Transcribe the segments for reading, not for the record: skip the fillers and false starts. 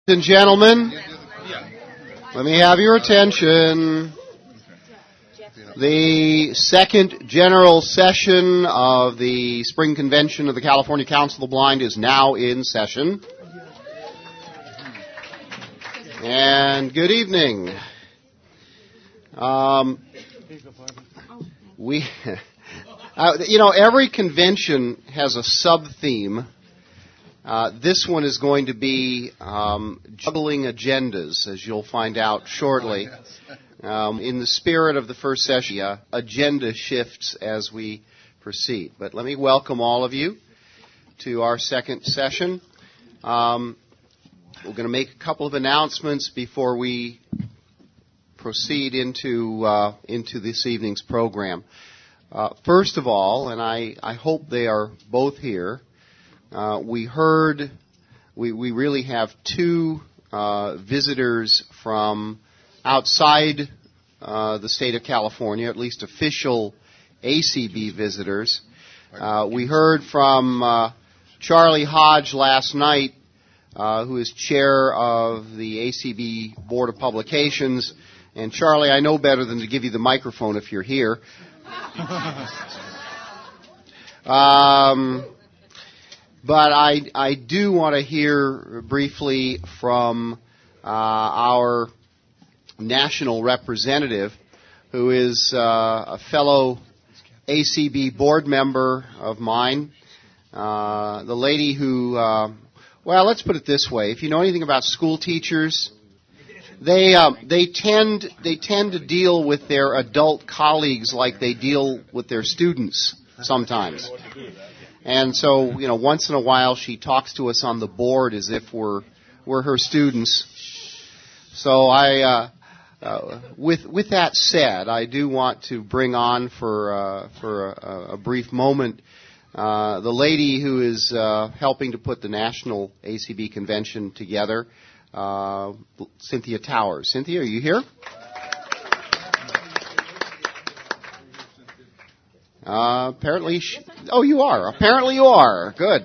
Ladies and gentlemen, let me have your attention. The second general session of the Spring Convention of the California Council of the Blind is now in session. And good evening. Every convention has a sub-theme. This one is going to be juggling agendas, as you'll find out shortly. In the spirit of the first session, agenda shifts as we proceed. But let me welcome all of you to our second session. We're going to make a couple of announcements before we proceed into this evening's program. First of all, and I hope they are both here, we really have two visitors from outside the state of California, at least official ACB visitors. We heard from Charlie Hodge last night, who is chair of the ACB Board of Publications. And Charlie, I know better than to give you the microphone if you're here. But I do want to hear briefly from our national representative, who is a fellow ACB board member of mine, the lady who, let's put it this way. If you know anything about school teachers, they tend to deal with their adult colleagues like they deal with their students sometimes. And so, once in a while she talks to us on the board as if we're her students. So with that said, I do want to bring on for a brief moment the lady who is helping to put the National ACB Convention together, Cynthia Towers. Cynthia, are you here? Apparently, you are. Apparently you are. Good.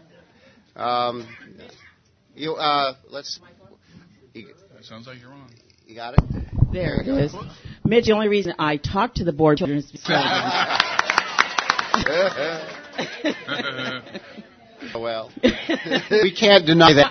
Let's. Sounds like you're on. You got it? There it is. Mitch, the only reason I talk to the board children is because. Well, we can't deny that.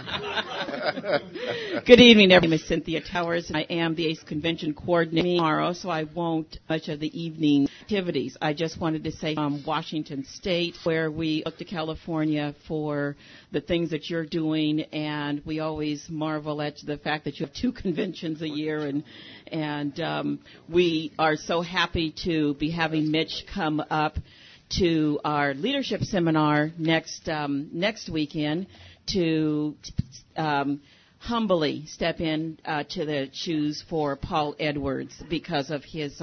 Good evening, everyone. My name is Cynthia Towers. I am the ACE Convention Coordinator tomorrow, so I won't much of the evening activities. I just wanted to say Washington State, where we look to California for the things that you're doing, and we always marvel at the fact that you have two conventions a year, and we are so happy to be having Mitch come up to our leadership seminar next weekend to humbly step in to the shoes for Paul Edwards because of his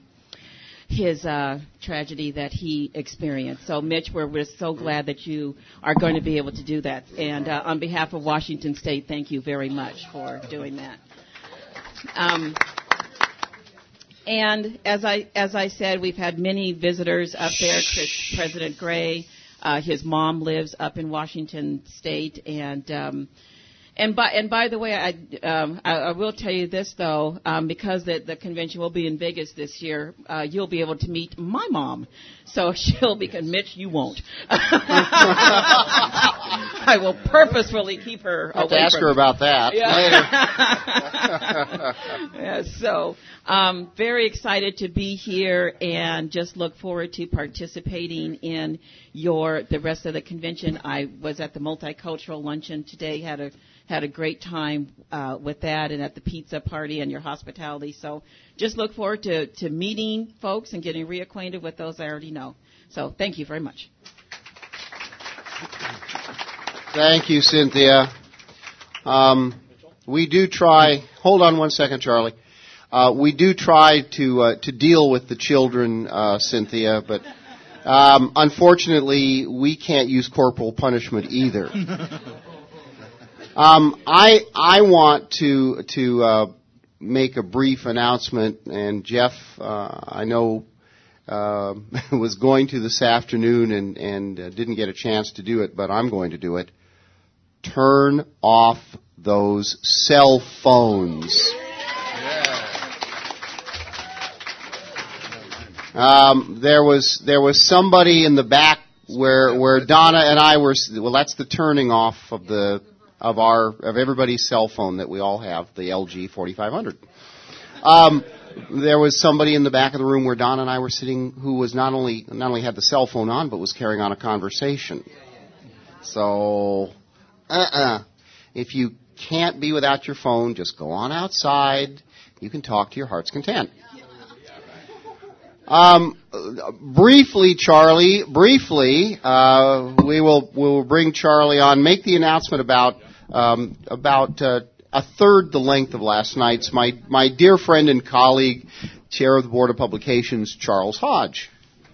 tragedy that he experienced. So, Mitch, we're so glad that you are going to be able to do that. And on behalf of Washington State, thank you very much for doing that. And as I said, we've had many visitors up there. President Gray, his mom lives up in Washington State, and by the way, I will tell you this though, because the convention will be in Vegas this year, you'll be able to meet my mom. So she'll be, Mitch, you won't. I will purposefully keep her away. Ask her about that later. Yeah, so very excited to be here and just look forward to participating in the rest of the convention. I was at the multicultural luncheon today, had a great time with that, and at the pizza party and your hospitality. So just look forward to meeting folks and getting reacquainted with those I already know. So thank you very much. Thank you, Cynthia. We do try. Hold on one second, Charlie. We do try to deal with the children, Cynthia, but unfortunately we can't use corporal punishment either. I want to make a brief announcement, and Jeff, I know, was going to this afternoon and didn't get a chance to do it, but I'm going to do it. Turn off those cell phones. There was somebody in the back where Donna and I were. Well, that's the turning off of everybody's cell phone that we all have, the LG 4500. There was somebody in the back of the room where Donna and I were sitting who was not only had the cell phone on, but was carrying on a conversation. So, if you can't be without your phone, just go on outside. You can talk to your heart's content. Briefly, Charlie, we will bring Charlie on, make the announcement about a third the length of last night's. My dear friend and colleague, Chair of the Board of Publications, Charles Hodge.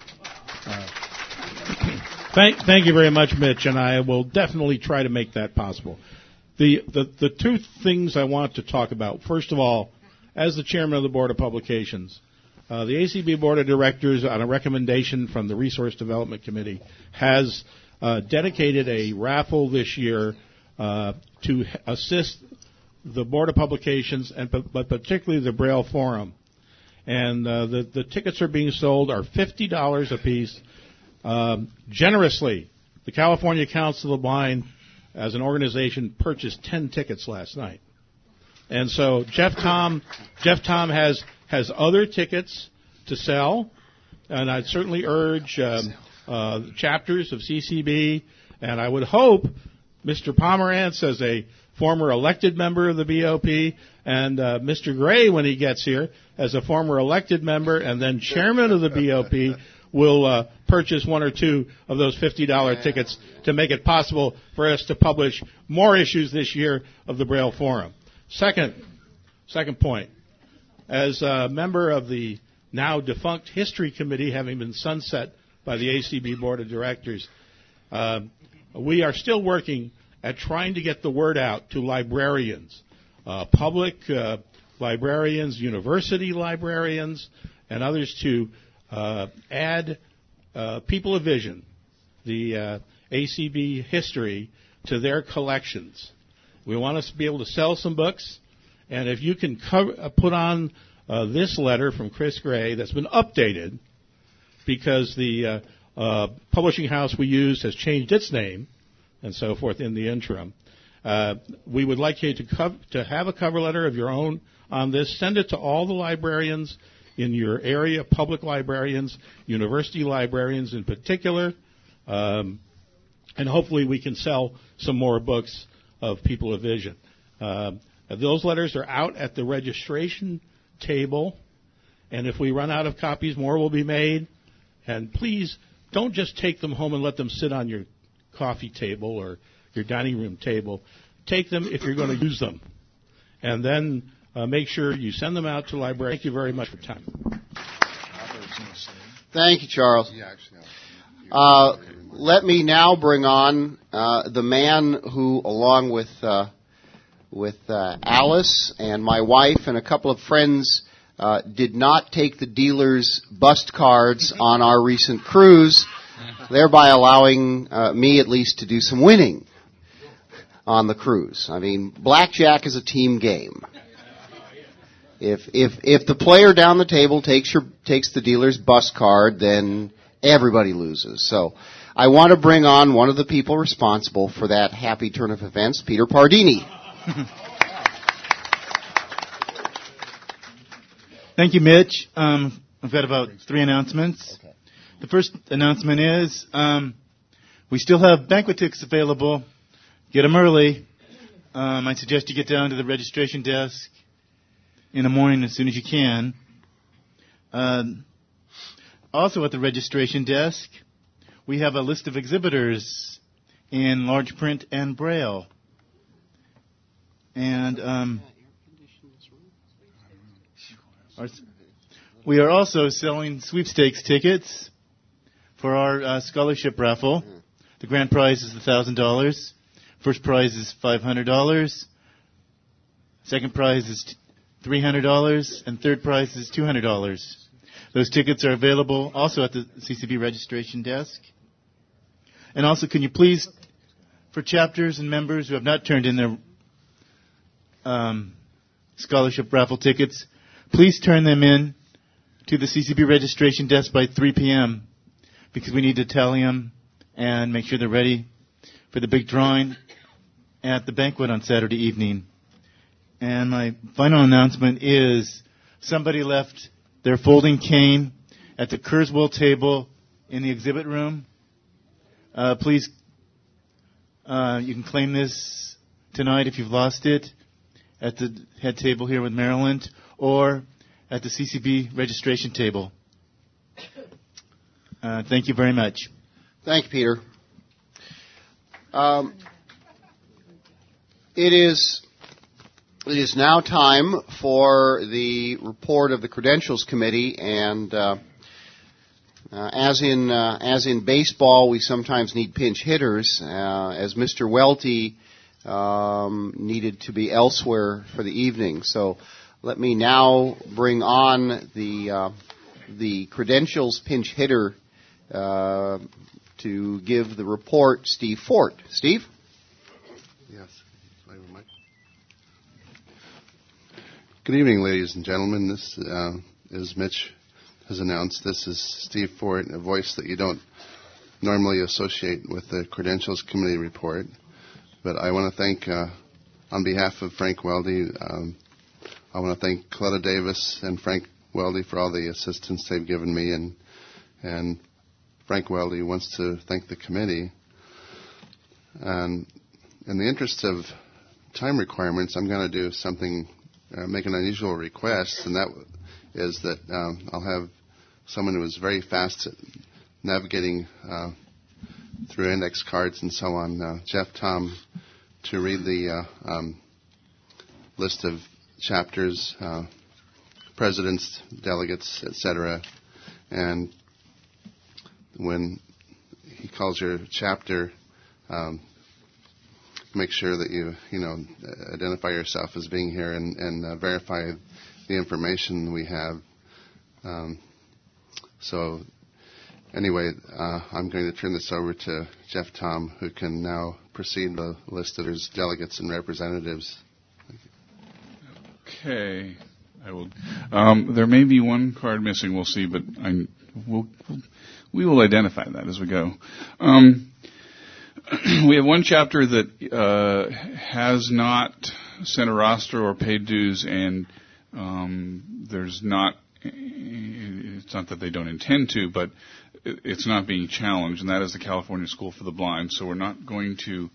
Thank you very much, Mitch, and I will definitely try to make that possible. The two things I want to talk about, first of all, as the Chairman of the Board of Publications, the ACB Board of Directors, on a recommendation from the Resource Development Committee, has dedicated a raffle this year to assist the Board of Publications, but particularly the Braille Forum. And the tickets are being sold are $50 apiece. Generously, the California Council of the Blind, as an organization, purchased 10 tickets last night. And so Jeff Tom has other tickets to sell, and I'd certainly urge chapters of CCB, and I would hope Mr. Pomerantz, as a former elected member of the BOP, and Mr. Gray, when he gets here, as a former elected member and then chairman of the BOP, will purchase one or two of those $50 tickets to make it possible for us to publish more issues this year of the Braille Forum. Second point. As a member of the now defunct History Committee, having been sunset by the ACB Board of Directors, we are still working at trying to get the word out to librarians, public librarians, university librarians, and others to add People of Vision, the ACB history, to their collections. We want us to be able to sell some books, and if you can put on this letter from Chris Gray that's been updated because the publishing house we use has changed its name and so forth in the interim. We would like you to have a cover letter of your own on this. Send it to all the librarians in your area, public librarians, university librarians in particular, and hopefully we can sell some more books of People of Vision. Those letters are out at the registration table, and if we run out of copies, more will be made. And please don't just take them home and let them sit on your coffee table or your dining room table. Take them if you're going to use them, and then make sure you send them out to the library. Thank you very much for your time. Thank you, Charles. Let me now bring on the man who, along with Alice and my wife and a couple of friends, did not take the dealer's bust cards on our recent cruise, thereby allowing me at least to do some winning on the cruise. I mean, blackjack is a team game. If the player down the table takes the dealer's bust card, then everybody loses. So I want to bring on one of the people responsible for that happy turn of events, Peter Pardini. Thank you, Mitch. I've got about 3 announcements. Okay. The first announcement is we still have banquet tickets available. Get them early. I suggest you get down to the registration desk in the morning as soon as you can. Also at the registration desk, we have a list of exhibitors in large print and Braille. And we are also selling sweepstakes tickets for our scholarship raffle. The grand prize is $1,000. First prize is $500. Second prize is $300, and third prize is $200. Those tickets are available also at the CCB registration desk. And also, can you please, for chapters and members who have not turned in scholarship raffle tickets, please turn them in to the CCB registration desk by 3 p.m. because we need to tally them and make sure they're ready for the big drawing at the banquet on Saturday evening. And my final announcement is somebody left their folding cane at the Kurzweil table in the exhibit room. Please, you can claim this tonight if you've lost it at the head table here with Maryland or at the CCB registration table. Thank you very much. Thank you, Peter. It is now time for the report of the Credentials Committee, and as in baseball, we sometimes need pinch hitters. As Mr. Welty needed to be elsewhere for the evening, so let me now bring on the Credentials pinch hitter to give the report, Steve Fort. Steve? Yes. Good evening, ladies and gentlemen. This is Mitch has announced. This is Steve Fort, a voice that you don't normally associate with the Credentials Committee report. But I want to thank, on behalf of Frank Weldy, I want to thank Coletta Davis and Frank Weldy for all the assistance they've given me, and Frank Weldy wants to thank the committee. And in the interest of time requirements, I'm going to do something, make an unusual request, and that is that I'll have someone who is very fast at navigating through index cards and so on, Jeff Tom, to read the list of chapters, presidents, delegates, etc. And when he calls your chapter, make sure that you identify yourself as being here and verify the information we have. So anyway, I'm going to turn this over to Jeff Tom, who can now proceed with the list of delegates and representatives. Okay, I will. There may be one card missing. We'll see, but we will identify that as we go. We have one chapter that has not sent a roster or paid dues, and there's not. It's not that they don't intend to, but it's not being challenged, and that is the California School for the Blind. So we're not going to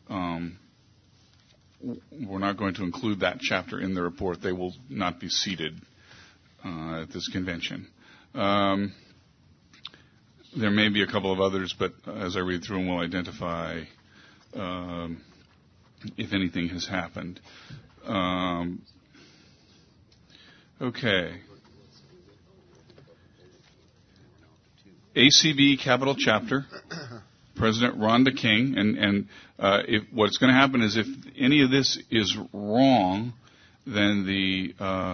include that chapter in the report. They will not be seated at this convention. There may be a couple of others, but as I read through them, we'll identify if anything has happened. Okay. ACB Capital Chapter, President Rhonda King, and if what's going to happen is if any of this is wrong, then the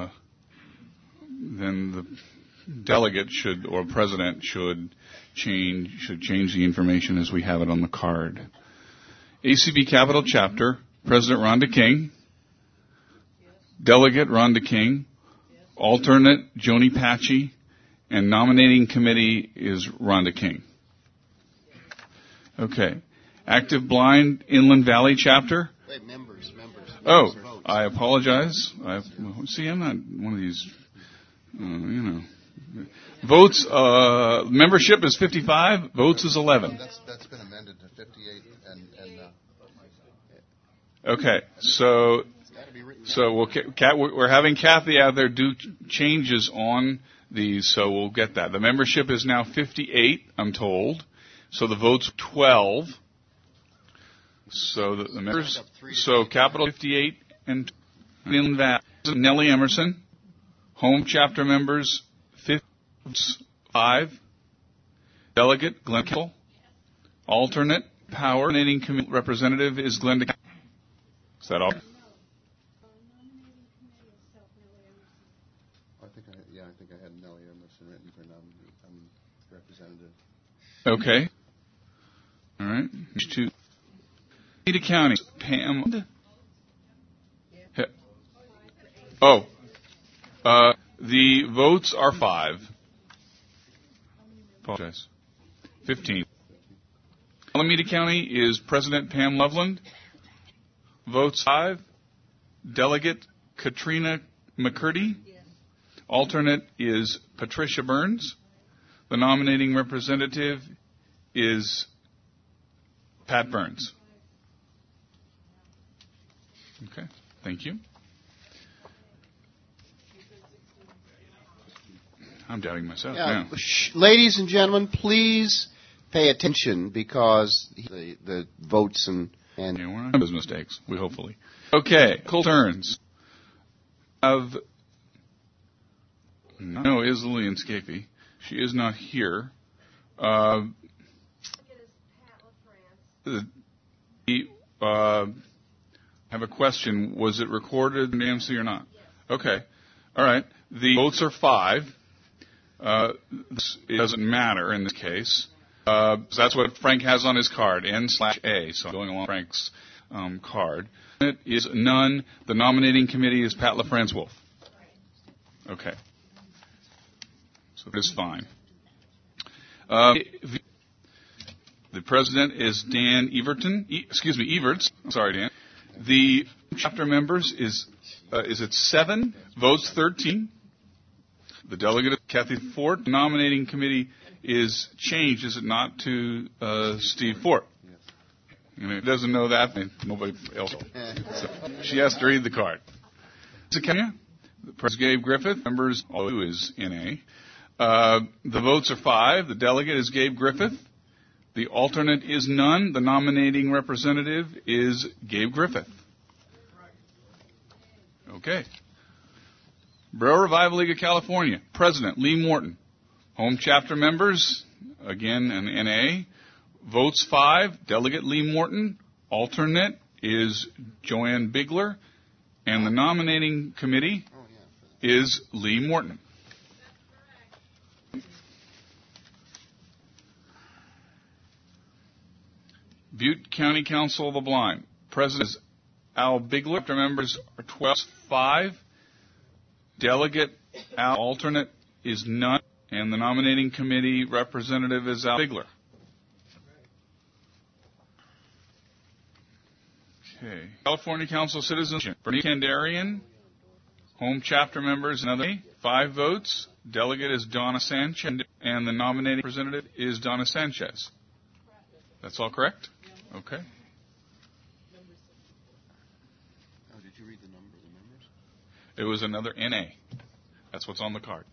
delegate should or president should change the information as we have it on the card. ACB Capital Chapter, President Rhonda King, Delegate Rhonda King, Alternate Joni Patchy, and Nominating Committee is Rhonda King. Okay. Active Blind Inland Valley Chapter. Wait, members. Oh, votes. I apologize. I'm not one of these, Votes, membership is 55, votes is 11. That's been amended to 58 Okay, so we're having Kathy out there do changes on these, so we'll get that. The membership is now 58, I'm told. So the votes 12. So the members, so Capital 58 and Inland Valley. Nellie Emerson. Home chapter members 5. Delegate Glenn Campbell. Alternate Power Nominating Committee representative is Glenda. Is that all? I think I had Nellie Emerson written for representative. Okay. All right. Two. Ada County. Pam. The votes are 5. Apologize. 15. Alameda County is President Pam Loveland. Votes 5. Delegate Katrina McCurdy. Alternate is Patricia Burns. The nominating representative is Pat Burns. Okay, thank you. I'm doubting myself now. Ladies and gentlemen, please pay attention because the votes and yeah, we're not those mistakes. We hopefully. Okay, cool turns. No, is Lillian Scapey. She is not here. I have a question. Was it recorded in the AMC or not? Yes. Okay. All right. The votes are 5. It doesn't matter in this case. So that's what Frank has on his card, N/A. So I'm going along Frank's card. It is none. The nominating committee is Pat LaFrance Wolf. Okay. So it is fine. The president is Dan Everts. Sorry, Dan. The chapter members is it 7? Votes 13. The delegate is Kathy Fort. The nominating committee is changed, is it not, to Steve Fort? And if he doesn't know that, then nobody else will. So she has to read the card. Kenya, the president Gabe Griffith. Members, who is NA. The votes are 5. The delegate is Gabe Griffith. The alternate is none. The nominating representative is Gabe Griffith. Okay. Borough Revival League of California. President Lee Morton. Home chapter members, again an NA. Votes 5. Delegate Lee Morton. Alternate is Joanne Bigler. And the nominating committee is Lee Morton. Butte County Council of the Blind. President is Al Bigler. Chapter members are 12-5. Delegate Al. Alternate is none. And the nominating committee representative is Al Bigler. Okay. California Council of Citizens. Bernie Kandarian. Home chapter members, another 5 votes. Delegate is Donna Sanchez. And the nominating representative is Donna Sanchez. That's all correct? Okay. Oh, did you read the number of the members? It was another NA. That's what's on the card.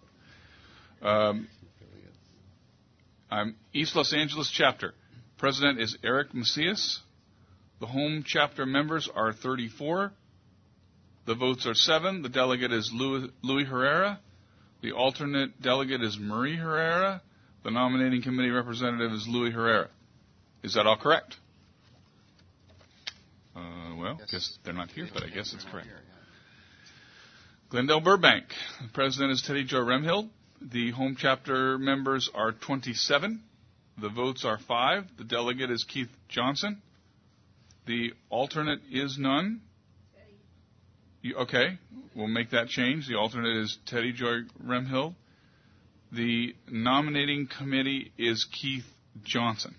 I'm East Los Angeles chapter. President is Eric Macias. The home chapter members are 34. The votes are 7. The delegate is Louis Herrera. The alternate delegate is Marie Herrera. The nominating committee representative is Louis Herrera. Is that all correct? Well, I guess they're not here, but I guess it's correct. Glendale Burbank. The president is Teddy Joy Remhild. The home chapter members are 27. The votes are 5. The delegate is Keith Johnson. The alternate is none. Okay, we'll make that change. The alternate is Teddy Joy Remhild. The nominating committee is Keith Johnson.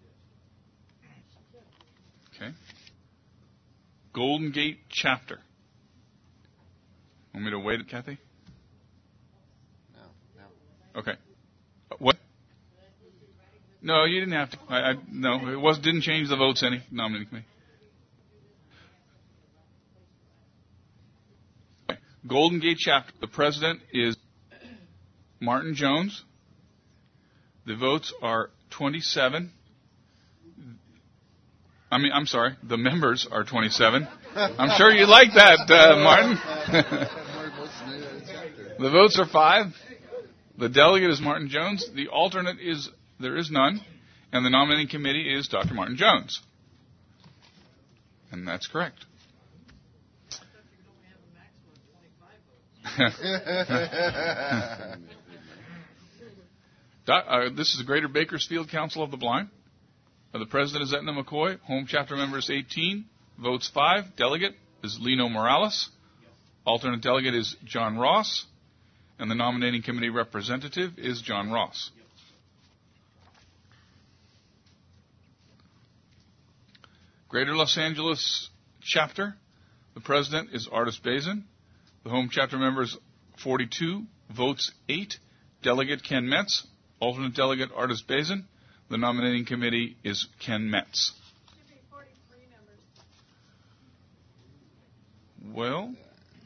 Okay. Golden Gate chapter. Want me to wait, Kathy? No. Okay. What? No, you didn't have to. No, it didn't change the votes any. Nominating committee. Okay. Golden Gate chapter. The president is Martin Jones. The votes are 27. I'm sorry. The members are 27. I'm sure you like that, Martin. The votes are 5. The delegate is Martin Jones. The alternate is, there is none. And the nominating committee is Dr. Martin Jones. And that's correct. This is the Greater Bakersfield Council of the Blind. The president is Etna McCoy. Home chapter members 18. Votes 5. Delegate is Lino Morales. alternate delegate is John Ross, and the nominating committee representative is John Ross. Greater Los Angeles chapter, the president is Artis Bazin. The home chapter members 42, votes 8. Delegate Ken Metz, alternate delegate Artis Bazin. The nominating committee is Ken Metz. Should be 43 members. Well,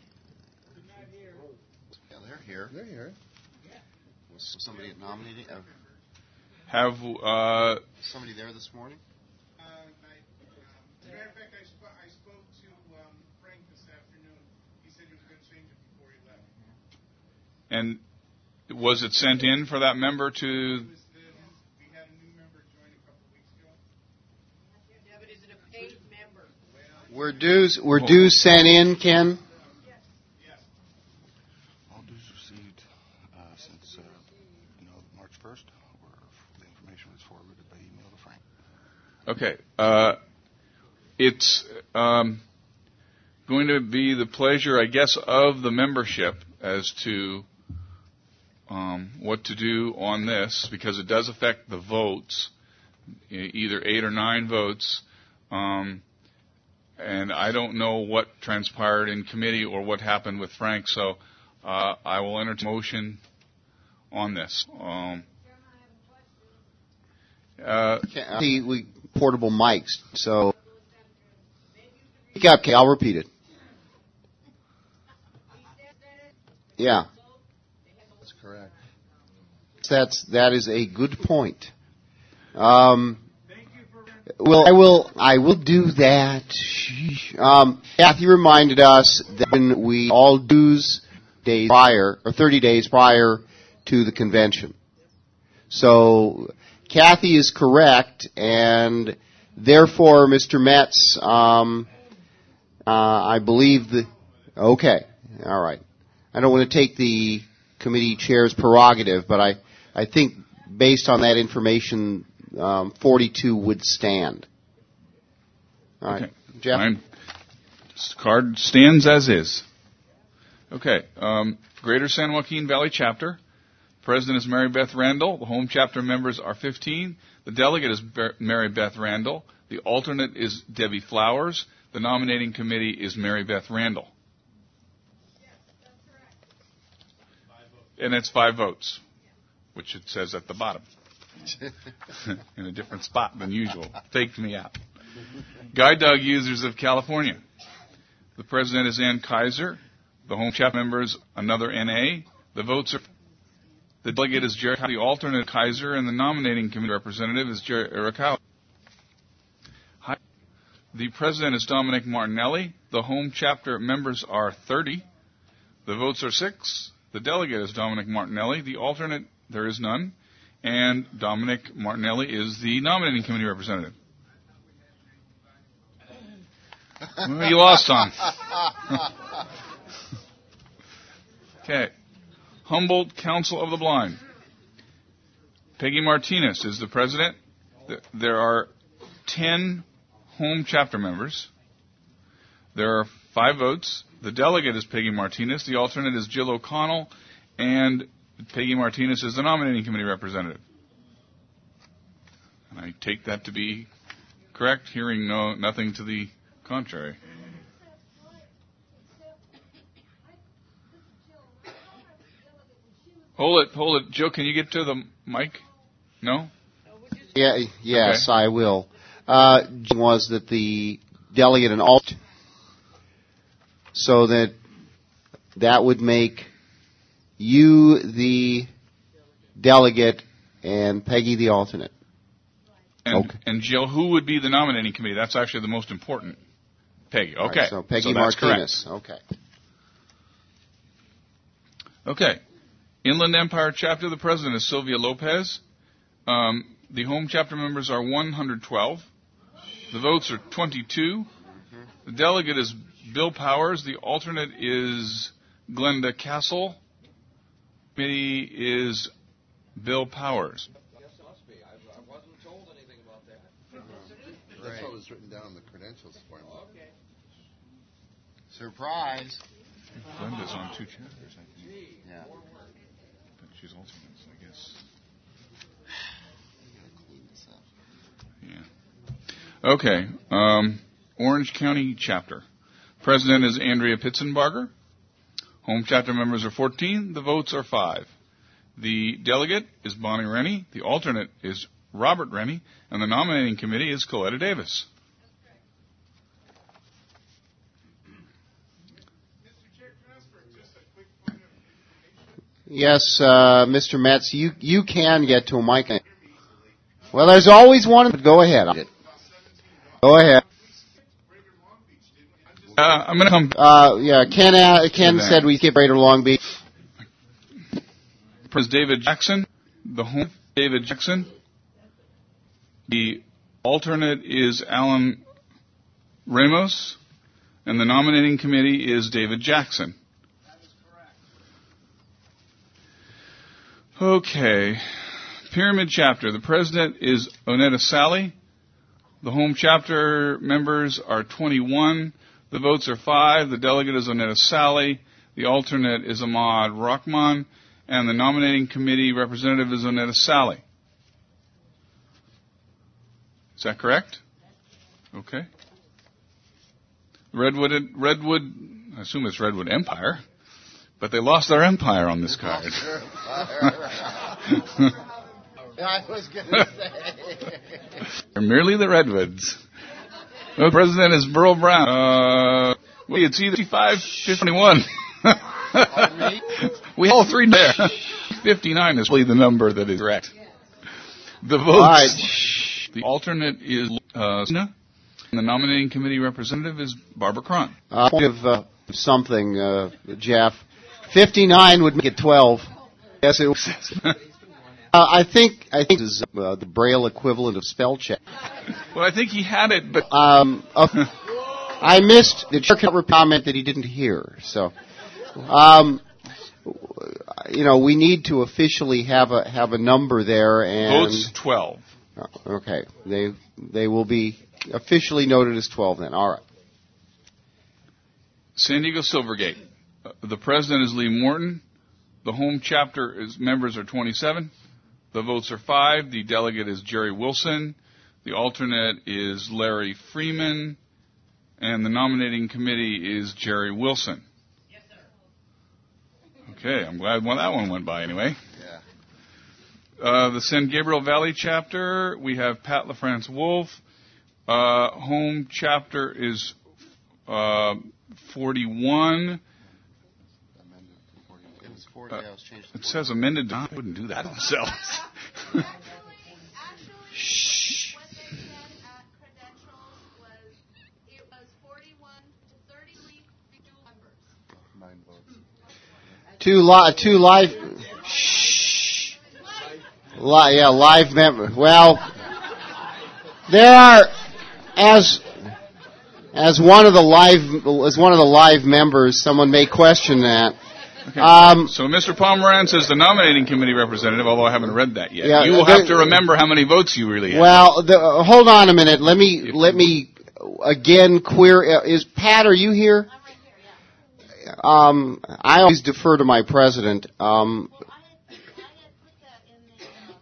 Yeah, they're here. They're here. Was somebody nominating? have Somebody there this morning? As a matter of fact, I spoke to Frank this afternoon. He said he was going to change it before he left. and was it sent in for that member to? We had a new member join a couple weeks ago. Yeah, but is it a paid member? Were dues sent in, Ken? Yes. All dues received since March 1st, where the information was forwarded by email to Frank. Okay. It's going to be the pleasure, I guess, of the membership as to what to do on this, because it does affect the votes, either 8 or 9 votes. And I don't know what transpired in committee or what happened with Frank, so I will entertain a motion on this. We portable mics, so speak up, Kay. I'll repeat it. Yeah, That's correct. that is a good point. Well, I will do that. Kathy reminded us that when we all dues days prior, or 30 days prior to the convention. So Kathy is correct, and therefore, Mr. Metz, I believe okay, all right. I don't want to take the committee chair's prerogative, but I think based on that information, 42 would stand. All right, Okay. Jeff? Mine card stands as is. Okay. Greater San Joaquin Valley Chapter. President is Mary Beth Randall. The home chapter members are 15. The delegate is Mary Beth Randall. The alternate is Debbie Flowers. The nominating committee is Mary Beth Randall. And it's 5 votes, which it says at the bottom. In a different spot than usual. Faked me out. Guide Dog Users of California. The president is Ann Kaiser. The home chapter members, another NA. The votes are... The delegate is Jerry, the alternate Kaiser, and the nominating committee representative is Jerry Irakawa. The president is Dominic Martinelli. The home chapter members are 30. The votes are 6. The delegate is Dominic Martinelli. The alternate, there is none. And Dominic Martinelli is the nominating committee representative. Well, you lost, Tom. Okay. Humboldt Council of the Blind. Peggy Martinez is the president. There are 10 home chapter members. There are 5 votes. The delegate is Peggy Martinez. The alternate is Jill O'Connell. And Peggy Martinez is the nominating committee representative. And I take that to be correct, hearing nothing to the contrary. Hold it. Joe, can you get to the mic? No? Yeah, yes, Okay. I will. Was that the delegate and alt, so that would make you the delegate and Peggy the alternate. And Jill, who would be the nominating committee? That's actually the most important. Peggy. Okay. All right, so Peggy that's Martinez. correct. Okay. Okay. Inland Empire Chapter, the president is Sylvia Lopez. The home chapter members are 112. The votes are 22. The delegate is Bill Powers. The alternate is Glenda Castle. Committee is Bill Powers. I wasn't told anything about that. That's what was written down on the credentials form. Surprise. Glenda's on 2 chapters, I think. Yeah. But she's alternate, so I guess. Yeah. Okay. Orange County chapter. President is Andrea Pitzenbarger. Home chapter members are 14. The votes are 5. The delegate is Bonnie Rennie. The alternate is Robert Rennie. And the nominating committee is Coletta Davis. Yes, Mr. Metz, you can get to a mic. Well, there's always one. Go ahead. Go ahead. I'm going to come. Yeah, Ken said we skip Greater Long Beach. President David Jackson. The home, David Jackson. The alternate is Alan Ramos. And the nominating committee is David Jackson. Okay. Pyramid chapter. The president is Onetta Sally. The home chapter members are 21. The votes are 5. The delegate is Onetta Sally. The alternate is Ahmad Rahman. And the nominating committee representative is Onetta Sally. Is that correct? Okay. Redwood, I assume it's Redwood Empire. But they lost their empire on this card. I was going to say. They're merely the Redwoods. The president is Burl Brown. It's either 55, 51. We all three there. 59 is really the number that is correct. The votes. Right. The alternate is Sina, and the nominating committee representative is Barbara Cron. Point of something, Jeff. 59 would make it 12. Yes, it was. I think this is the Braille equivalent of spell check. Well, I think he had it, but I missed the chair comment that he didn't hear. So, we need to officially have a number there, and votes 12. Okay, they will be officially noted as 12 then. All right. San Diego Silvergate. The president is Lee Morton. The home chapter members are 27. The votes are 5. The delegate is Jerry Wilson. The alternate is Larry Freeman. And the nominating committee is Jerry Wilson. Yes, sir. Okay, I'm glad that one went by anyway. Yeah. The San Gabriel Valley chapter, we have Pat LaFrance Wolf. Home chapter is 41. It says amended. I wouldn't do that themselves. Shh. What they said at credentials was it was 41 to 30 members. 9 votes. Two live. Shh. Live members. Well, there are as one of the live members. Someone may question that. Okay. So Mr. Pomerantz is the nominating committee representative, although I haven't read that yet. Yeah, you will have to remember how many votes you really have. Well, hold on a minute. Let me again query. Is Pat? Are you here? I'm right here. Yeah. I always defer to my president. I had put that in the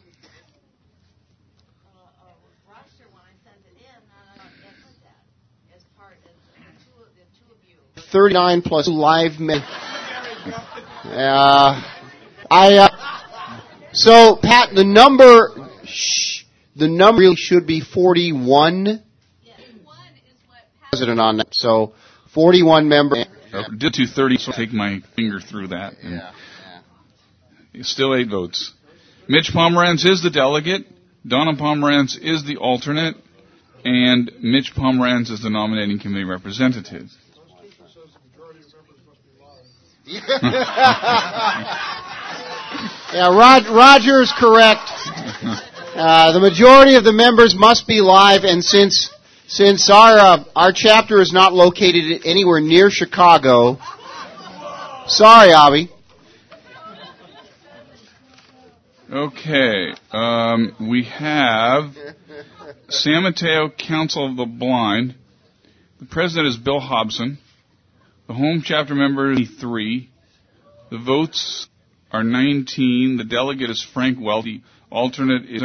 roster when I sent it in. I put that as part of the two of you. 39 plus live men. So Pat, the number really should be 41. Yes, 1 is what President on that. So 41 members. Did 230, so I'll take my finger through that. Still 8 votes. Mitch Pomerantz is the delegate. Donna Pomerantz is the alternate. And Mitch Pomerantz is the nominating committee representative. Roger is correct. The majority of the members must be live, and since our chapter is not located anywhere near Chicago, sorry, Avi. Okay, we have San Mateo Council of the Blind. The president is Bill Hobson. The home chapter members 3. The votes are 19. The delegate is Frank Welty. Alternate is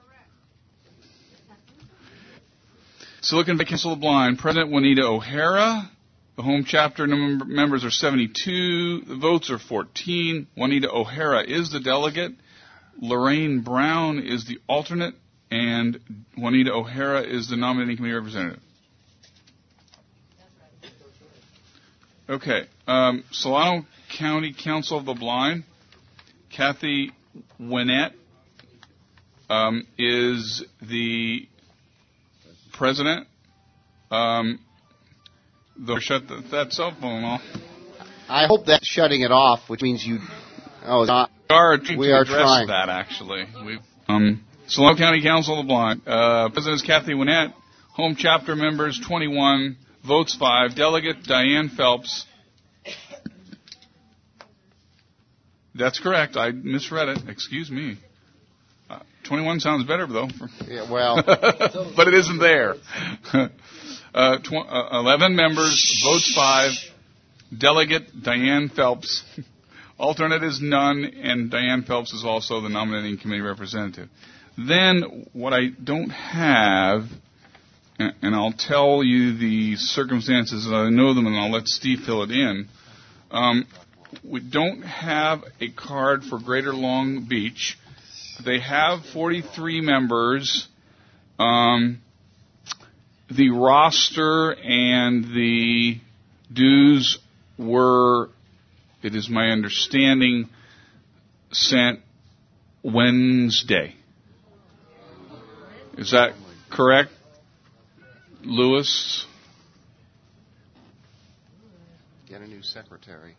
Silicon Valley Council of the Blind. President Juanita O'Hara. The home chapter members are 72. The votes are 14. Juanita O'Hara is the delegate. Lorraine Brown is the alternate. And Juanita O'Hara is the nominating committee representative. Okay. Solano County Council of the Blind. Kathy Winnett is the president. Shut that cell phone off. I hope that's shutting it off, which means you. Oh, it's not. We are trying that actually. Solano County Council of the Blind. President is Kathy Winnett. Home chapter members 21. Votes 5. Delegate Diane Phelps. That's correct. I misread it. Excuse me. 21 sounds better, though. Yeah, well. But it isn't there. 11 members, votes 5. Delegate Diane Phelps. Alternate is none, and Diane Phelps is also the nominating committee representative. Then, what I don't have, and I'll tell you the circumstances as I know them, and I'll let Steve fill it in. We don't have a card for Greater Long Beach. They have 43 members. The roster and the dues were, it is my understanding, sent Wednesday. Is that correct, Lewis? Get a new secretary.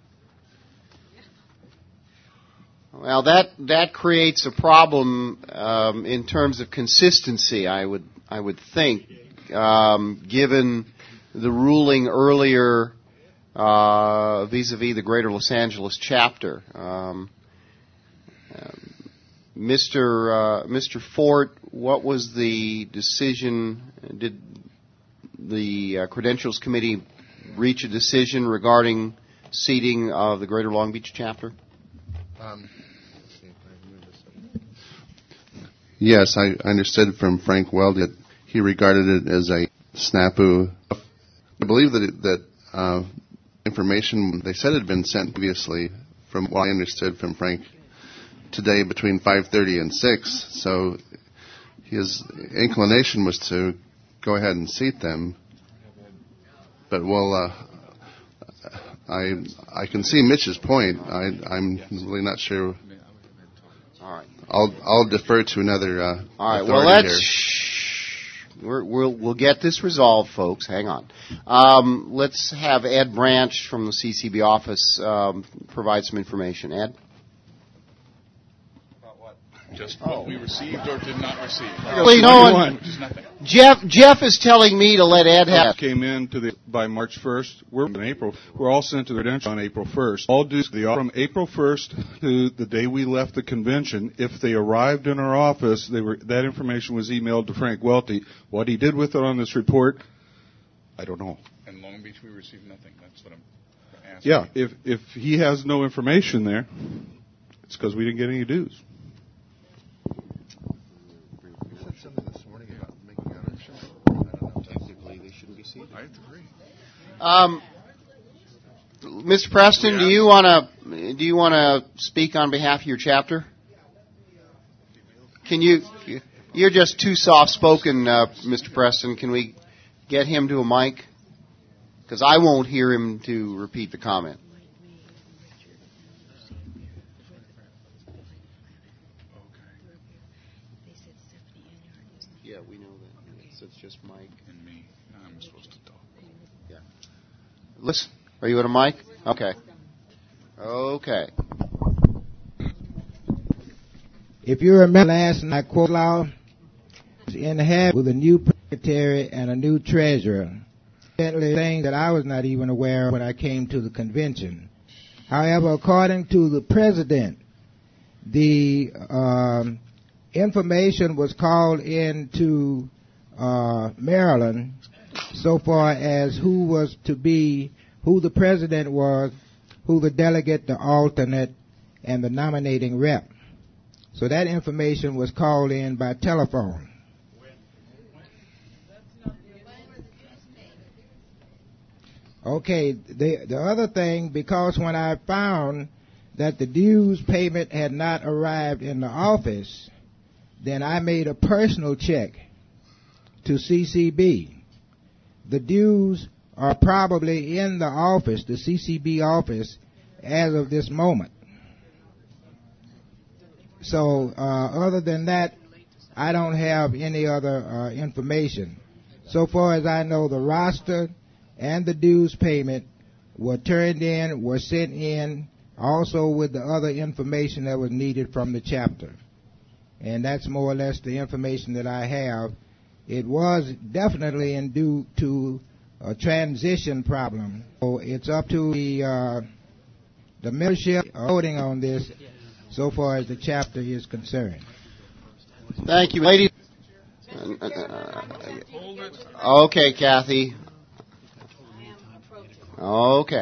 Well, that creates a problem in terms of consistency. I would think, given the ruling earlier vis-a-vis the Greater Los Angeles chapter. Mr. Fort, what was the decision? Did the Credentials Committee reach a decision regarding seating of the Greater Long Beach chapter? Yes, I understood from Frank Weld that he regarded it as a snafu. I believe that information they said had been sent previously, from what I understood from Frank, today between 5:30 and 6. So his inclination was to go ahead and seat them. But I can see Mitch's point. I'm really not sure. All right. I'll defer to another. All right. Well, we'll get this resolved, folks. Hang on. Let's have Ed Branch from the CCB office provide some information. Ed. About what? Just what we received or did not receive. Well, you know, Jeff is telling me to let Ed have. Came in by March 1st. We're in April. We're all sent to the Credential on April 1st. All dues from April 1st to the day we left the convention. If they arrived in our office, that information was emailed to Frank Welty. What he did with it on this report, I don't know. In Long Beach, we received nothing. That's what I'm asking. Yeah, if he has no information there, it's because we didn't get any dues. I agree. Mr. Preston, do you want to speak on behalf of your chapter? Can you? You're just too soft-spoken, Mr. Preston. Can we get him to a mic? Because I won't hear him to repeat the comment. Yeah, we know that. So it's just Mike and me. I'm supposed to talk. Yeah. Listen, are you at a mic? Okay. Okay. If you remember last night, quote law was in the habit with a new secretary and a new treasurer. Things that I was not even aware of when I came to the convention. However, according to the president, the information was called into Maryland so far as who who the president was, who the delegate, the alternate, and the nominating rep. So that information was called in by telephone. Okay, the other thing, because when I found that the dues payment had not arrived in the office, then I made a personal check to CCB. The dues are probably in the office, the CCB office, as of this moment. So other than that, I don't have any other information. So far as I know, the roster and the dues payment were turned in, were sent in, also with the other information that was needed from the chapter. And that's more or less the information that I have. It was definitely due to a transition problem. So it's up to the membership voting on this so far as the chapter is concerned. Thank you, ladies. Okay, Kathy. Okay.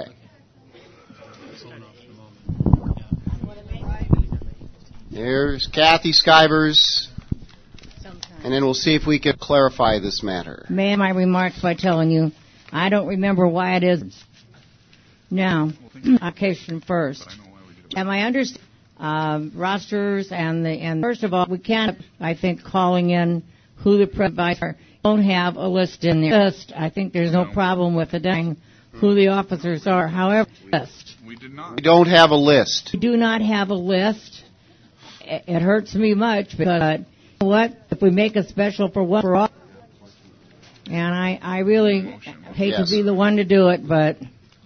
There's Kathy Skivers, and then we'll see if we can clarify this matter. May my remarks by telling you, I don't remember why it is. Now, occasion first. Am I understand rosters and first of all, we can't, I think, calling in who the presidents are. Don't have a list in the list. I think there's no problem with identifying who the officers are. However, we don't have a list. We do not have a list. It hurts me much because you know what? If we make a special for one for all, and I really hate to be the one to do it, but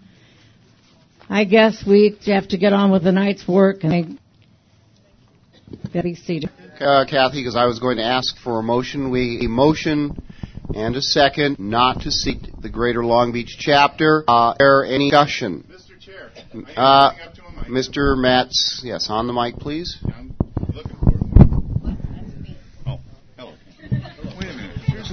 I guess we have to get on with the night's work and be seated. Kathy, because I was going to ask for a motion. A motion and a second not to seat the Greater Long Beach chapter. Is there any discussion? Mr. Chair, Mr. Metz, yes, on the mic, please. I'm looking for it. Oh, hello. Wait a minute. Here's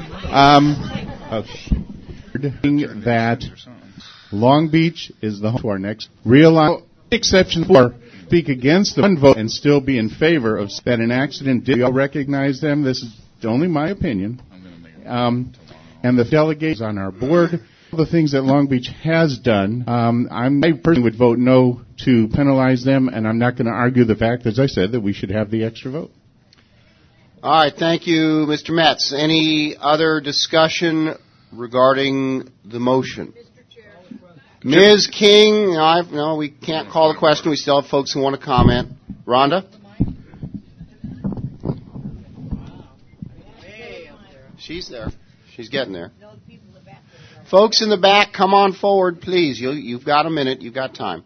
another. That Long Beach is the home to our next real exception for speak against the one vote and still be in favor of that an accident did. We all recognize them. This is only my opinion. And the delegates on our board, all the things that Long Beach has done, I personally would vote no to penalize them, and I'm not going to argue the fact, as I said, that we should have the extra vote. All right, thank you, Mr. Metz. Any other discussion regarding the motion? Ms. King, no, we can't call the question. We still have folks who want to comment. Rhonda? She's there. She's getting there. Folks in the back, come on forward, please. You've got a minute. You've got time.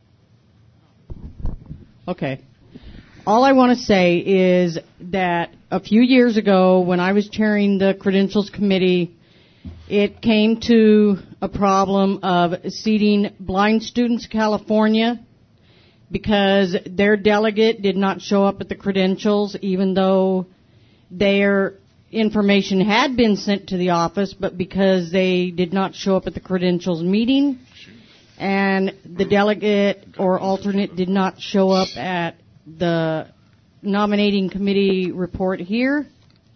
Okay. All I want to say is that a few years ago, when I was chairing the Credentials Committee, it came to a problem of seating blind students in California because their delegate did not show up at the credentials, even though their information had been sent to the office, but because they did not show up at the credentials meeting and the delegate or alternate did not show up at the nominating committee report here,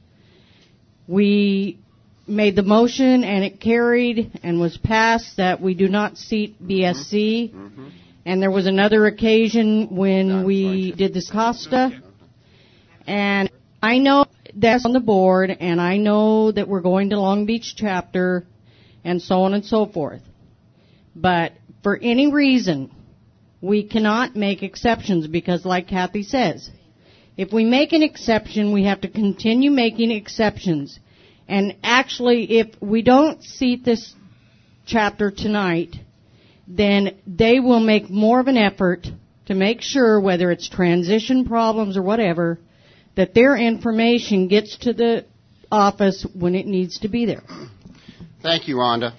we made the motion and it carried and was passed that we do not seat BSC. Mm-hmm. And there was another occasion when we did this Costa. And I know that's on the board, and I know that we're going to Long Beach chapter and so on and so forth. But for any reason, we cannot make exceptions because, like Kathy says, if we make an exception, we have to continue making exceptions. And actually, if we don't seat this chapter tonight, then they will make more of an effort to make sure, whether it's transition problems or whatever, that their information gets to the office when it needs to be there. Thank you, Rhonda.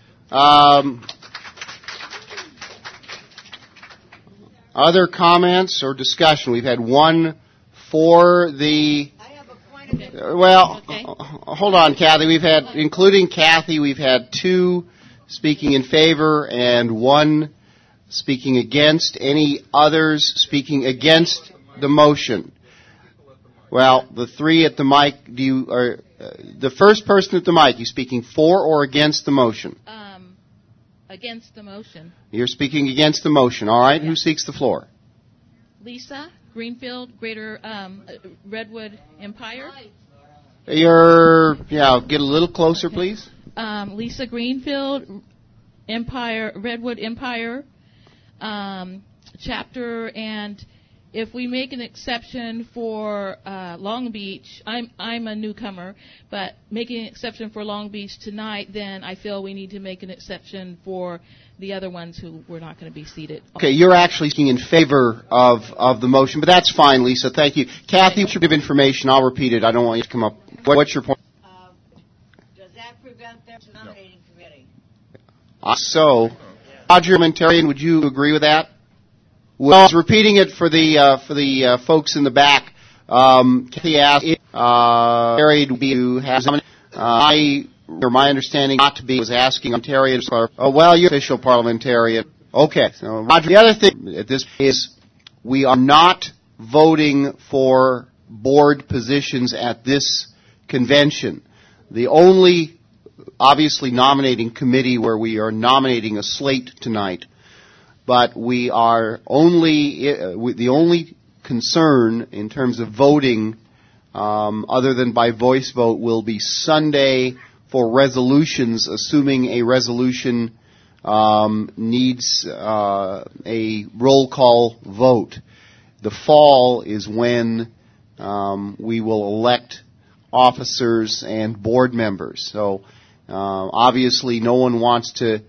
Other comments or discussion? We've had one for the... Well, hold on, Kathy. We've had, including Kathy, we've had two speaking in favor and 1 speaking against. Any others speaking against the motion? Well, the 3 at the mic, the first person at the mic, you speaking for or against the motion? Against the motion. You're speaking against the motion, all right? Yeah. Who seeks the floor? Lisa Greenfield, Greater Redwood Empire. Get a little closer, please. Lisa Greenfield, Redwood Empire chapter, and if we make an exception for Long Beach, I'm a newcomer, but making an exception for Long Beach tonight, then I feel we need to make an exception for the other ones who were not going to be seated. Okay, you're actually speaking in favor of the motion, but that's fine, Lisa. Thank you. Kathy, what's your bit of information? I'll repeat it. I don't want you to come up. What's your point? Does that prevent their nominating committee? So, Roger Mentarian, would you agree with that? Well, I was repeating it for the folks in the back. Kathy asked if Terry has my understanding not to be was asking Ontario. Well, you're official parliamentarian. Okay. So, Roger, the other thing at this is we are not voting for board positions at this convention. The only, obviously, nominating committee where we are nominating a slate tonight. But we are the only concern in terms of voting, other than by voice vote, will be Sunday for resolutions, assuming a resolution needs a roll call vote. The fall is when we will elect officers and board members. So obviously no one wants to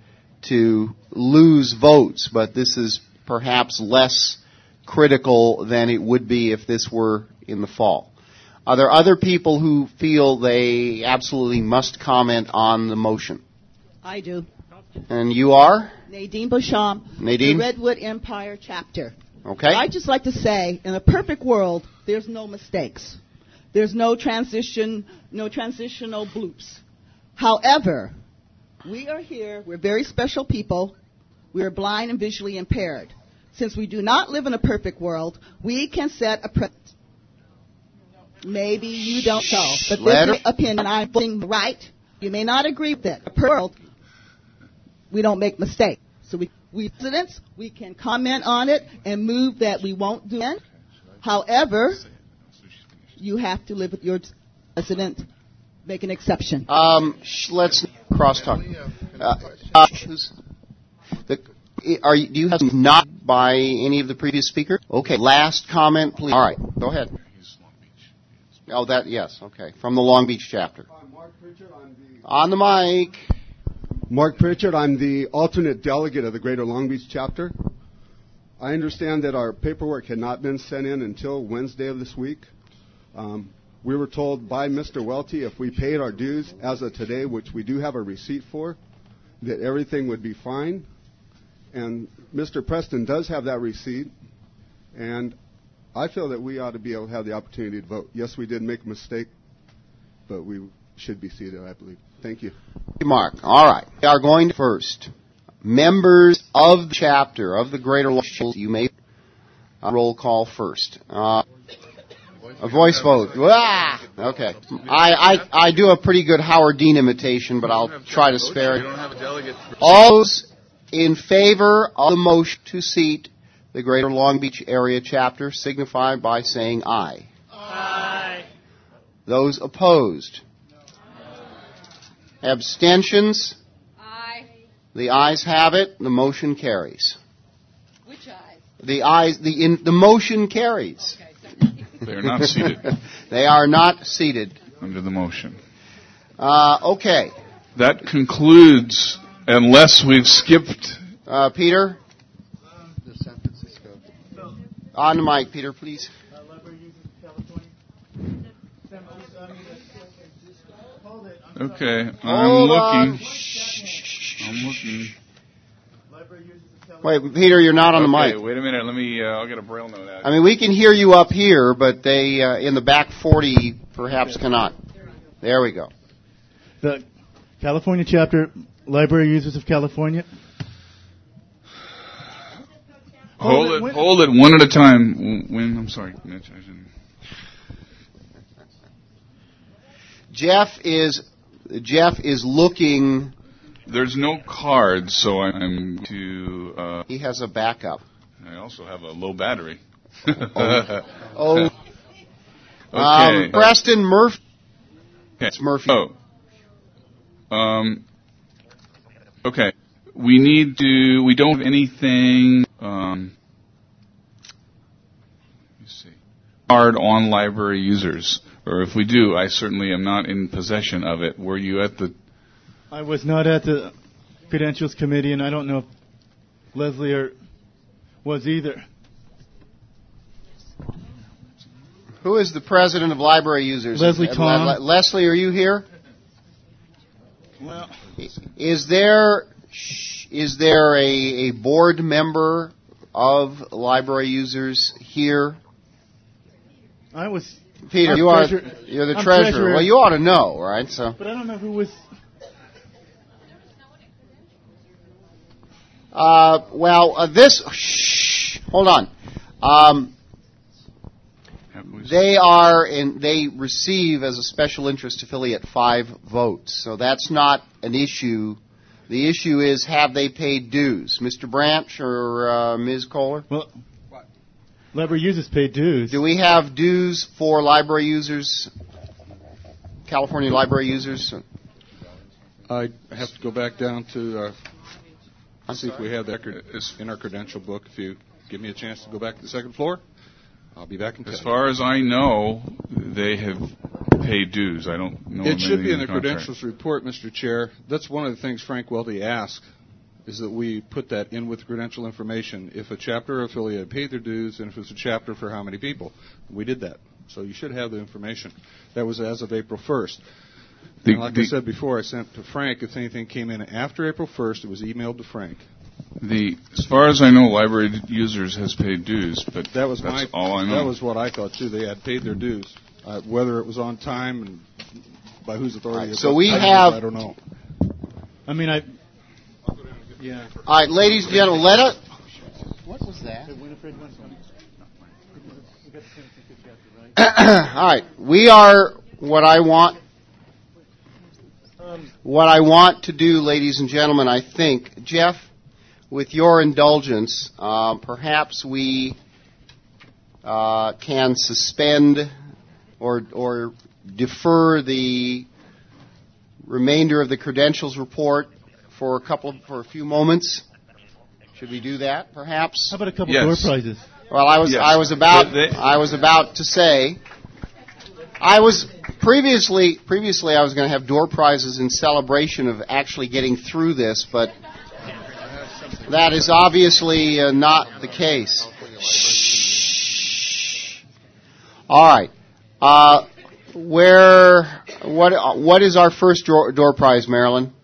lose votes, but this is perhaps less critical than it would be if this were in the fall. Are there other people who feel they absolutely must comment on the motion? I do. And you are? Nadine Beauchamp, Nadine? the Redwood Empire chapter. Okay. I'd just like to say, in a perfect world, there's no mistakes. There's no transitional bloops. However, we are here, we're very special people, we are blind and visually impaired. Since we do not live in a perfect world, we can set a precedent. Maybe you don't know, but this is opinion. I'm doing right. You may not agree with it. A perfect world, we don't make mistakes. So we presidents, we can comment on it and move that we won't do it. However, you have to live with your president. Make an exception. Let's crosstalk. Do you have not by any of the previous speakers? Okay, last comment, please. All right, go ahead. Oh, that, yes, okay. From the Long Beach chapter. Mark Pritchard, on the mic. Mark Pritchard, I'm the alternate delegate of the Greater Long Beach chapter. I understand that our paperwork had not been sent in until Wednesday of this week. We were told by Mr. Welty if we paid our dues as of today, which we do have a receipt for, that everything would be fine. And Mr. Preston does have that receipt, and I feel that we ought to be able to have the opportunity to vote. Yes, we did make a mistake, but we should be seated, I believe. Thank you. Mark, all right. We are going to first. Members of the chapter of the Greater Long Beach, you may roll call first. A voice vote. Ah! Okay. I do a pretty good Howard Dean imitation, but I'll try to spare it. All those in favor of the motion to seat the Greater Long Beach Area Chapter signify by saying aye. Aye. Those opposed? No. Abstentions? Aye. The ayes have it. The motion carries. Which ayes? The ayes. The motion carries. Okay. They are not seated. They are not seated. Under the motion. Okay. That concludes, unless we've skipped. Peter? San Francisco. On the mic, Peter, please. Okay, I'm looking. Wait, Peter, you're not on the mic. Wait a minute. Let me. I'll get a braille note out. I mean, we can hear you up here, but they in the back 40 perhaps cannot. There we go. The California chapter Library Users of California. Hold it one at a time. I'm sorry, Mitch. I didn't. Jeff is looking. There's no cards, so I'm to. He has a backup. I also have a low battery. Oh. Okay. Preston Murphy. Okay. It's Murphy. Okay. We don't have anything. Let's see. Card on library users. Or if we do, I certainly am not in possession of it. Were you at the... I was not at the Credentials Committee, and I don't know if Leslie was either. Who is the president of library users? Leslie Tom. Leslie, are you here? Well, is there a board member of library users here? I was... Peter, you're the treasurer. Well, you ought to know, right? So. But I don't know who was... Hold on. They receive as a special interest affiliate 5 votes, so that's not an issue. The issue is, have they paid dues? Mr. Branch or Ms. Kohler? Well, library users pay dues. Do we have dues for library users, California library users? I have to go back down to see if we have that in our credential book. If you give me a chance to go back to the second floor, I'll be back in touch. As far as I know, they have paid dues. I don't know. It should be in the credentials report, Mr. Chair. That's one of the things Frank Welty asked, is that we put that in with credential information. If a chapter or affiliate paid their dues, and if it's a chapter for how many people. We did that. So you should have the information. That was as of April 1st. Like I said before, I sent to Frank. If anything came in after April 1st, it was emailed to Frank. As far as I know, library users has paid dues, but that's all I know. That was what I thought too. They had paid their dues, whether it was on time and by whose authority. So we have. I don't know. I mean, yeah. All right, ladies and gentlemen, What was that? All right, we are what I want to do, ladies and gentlemen. I think, Jeff, with your indulgence, perhaps we can suspend or defer the remainder of the credentials report for a few moments. Should we do that, perhaps? How about a couple door prizes? Well, I was about to say, previously I was going to have door prizes in celebration of actually getting through this, but that is obviously not the case. Shh. All right. What is our first door prize, Marilyn?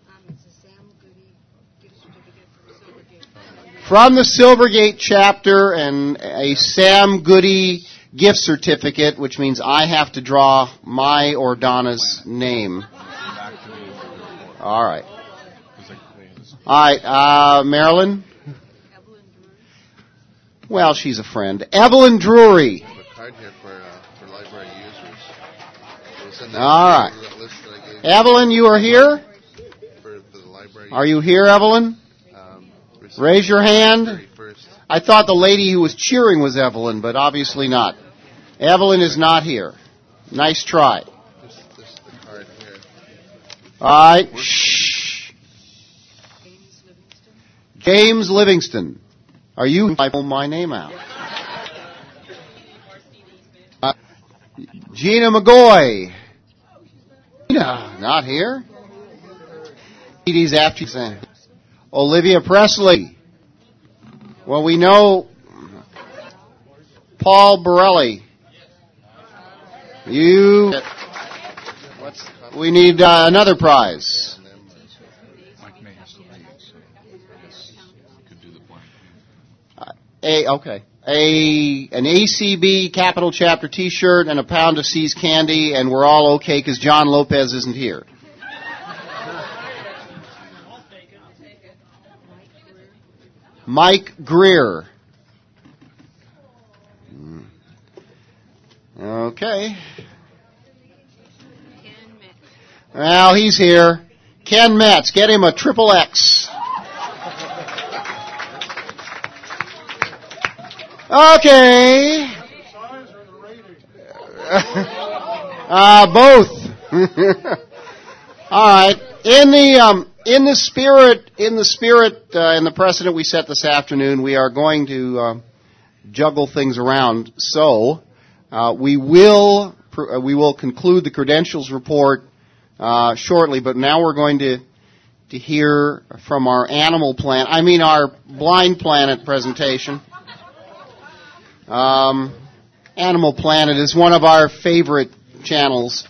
From the Silvergate chapter, and a Sam Goody gift certificate, which means I have to draw my or Donna's name. All right. All right, Marilyn? Well, she's a friend. Evelyn Drury. I have a card here for library users. All right. Evelyn, you are here? For the library. Are you here, Evelyn? Raise your hand. I thought the lady who was cheering was Evelyn, but obviously not. Evelyn is not here. Nice try. This is the card here. All right. Shh. James Livingston. Are you typing my name out? Gina McGoy. Gina, not here. He's after you. Olivia Presley. Well, we know Paul Borelli. We need another prize. An ACB Capital Chapter T-shirt and a pound of C's candy, and we're all okay because John Lopez isn't here. Mike Greer. Okay. Well, he's here. Ken Metz, get him a triple X. Okay. Both. All right. In the spirit, in the precedent we set this afternoon, we are going to juggle things around. So we will conclude the credentials report shortly, but now we're going to hear from our our Blind Planet presentation. Animal Planet is one of our favorite channels.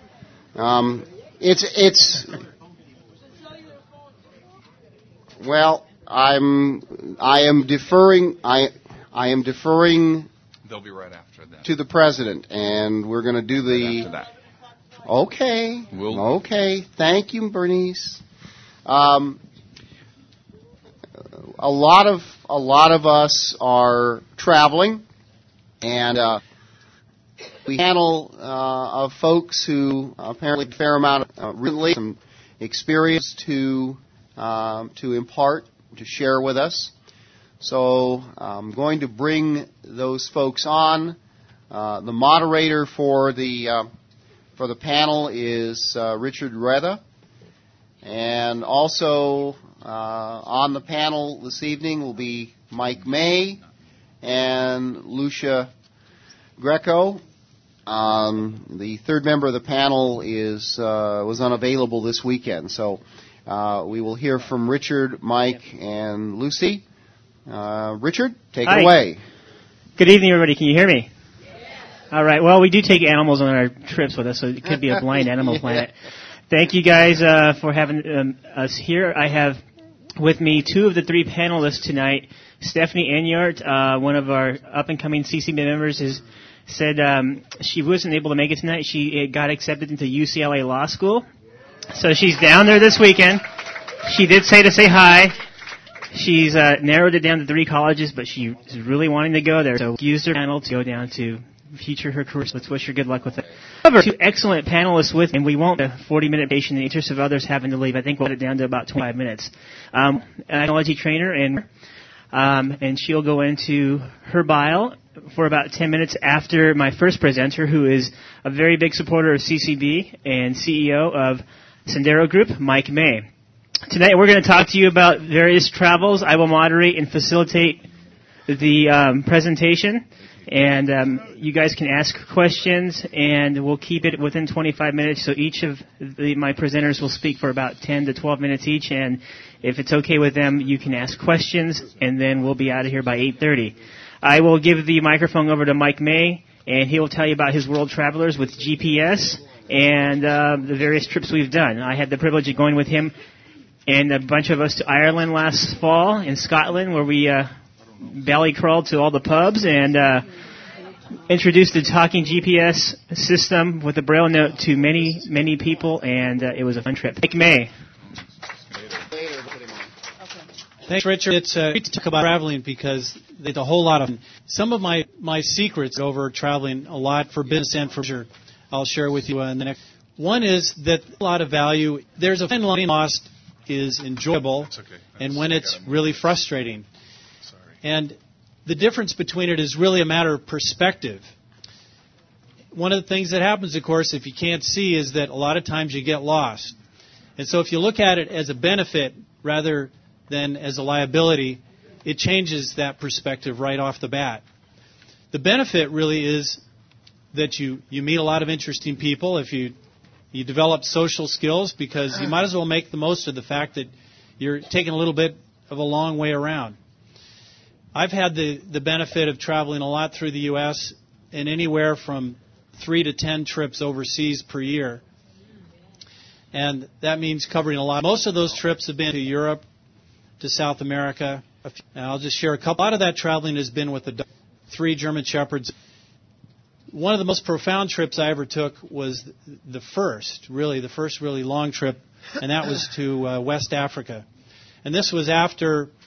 Well, I am deferring. They'll be right after that. To the president, and we're going to do the. Right after that. Okay. Okay. Thank you, Bernice. A lot of us are traveling, and we panel of folks who apparently have a fair amount of really some experience to impart, to share with us. So I'm going to bring those folks on. The moderator for the panel is Richard Reda, and also on the panel this evening will be Mike May and Lucia Greco. The third member of the panel was unavailable this weekend, so we will hear from Richard, Mike, and Lucy. Richard, take it away. Good evening, everybody. Can you hear me? All right. Well, we do take animals on our trips with us, so it could be a blind Animal Planet. Thank you guys for having us here. I have with me two of the three panelists tonight. Stephanie Enyart, one of our up-and-coming CCB members, said she wasn't able to make it tonight. She got accepted into UCLA Law School, so she's down there this weekend. She did say to say hi. She's narrowed it down to 3 colleges, but she is really wanting to go there, so used her panel to go down to feature her career. So let's wish her good luck with it. However, 2 excellent panelists with, and we won't a 40-minute patient in the interest of others having to leave. I think we'll get it down to about 25 minutes. An technology trainer, and she'll go into her bio for about 10 minutes after my first presenter, who is a very big supporter of CCB and CEO of Sendero Group, Mike May. Tonight we're going to talk to you about various travels. I will moderate and facilitate the presentation, and you guys can ask questions, and we'll keep it within 25 minutes, so each of my presenters will speak for about 10 to 12 minutes each, and if it's okay with them, you can ask questions, and then we'll be out of here by 8:30. I will give the microphone over to Mike May, and he will tell you about his world travelers with GPS and the various trips we've done. I had the privilege of going with him and a bunch of us to Ireland last fall, in Scotland, where we belly crawled to all the pubs and introduced the talking GPS system with a Braille note to many, many people, and it was a fun trip. Mike May. Thanks, Richard. It's great to talk about traveling because there's a whole lot of some of my secrets over traveling a lot for business and for pleasure. I'll share with you in the next. One is that a lot of value. There's a fine line. Lost is enjoyable, and when it's really frustrating. And the difference between it is really a matter of perspective. One of the things that happens, of course, if you can't see, is that a lot of times you get lost. And so if you look at it as a benefit rather than as a liability, it changes that perspective right off the bat. The benefit really is that you meet a lot of interesting people. If you develop social skills, because you might as well make the most of the fact that you're taking a little bit of a long way around. I've had the benefit of traveling a lot through the U.S. and anywhere from 3 to 10 trips overseas per year. And that means covering a lot. Most of those trips have been to Europe, to South America. And I'll just share a couple. A lot of that traveling has been with the 3 German Shepherds. One of the most profound trips I ever took was the first really long trip, and that was to West Africa. And this was after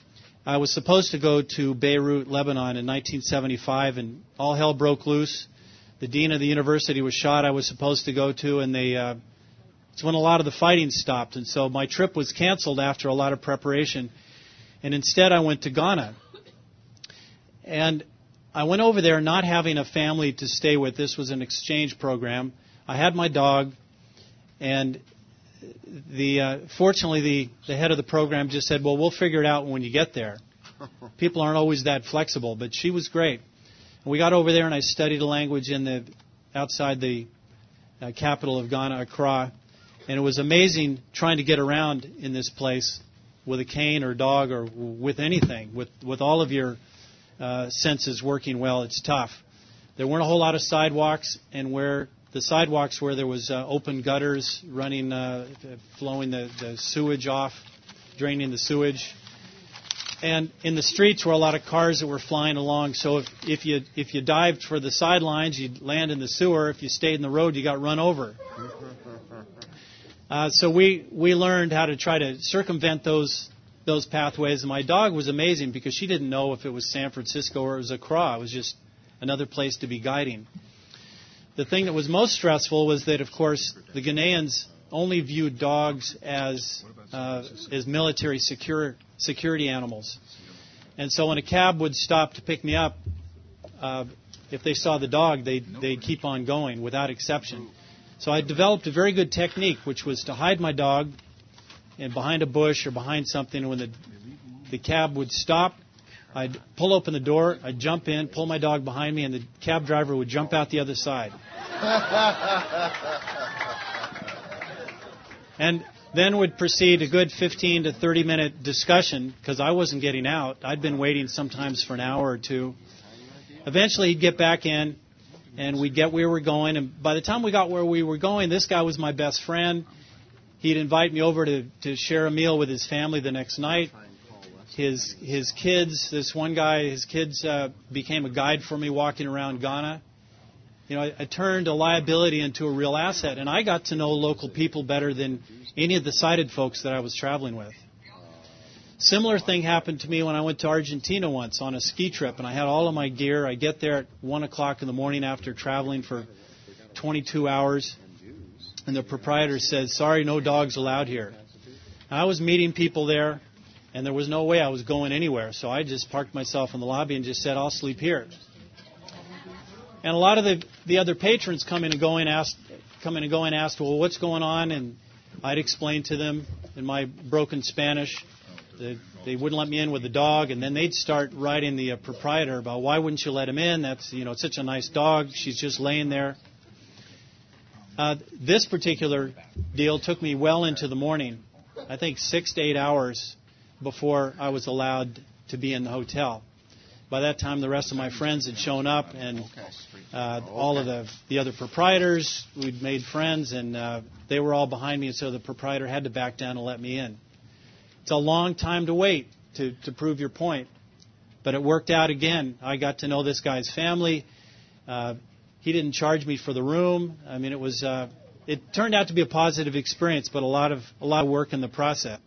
I was supposed to go to Beirut, Lebanon in 1975, and all hell broke loose. The dean of the university was shot I was supposed to go to, and it's when a lot of the fighting stopped. And so my trip was canceled after a lot of preparation. And instead I went to Ghana. And I went over there not having a family to stay with. This was an exchange program. I had my dog, and fortunately the head of the program just said, well, we'll figure it out when you get there. People aren't always that flexible, but she was great. And we got over there, and I studied a language outside the capital of Ghana, Accra. And it was amazing trying to get around in this place with a cane or dog or with anything, with all of your senses working well. It's tough. There weren't a whole lot of sidewalks, and where the sidewalks where there was open gutters running, flowing the sewage off, draining the sewage. And in the streets were a lot of cars that were flying along. So if you dived for the sidelines, you'd land in the sewer. If you stayed in the road, you got run over. So we learned how to try to circumvent those pathways. And my dog was amazing because she didn't know if it was San Francisco or it was Accra. It was just another place to be guiding. The thing that was most stressful was that, of course, the Ghanaians only viewed dogs as military security animals. And so when a cab would stop to pick me up, if they saw the dog, they'd keep on going without exception. So I developed a very good technique, which was to hide my dog behind a bush or behind something. And when the cab would stop, I'd pull open the door, I'd jump in, pull my dog behind me, and the cab driver would jump out the other side. And then would proceed a good 15 to 30-minute discussion, because I wasn't getting out. I'd been waiting sometimes for an hour or two. Eventually, he'd get back in, and we'd get where we were going. And by the time we got where we were going, this guy was my best friend. He'd invite me over to share a meal with his family the next night. His kids, this one guy, his kids became a guide for me walking around Ghana. You know, I turned a liability into a real asset, and I got to know local people better than any of the sighted folks that I was traveling with. Similar thing happened to me when I went to Argentina once on a ski trip, and I had all of my gear. I get there at 1 o'clock in the morning after traveling for 22 hours, and the proprietor says, sorry, no dogs allowed here. And I was meeting people there, and there was no way I was going anywhere, so I just parked myself in the lobby and just said, I'll sleep here. And a lot of the other patrons come in and go and ask, well, what's going on? And I'd explain to them in my broken Spanish that they wouldn't let me in with the dog, and then they'd start writing the proprietor about why wouldn't you let him in? That's, it's such a nice dog. She's just laying there. This particular deal took me well into the morning, I think 6 to 8 hours before I was allowed to be in the hotel. By that time, the rest of my friends had shown up, and all of the other proprietors, we'd made friends, and they were all behind me, and so the proprietor had to back down and let me in. It's a long time to wait to prove your point, but it worked out again. I got to know this guy's family. He didn't charge me for the room. I mean, it turned out to be a positive experience, but a lot of work in the process.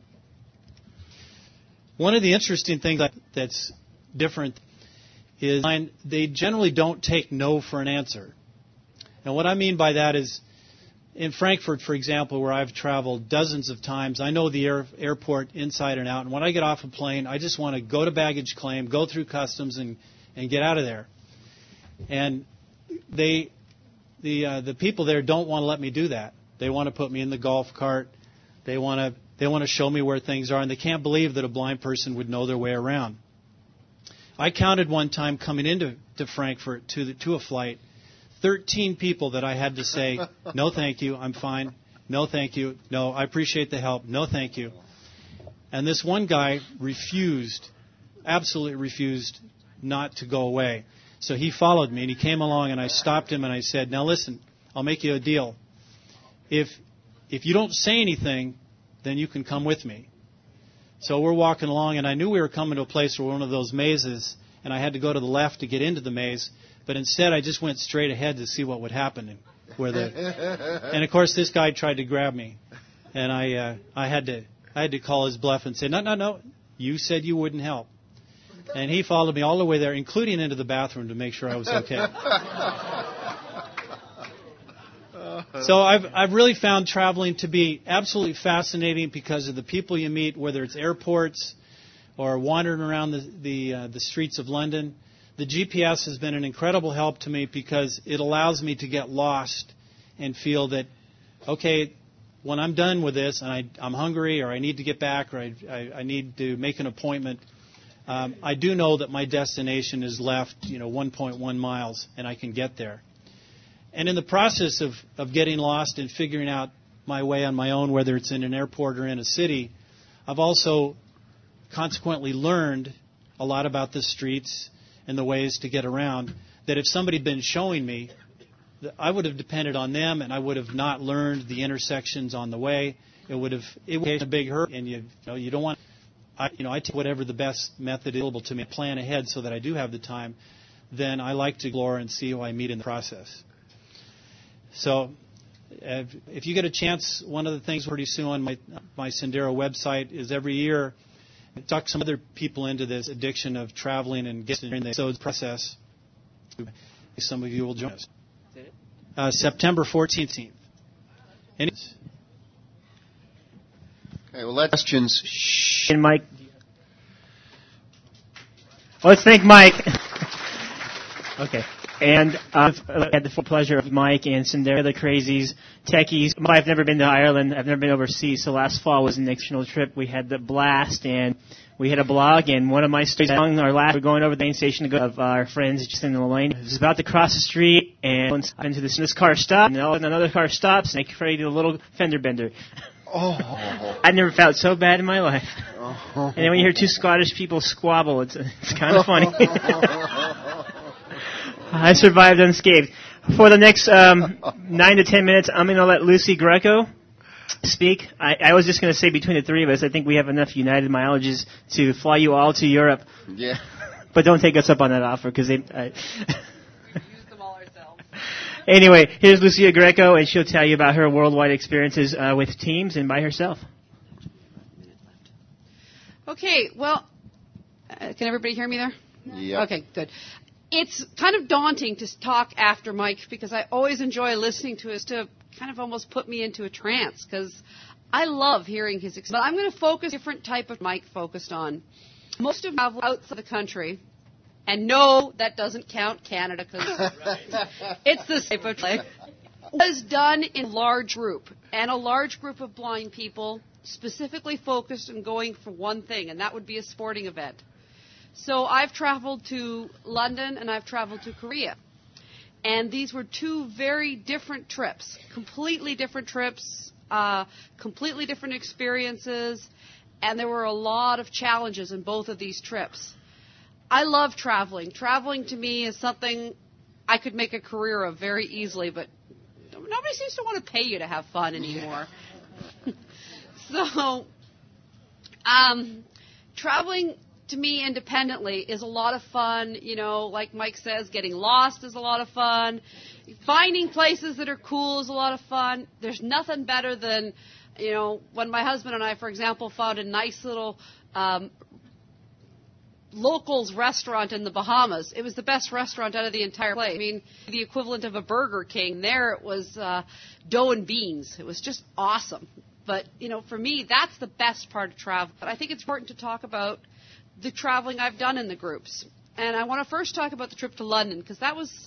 One of the interesting things that's different is they generally don't take no for an answer. And what I mean by that is, in Frankfurt, for example, where I've traveled dozens of times, I know the airport inside and out. And when I get off a plane, I just want to go to baggage claim, go through customs, and get out of there. And the people there don't want to let me do that. They want to put me in the golf cart. They want to show me where things are, and they can't believe that a blind person would know their way around. I counted one time coming into Frankfurt to a flight, 13 people that I had to say, no, thank you, I'm fine. No, thank you. No, I appreciate the help. No, thank you. And this one guy absolutely refused not to go away. So he followed me, and he came along, and I stopped him, and I said, now listen, I'll make you a deal. If you don't say anything, then you can come with me. So we're walking along, and I knew we were coming to a place where one of those mazes, and I had to go to the left to get into the maze. But instead, I just went straight ahead to see what would happen. And of course, this guy tried to grab me, and I had to call his bluff and say, no, you said you wouldn't help. And he followed me all the way there, including into the bathroom to make sure I was okay. So I've really found traveling to be absolutely fascinating because of the people you meet, whether it's airports or wandering around the streets of London. The GPS has been an incredible help to me because it allows me to get lost and feel that, okay, when I'm done with this and I'm hungry or I need to get back or I need to make an appointment, I do know that my destination is left, 1.1 miles, and I can get there. And in the process of getting lost and figuring out my way on my own, whether it's in an airport or in a city, I've also consequently learned a lot about the streets and the ways to get around, that if somebody had been showing me, I would have depended on them and I would have not learned the intersections on the way. It would have been a big hurt, and you don't want. I take whatever the best method available to me, plan ahead so that I do have the time. Then I like to explore and see who I meet in the process. So, if you get a chance, one of the things pretty soon on my Sendero website is every year I talk some other people into this addiction of traveling and getting in the process. Some of you will join us. September 14th. Okay, well, let's questions. Shh. And Mike. Let's thank Mike. Okay. And I've had the full pleasure of Mike and Sendero, the crazies, techies. I've never been to Ireland. I've never been overseas. So last fall was an exceptional trip. We had the blast, and we had a blog. And one of my stories, our last, we're going over the main station of our friends just in the lane. It was about to cross the street, and into this car stopped, and another car stops, and they created a little fender bender. Oh. I never felt so bad in my life. And then when you hear two Scottish people squabble, it's kind of funny. I survived unscathed. For the next 9 to 10 minutes, I'm going to let Lucy Greco speak. I was just going to say between the three of us, I think we have enough United mileages to fly you all to Europe. Yeah. But don't take us up on that offer because they... use them all ourselves. Anyway, here's Lucia Greco, and she'll tell you about her worldwide experiences with teams and by herself. Okay, well, can everybody hear me there? Yeah. Okay, good. It's kind of daunting to talk after Mike because I always enjoy listening to his to kind of almost put me into a trance because I love hearing his experience. But I'm going to focus a different type of Mike focused on. Most of travel outside the country, and no, that doesn't count Canada because it's the type of play, was done in a large group, and a large group of blind people specifically focused on going for one thing, and that would be a sporting event. So I've traveled to London and I've traveled to Korea. And these were two very different trips, completely different trips, completely different experiences, and there were a lot of challenges in both of these trips. I love traveling. Traveling to me is something I could make a career of very easily, but nobody seems to want to pay you to have fun anymore. So, traveling to me independently is a lot of fun. Like Mike says, getting lost is a lot of fun. Finding places that are cool is a lot of fun. There's nothing better than, when my husband and I, for example, found a nice little locals restaurant in the Bahamas. It was the best restaurant out of the entire place. I mean, the equivalent of a Burger King. There it was dough and beans. It was just awesome. But, for me, that's the best part of travel. But I think it's important to talk about the traveling I've done in the groups. And I want to first talk about the trip to London because that was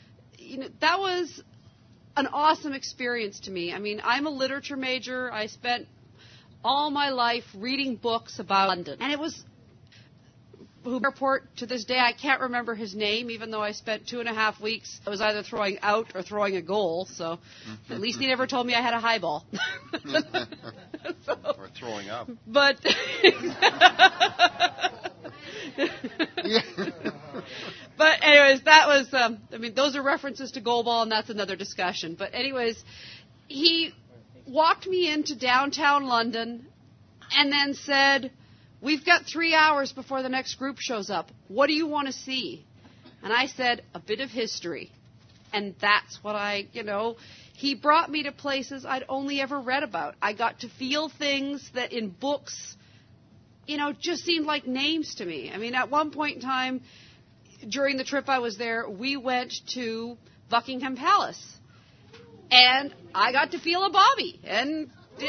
an awesome experience to me. I mean, I'm a literature major. I spent all my life reading books about London. And it was airport to this day. I can't remember his name, even though I spent 2.5 weeks. I was either throwing out or throwing a goal. So at least he never told me I had a high ball. Or throwing up. But but anyways, that was those are references to goalball, and that's another discussion. But anyways, he walked me into downtown London and then said, "We've got 3 hours before the next group shows up. What do you want to see?" And I said, "A bit of history." And that's what he brought me to places I'd only ever read about. I got to feel things that in books just seemed like names to me. I mean, at one point in time, during the trip I was there, we went to Buckingham Palace. And I got to feel a Bobby. And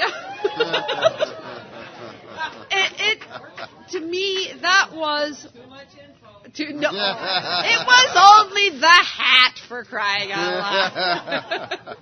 to me, that was... it was only the hat, for crying out loud.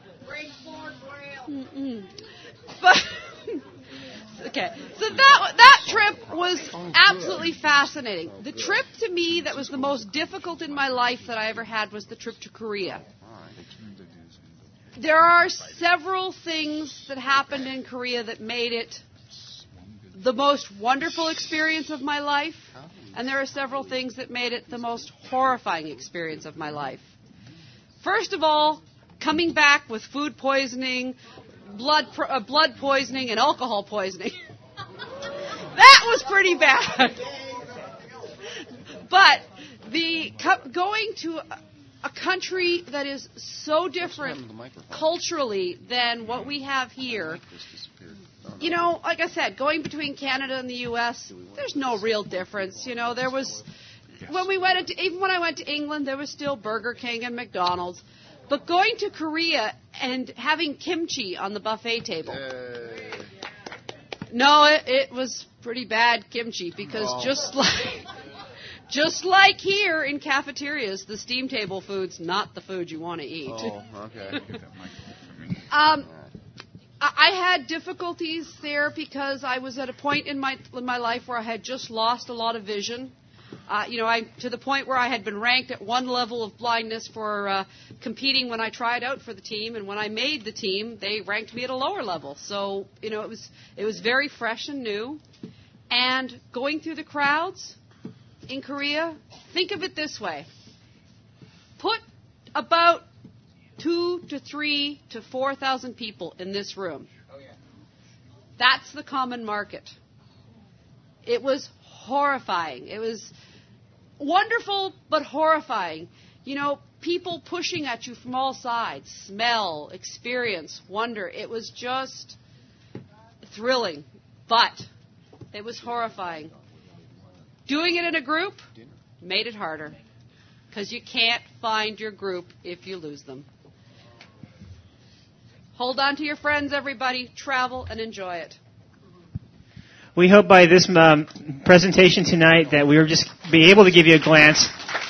But... Okay, so that trip was absolutely fascinating. The trip to me that was the most difficult in my life that I ever had was the trip to Korea. There are several things that happened in Korea that made it the most wonderful experience of my life, and there are several things that made it the most horrifying experience of my life. First of all, coming back with food poisoning, blood poisoning, and alcohol poisoning. That was pretty bad. But going to a country that is so different culturally than what we have here, like I said, going between Canada and the U.S., there's no real difference. There was, even when I went to England, there was still Burger King and McDonald's. But going to Korea and having kimchi on the buffet table. No, it was pretty bad kimchi because just like here in cafeterias, the steam table food's not the food you want to eat. Oh, okay. I had difficulties there because I was at a point in my life where I had just lost a lot of vision. To the point where I had been ranked at one level of blindness for competing when I tried out for the team, and when I made the team, they ranked me at a lower level. So, it was very fresh and new. And going through the crowds in Korea, think of it this way. Put about 2,000 to 3,000 to 4,000 people in this room. That's the common market. It was horrifying. It was wonderful, but horrifying. People pushing at you from all sides. Smell, experience, wonder. It was just thrilling, but it was horrifying. Doing it in a group made it harder because you can't find your group if you lose them. Hold on to your friends, everybody. Travel and enjoy it. We hope by this presentation tonight that we were just be able to give you a glance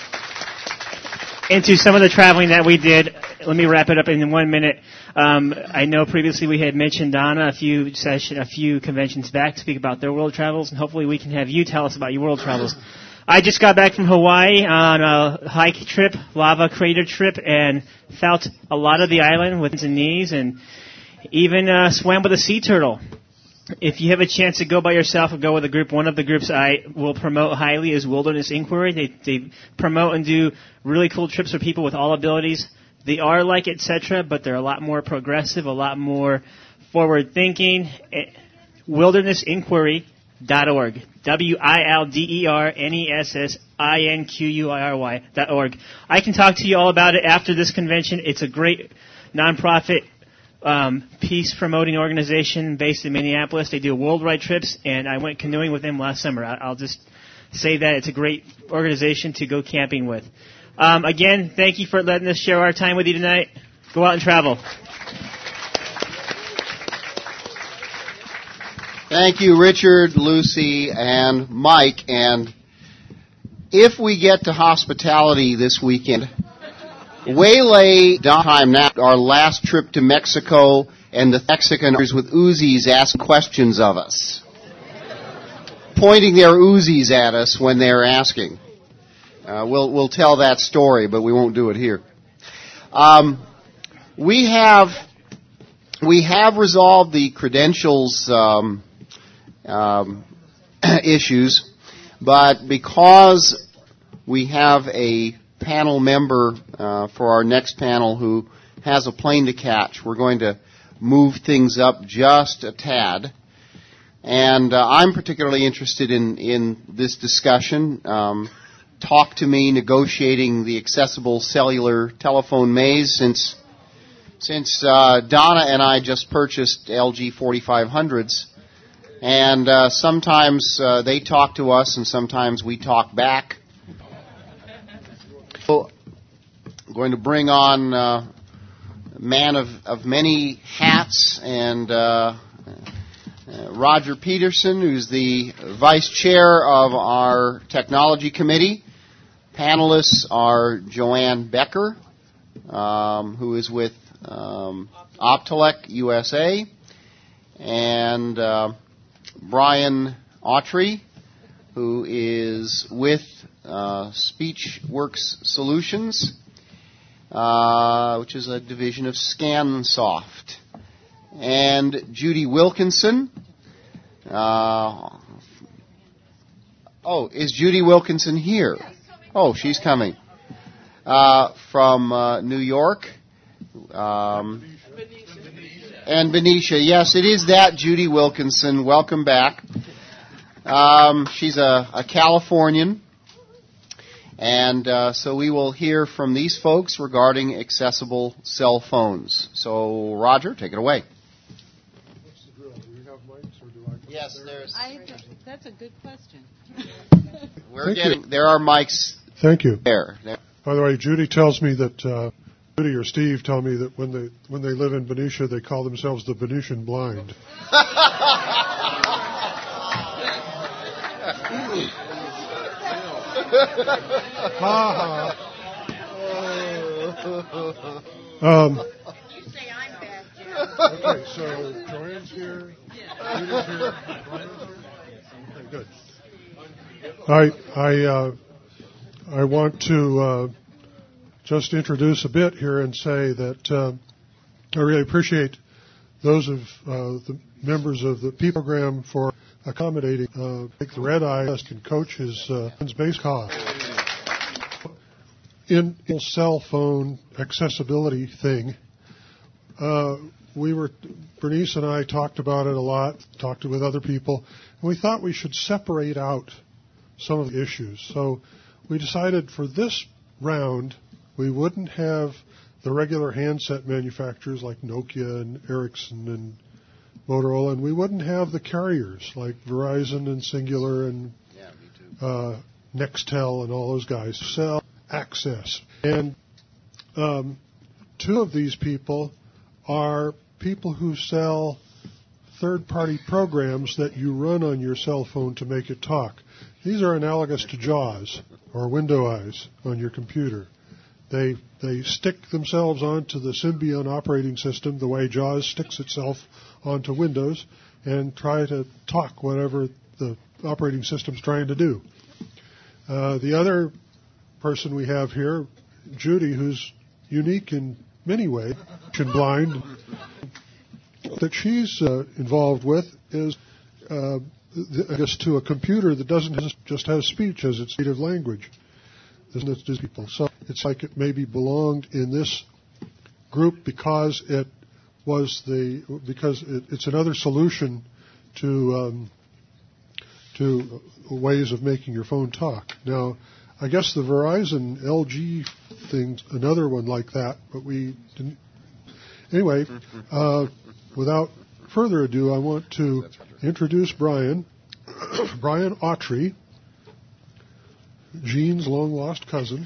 into some of the traveling that we did. Let me wrap it up in 1 minute. I know previously we had mentioned Donna a few conventions back to speak about their world travels, and hopefully we can have you tell us about your world travels. I just got back from Hawaii on a hike trip, lava crater trip, and felt a lot of the island with hands and knees, and even swam with a sea turtle. If you have a chance to go by yourself or go with a group, one of the groups I will promote highly is Wilderness Inquiry. They promote and do really cool trips for people with all abilities. They are like etc., but they're a lot more progressive, a lot more forward-thinking. WildernessInquiry.org. WILDERNESSINQUIRY.org. I can talk to you all about it after this convention. It's a great nonprofit peace promoting organization based in Minneapolis. They do worldwide trips, and I went canoeing with them last summer. I'll just say that it's a great organization to go camping with. Again, thank you for letting us share our time with you tonight. Go out and travel. Thank you, Richard, Lucy, and Mike. And if we get to hospitality this weekend, waylay time now, our last trip to Mexico, and the Mexicans with Uzis ask questions of us, pointing their Uzis at us when they're asking. We'll tell that story, but we won't do it here. We have resolved the credentials issues, but because we have a panel member for our next panel who has a plane to catch, we're going to move things up just a tad. And I'm particularly interested in this discussion. Talk to me, negotiating the accessible cellular telephone maze. Since Donna and I just purchased LG 4500s, And sometimes they talk to us, and sometimes we talk back. So, I'm going to bring on a man of many hats, and Roger Peterson, who's the vice chair of our technology committee. Panelists are Joanne Becker, who is with Optelec USA, and Brian Autry, who is with SpeechWorks Solutions, which is a division of ScanSoft, and Judy Wilkinson. Is Judy Wilkinson here? Oh, she's coming. From New York. And Benicia. Yes, it is that Judy Wilkinson. Welcome back. She's a Californian. And so we will hear from these folks regarding accessible cell phones. So, Roger, take it away. What's the drill? Do we have mics, or do I? Yes, there's. That's a good question. There are mics. Thank you. There. By the way, Judy tells me that Judy or Steve tell me that when they live in Benicia, they call themselves the Venetian blind. You say I'm bad, Jim. Okay, so Joanne's here. Judy's here. Brian's here. Okay, good. I want to just introduce a bit here and say that I really appreciate those of the members of the P program for accommodating the Red Eye and coach his base cost. In cell phone accessibility thing, Bernice and I talked about it a lot, talked with other people, and we thought we should separate out some of the issues. So we decided for this round we wouldn't have the regular handset manufacturers like Nokia and Ericsson and Motorola, and we wouldn't have the carriers like Verizon and Singular and Nextel and all those guys sell access. And two of these people are people who sell third-party programs that you run on your cell phone to make it talk. These are analogous to JAWS or Window Eyes on your computer. They stick themselves onto the Symbian operating system the way JAWS sticks itself onto Windows and try to talk whatever the operating system's trying to do. The other person we have here, Judy, who's unique in many ways, blind, that she's involved with is, I guess, to a computer that doesn't just have speech as its native language. It's just people. So it's like it maybe belonged in this group because it's another solution to ways of making your phone talk. Now, I guess the Verizon LG thing's another one like that, but we didn't. Anyway, without further ado, I want to introduce Brian Autry, Gene's long-lost cousin.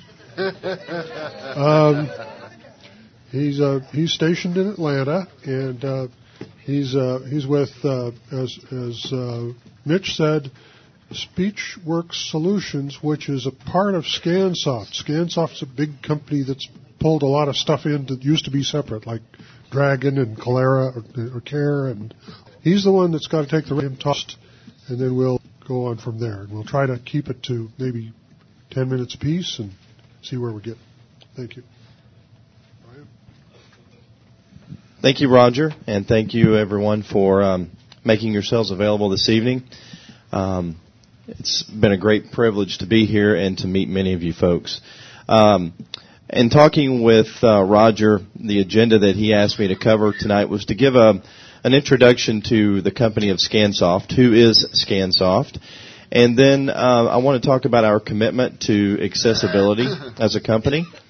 He's stationed in Atlanta, and he's with, as Mitch said, SpeechWorks Solutions, which is a part of ScanSoft. ScanSoft's a big company that's pulled a lot of stuff in that used to be separate, like Dragon and Calera or Care, and he's the one that's got to take the rim tossed, and then we'll go on from there. And we'll try to keep it to maybe 10 minutes apiece and see where we get. Thank you. Brian? Thank you, Roger, and thank you, everyone, for making yourselves available this evening. It's been a great privilege to be here and to meet many of you folks. In talking with Roger, the agenda that he asked me to cover tonight was to give an introduction to the company of ScanSoft. Who is ScanSoft? And then I want to talk about our commitment to accessibility as a company.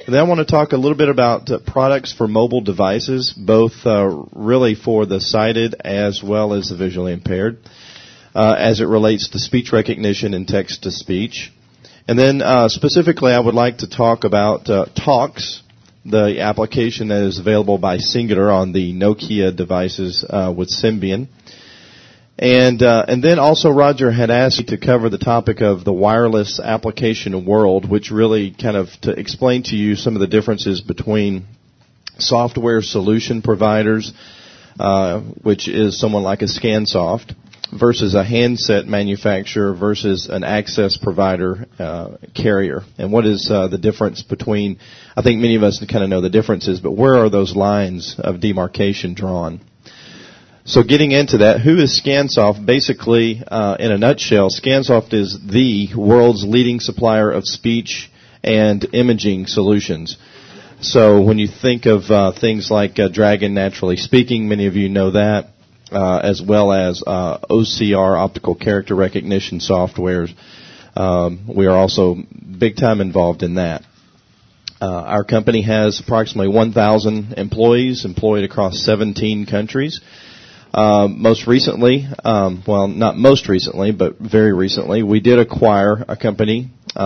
Then I want to talk a little bit about products for mobile devices, both really for the sighted as well as the visually impaired, as it relates to speech recognition and text-to-speech. And then specifically I would like to talk about Talks, the application that is available by Cingular on the Nokia devices with Symbian. And then also Roger had asked me to cover the topic of the wireless application world, which really kind of to explain to you some of the differences between software solution providers, which is someone like a ScanSoft, versus a handset manufacturer versus an access provider carrier. And what is the difference between, I think many of us kind of know the differences, but where are those lines of demarcation drawn? So getting into that, who is ScanSoft? Basically, in a nutshell, ScanSoft is the world's leading supplier of speech and imaging solutions. So when you think of things like Dragon Naturally Speaking, many of you know that, as well as OCR, optical character recognition softwares. We are also big time involved in that. Our company has approximately 1,000 employees employed across 17 countries. Most recently, well, not most recently, but very recently, we did acquire a company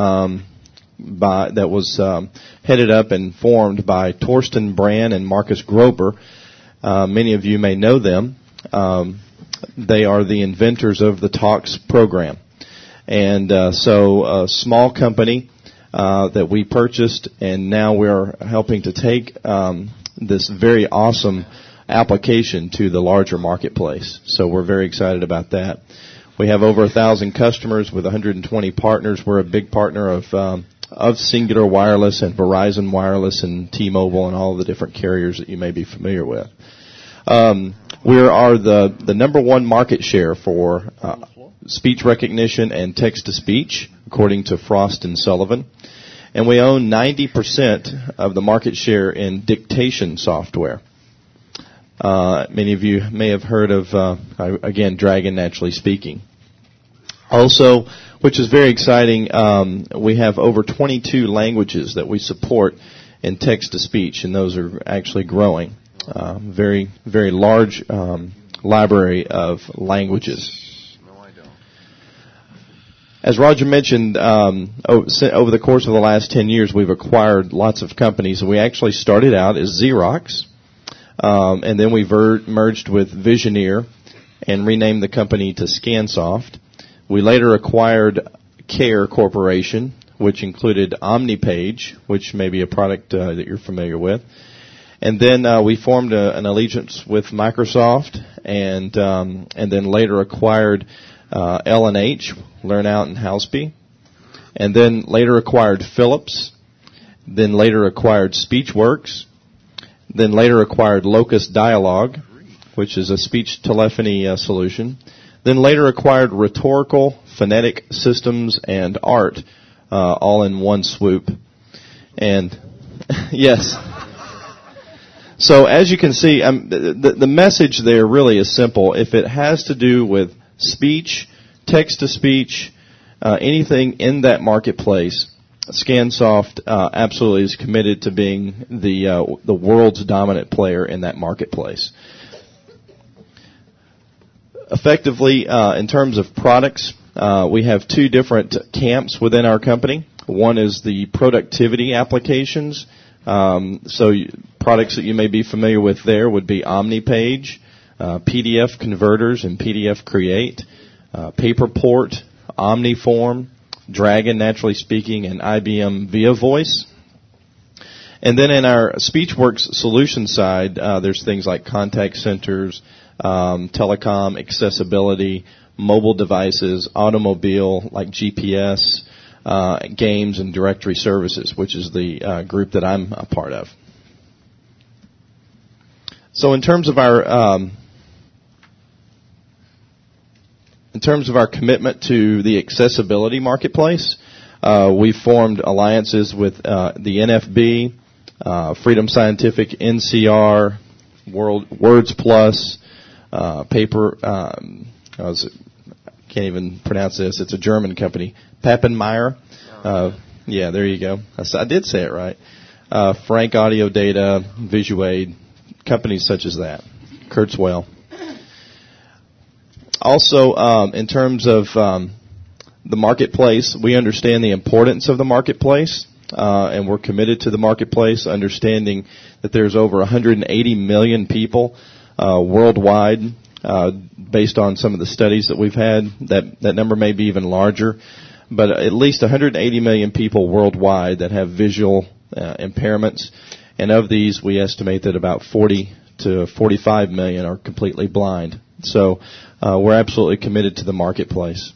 that was headed up and formed by Torsten Brand and Marcus Grober. Many of you may know them. They are the inventors of the Talks program. And so a small company that we purchased, and now we're helping to take this very awesome application to the larger marketplace. So we're very excited about that. We have over 1,000 customers with 120 partners. We're a big partner of Cingular Wireless and Verizon Wireless and T-Mobile and all the different carriers that you may be familiar with. We are the number one market share for speech recognition and text-to-speech, according to Frost & Sullivan. And we own 90% of the market share in dictation software. Many of you may have heard of, again, Dragon Naturally Speaking. Also, which is very exciting, we have over 22 languages that we support in text-to-speech, and those are actually growing. Very, very large library of languages. As Roger mentioned, over the course of the last 10 years, we've acquired lots of companies. We actually started out as Xerox. And then we merged with Visioneer and renamed the company to ScanSoft. We later acquired Care Corporation, which included OmniPage, which may be a product that you're familiar with. And then we formed an allegiance with Microsoft, and then later acquired L&H, Learnout and Houseby, and then later acquired Philips, then later acquired SpeechWorks, then later acquired Locus Dialogue, which is a speech telephony solution. Then later acquired Rhetorical, Phonetic Systems, and Art, all in one swoop. And yes. So as you can see, the message there really is simple. If it has to do with speech, text-to-speech, anything in that marketplace, ScanSoft absolutely is committed to being the world's dominant player in that marketplace. Effectively, in terms of products, we have two different camps within our company. One is the productivity applications. So products that you may be familiar with there would be OmniPage, PDF Converters and PDF Create, Paperport, Omniform, Dragon Naturally Speaking, and IBM ViaVoice. And then in our SpeechWorks solution side, there's things like contact centers, telecom, accessibility, mobile devices, automobile like GPS, games, and directory services, which is the group that I'm a part of. So in terms of our commitment to the accessibility marketplace, we formed alliances with the NFB, Freedom Scientific, NCR, Words Plus, Paper. Can't even pronounce this. It's a German company, Pappenmeier. Yeah, there you go. I did say it right. Frank Audio Data, Visuaid, companies such as that, Kurzweil. Also, in terms of the marketplace, we understand the importance of the marketplace, and we're committed to the marketplace, understanding that there's over 180 million people worldwide, based on some of the studies that we've had. That number may be even larger, but at least 180 million people worldwide that have visual impairments, and of these, we estimate that about 40 to 45 million are completely blind. So we're absolutely committed to the marketplace.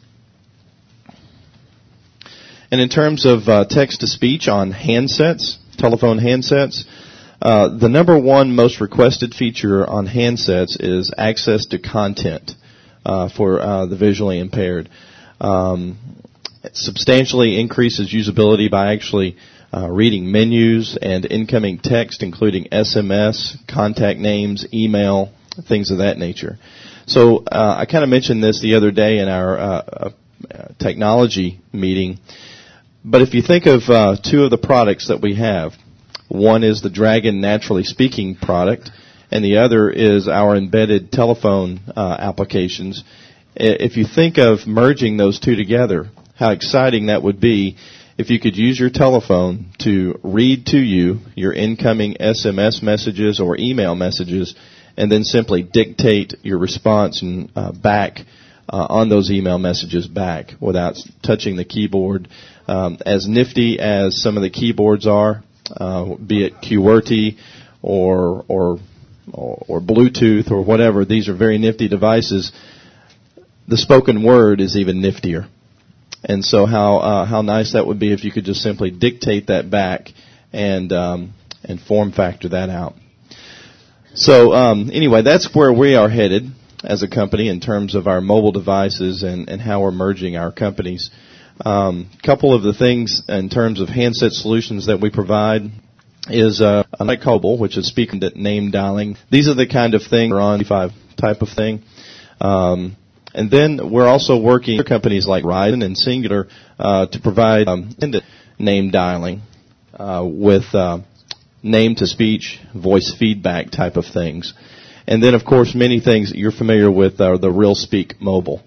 And in terms of text-to-speech on handsets, telephone handsets, the number one most requested feature on handsets is access to content for the visually impaired. It substantially increases usability by actually reading menus and incoming text, including SMS, contact names, email, things of that nature. So I kind of mentioned this the other day in our technology meeting. But if you think of two of the products that we have, one is the Dragon Naturally Speaking product, and the other is our embedded telephone applications. If you think of merging those two together, how exciting that would be if you could use your telephone to read to you your incoming SMS messages or email messages, and then simply dictate your response and back on those email messages back without touching the keyboard. As nifty as some of the keyboards are, be it QWERTY or Bluetooth or whatever, these are very nifty devices. The spoken word is even niftier. And so how nice that would be if you could just simply dictate that back and form factor that out. So anyway, that's where we are headed as a company in terms of our mobile devices and how we're merging our companies. Couple of the things in terms of handset solutions that we provide is like Cobble, which is speaking to name dialing. These are the kind of thing on 5 type of thing. And then we're also working with companies like Ryzen and Singular to provide name dialing with name-to-speech, voice feedback type of things. And then, of course, many things that you're familiar with are the RealSpeak Mobile.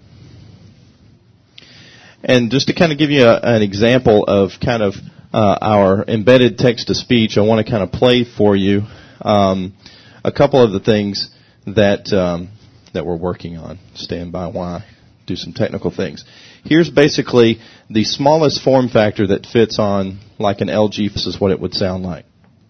And just to kind of give you an example of kind of our embedded text-to-speech, I want to kind of play for you a couple of the things that we're working on. Stand by while I do some technical things. Here's basically the smallest form factor that fits on like an LG. This is what it would sound like.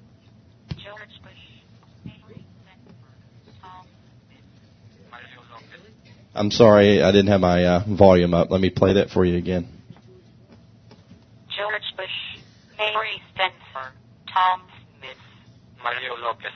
I'm sorry, I didn't have my volume up. Let me play that for you again. George Bush, Mary Spencer, Tom Smith, Mario Lopez.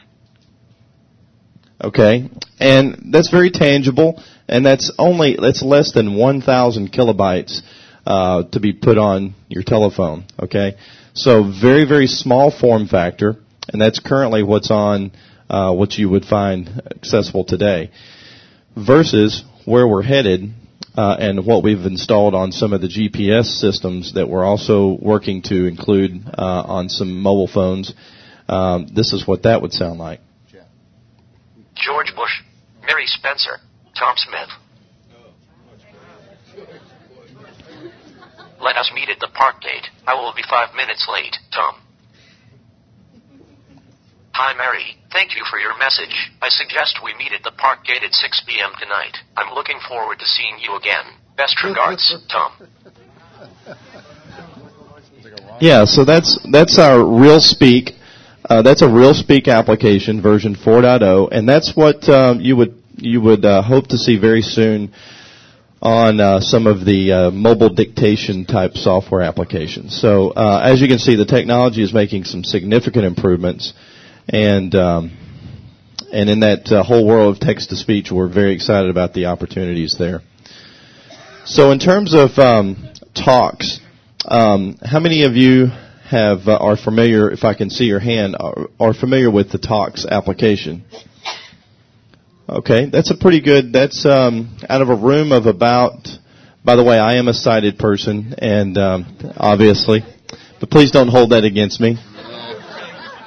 Okay, and that's very tangible, and that's less than 1,000 kilobytes to be put on your telephone. Okay, so very, very small form factor, and that's currently what's on what you would find accessible today. Versus where we're headed and what we've installed on some of the GPS systems that we're also working to include on some mobile phones. This is what that would sound like. George Bush, Mary Spencer, Tom Smith. Let us meet at the park gate. I will be 5 minutes late, Tom. Hi, Mary. Thank you for your message. I suggest we meet at the park gate at 6 p.m. tonight. I'm looking forward to seeing you again. Best regards, Tom. Yeah, so that's our RealSpeak. That's a RealSpeak application, version 4.0, and that's what you would hope to see very soon on some of the mobile dictation type software applications. So as you can see, the technology is making some significant improvements. And in that whole world of text-to-speech, we're very excited about the opportunities there. So in terms of talks, how many of you are familiar, if I can see your hand, are familiar with the Talks application? Okay, that's a pretty good, that's out of a room of about, by the way, I am a sighted person, and obviously, but please don't hold that against me.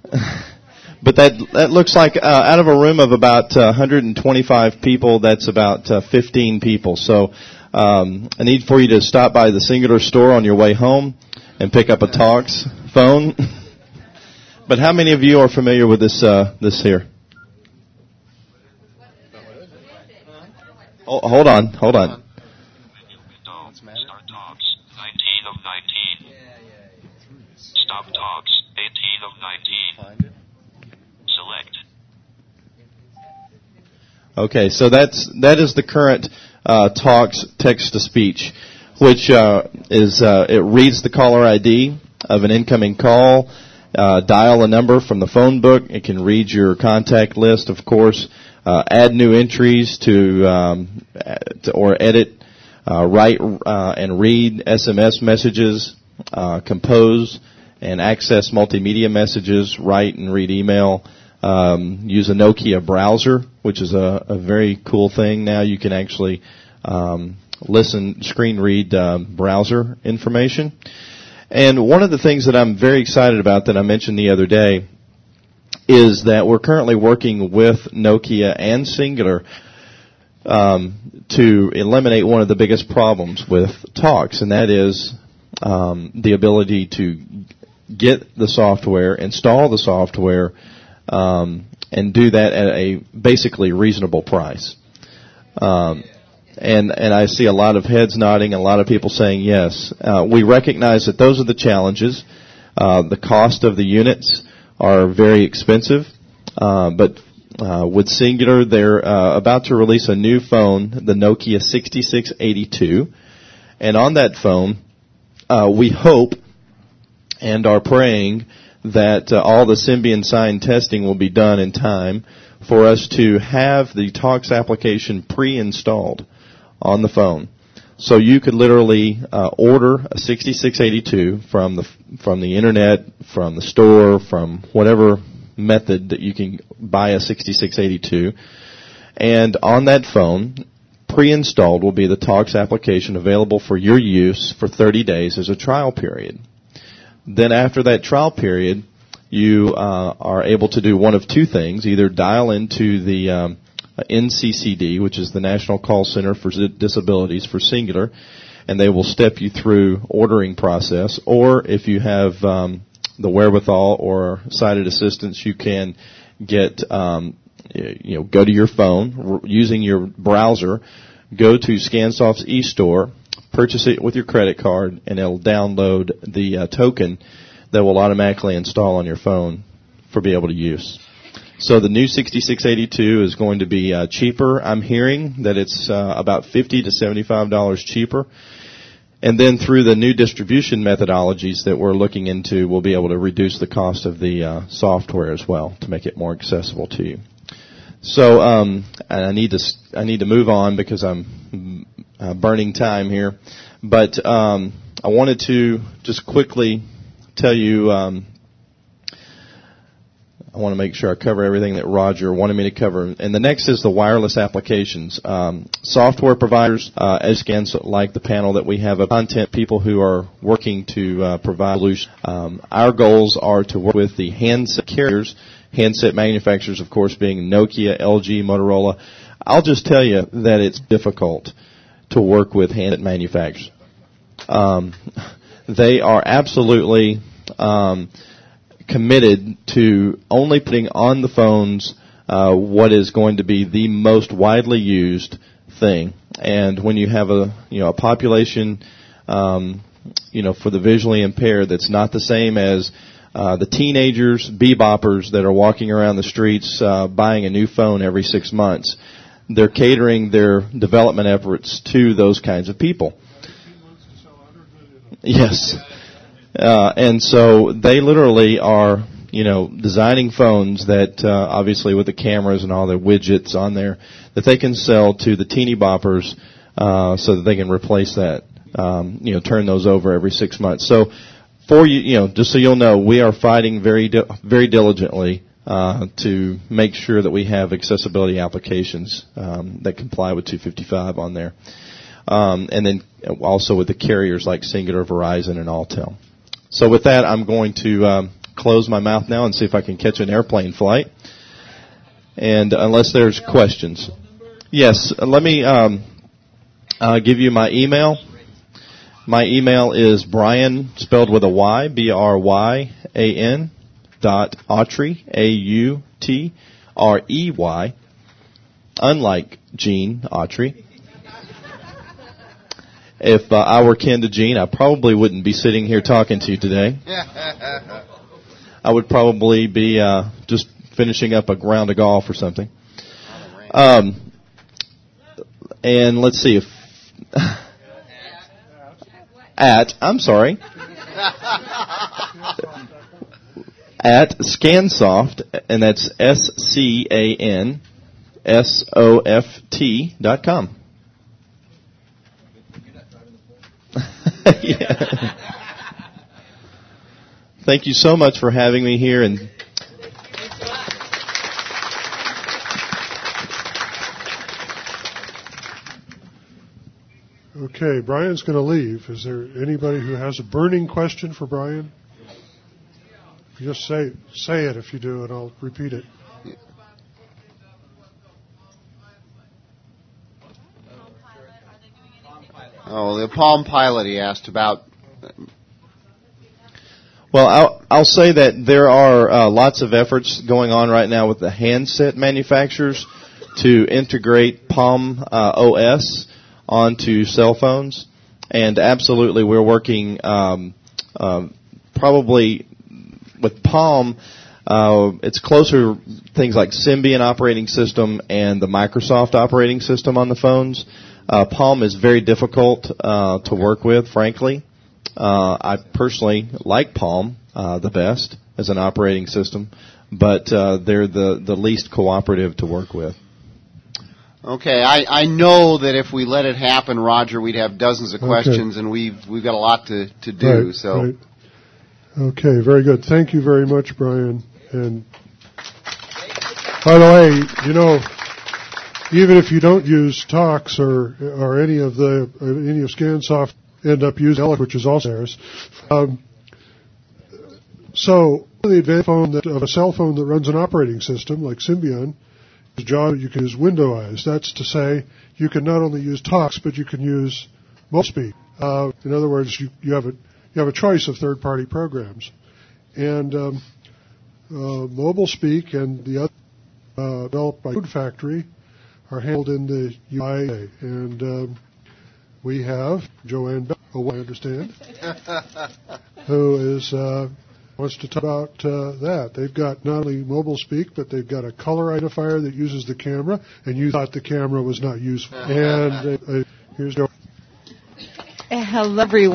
But that looks like out of a room of about 125 people, that's about 15 people. So I need for you to stop by the Cingular store on your way home and pick up a Talks phone. But how many of you are familiar with this here? Oh, hold on. Start Talks, 19 of 19. Stop Talks, 18 of 19. Select. Okay, so that is the current Talks text-to-speech, which is it reads the caller ID of an incoming call, dial a number from the phone book. It can read your contact list, of course, add new entries to or edit, write and read SMS messages, compose and access multimedia messages, write and read email. Use a Nokia browser, which is a very cool thing. Now you can actually screen read browser information. And one of the things that I'm very excited about that I mentioned the other day is that we're currently working with Nokia and Cingular to eliminate one of the biggest problems with Talks, and that is the ability to get the software, install the software, and do that at a basically reasonable price. And I see a lot of heads nodding, a lot of people saying yes. We recognize that those are the challenges. The cost of the units are very expensive, but with Cingular, they're about to release a new phone, the Nokia 6682, and on that phone, we hope and are praying that all the Symbian sign testing will be done in time for us to have the Talks application pre-installed on the phone. So you could literally order a 6682 from the internet, from the store, from whatever method that you can buy a 6682, and on that phone, pre-installed will be the Talks application available for your use for 30 days as a trial period. Then after that trial period, you are able to do one of two things: either dial into the NCCD, which is the National Call Center for Disabilities for Cingular, and they will step you through ordering process. Or if you have the wherewithal or sighted assistance, you can get go to your phone using your browser, go to ScanSoft's eStore, purchase it with your credit card, and it'll download the token that will automatically install on your phone for be able to use. So the new 6682 is going to be cheaper. I'm hearing that it's about $50 to $75 cheaper. And then through the new distribution methodologies that we're looking into, we'll be able to reduce the cost of the software as well to make it more accessible to you. So I need to move on because I'm burning time here. But I wanted to just quickly tell you, I want to make sure I cover everything that Roger wanted me to cover. And the next is the wireless applications. Software providers, as scans like the panel that we have of content people who are working to provide solutions. Our goals are to work with the handset carriers, handset manufacturers, of course, being Nokia, LG, Motorola. I'll just tell you that it's difficult to work with handset manufacturers. They are absolutely committed to only putting on the phones what is going to be the most widely used thing. And when you have a population for the visually impaired that's not the same as the teenagers, beboppers that are walking around the streets buying a new phone every 6 months, they're catering their development efforts to those kinds of people. Yes. And so they literally are, designing phones that, obviously with the cameras and all the widgets on there, that they can sell to the teeny boppers, so that they can replace that, turn those over every 6 months. So for you, just so you'll know, we are fighting very diligently, to make sure that we have accessibility applications, that comply with 255 on there. And then also with the carriers like Cingular, Verizon, and Alltel. So with that, I'm going to close my mouth now and see if I can catch an airplane flight. And unless there's questions. Yes, let me give you my email. My email is Bryan, spelled with a Y, B-R-Y-A-N, .Autrey, A-U-T-R-E-Y, unlike Gene Autry. If I were kin to Gene, I probably wouldn't be sitting here talking to you today. I would probably be just finishing up a round of golf or something. And let's see if at Scansoft, and that's SCANSOFT.com. Yeah. Thank you so much for having me here, and Okay, Brian's going to leave. Is there anybody who has a burning question for Brian? Just say it if you do, and I'll repeat it. Oh, the Palm Pilot he asked about. Well, I'll say that there are lots of efforts going on right now with the handset manufacturers to integrate Palm OS onto cell phones, and absolutely we're working probably with Palm. It's closer things like Symbian operating system and the Microsoft operating system on the phones. Palm is very difficult to work with, frankly. I personally like Palm the best as an operating system, but they're the least cooperative to work with. Okay, I know that if we let it happen, Roger, we'd have dozens of questions, and we've got a lot to do. Right, so, right. Okay, very good. Thank you very much, Brian. And by the way, even if you don't use Tox or any of Scansoft, end up using Eloquent, which is also theirs. So the advantage of a cell phone that runs an operating system like Symbian. You can use Windowize. That's to say, you can not only use Tox, but you can use MobileSpeak. In other words, you have a choice of third-party programs, and MobileSpeak and the other developed by Code Factory are handled in the UI. And we have Joanne Bell, I understand, who is wants to talk about that. They've got not only MobileSpeak, but they've got a color identifier that uses the camera, and you thought the camera was not useful. And here's Joe. Hello, everyone.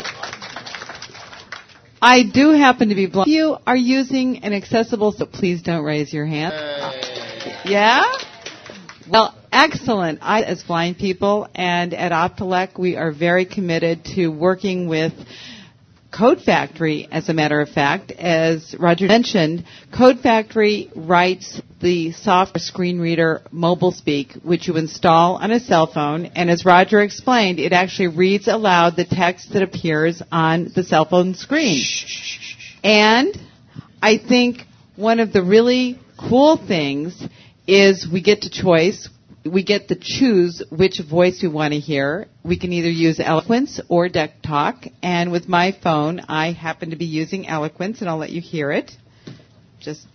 I do happen to be blind. If you are using an accessible, so please don't raise your hand. Yeah? Well, excellent. As blind people, and at Optelec, we are very committed to working with Code Factory, as a matter of fact. As Roger mentioned, Code Factory writes the software screen reader MobileSpeak, which you install on a cell phone, and as Roger explained, it actually reads aloud the text that appears on the cell phone screen. And I think one of the really cool things is we get to choose which voice we want to hear. We can either use Eloquence or DeckTalk. And with my phone, I happen to be using Eloquence, and I'll let you hear it. Just.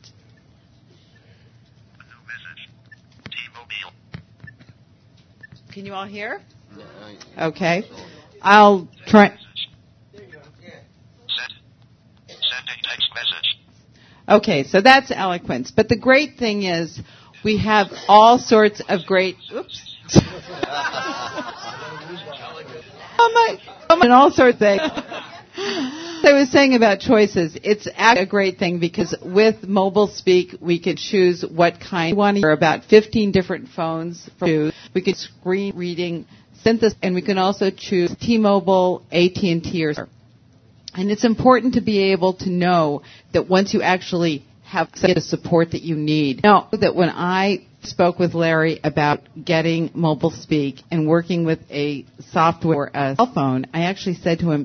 Can you all hear? Okay. I'll try. Sending text message. Okay, so that's Eloquence. But the great thing is, we have all sorts of great. Oops. And all sorts of things. I was saying about choices. It's actually a great thing because with MobileSpeak, we can choose what kind we want to hear. About 15 different phones. We can screen reading, synthesis, and we can also choose T-Mobile, AT&T, or. And it's important to be able to know that once you actually have the support that you need. Know that when I spoke with Larry about getting MobileSpeak and working with a software, a cell phone, I actually said to him,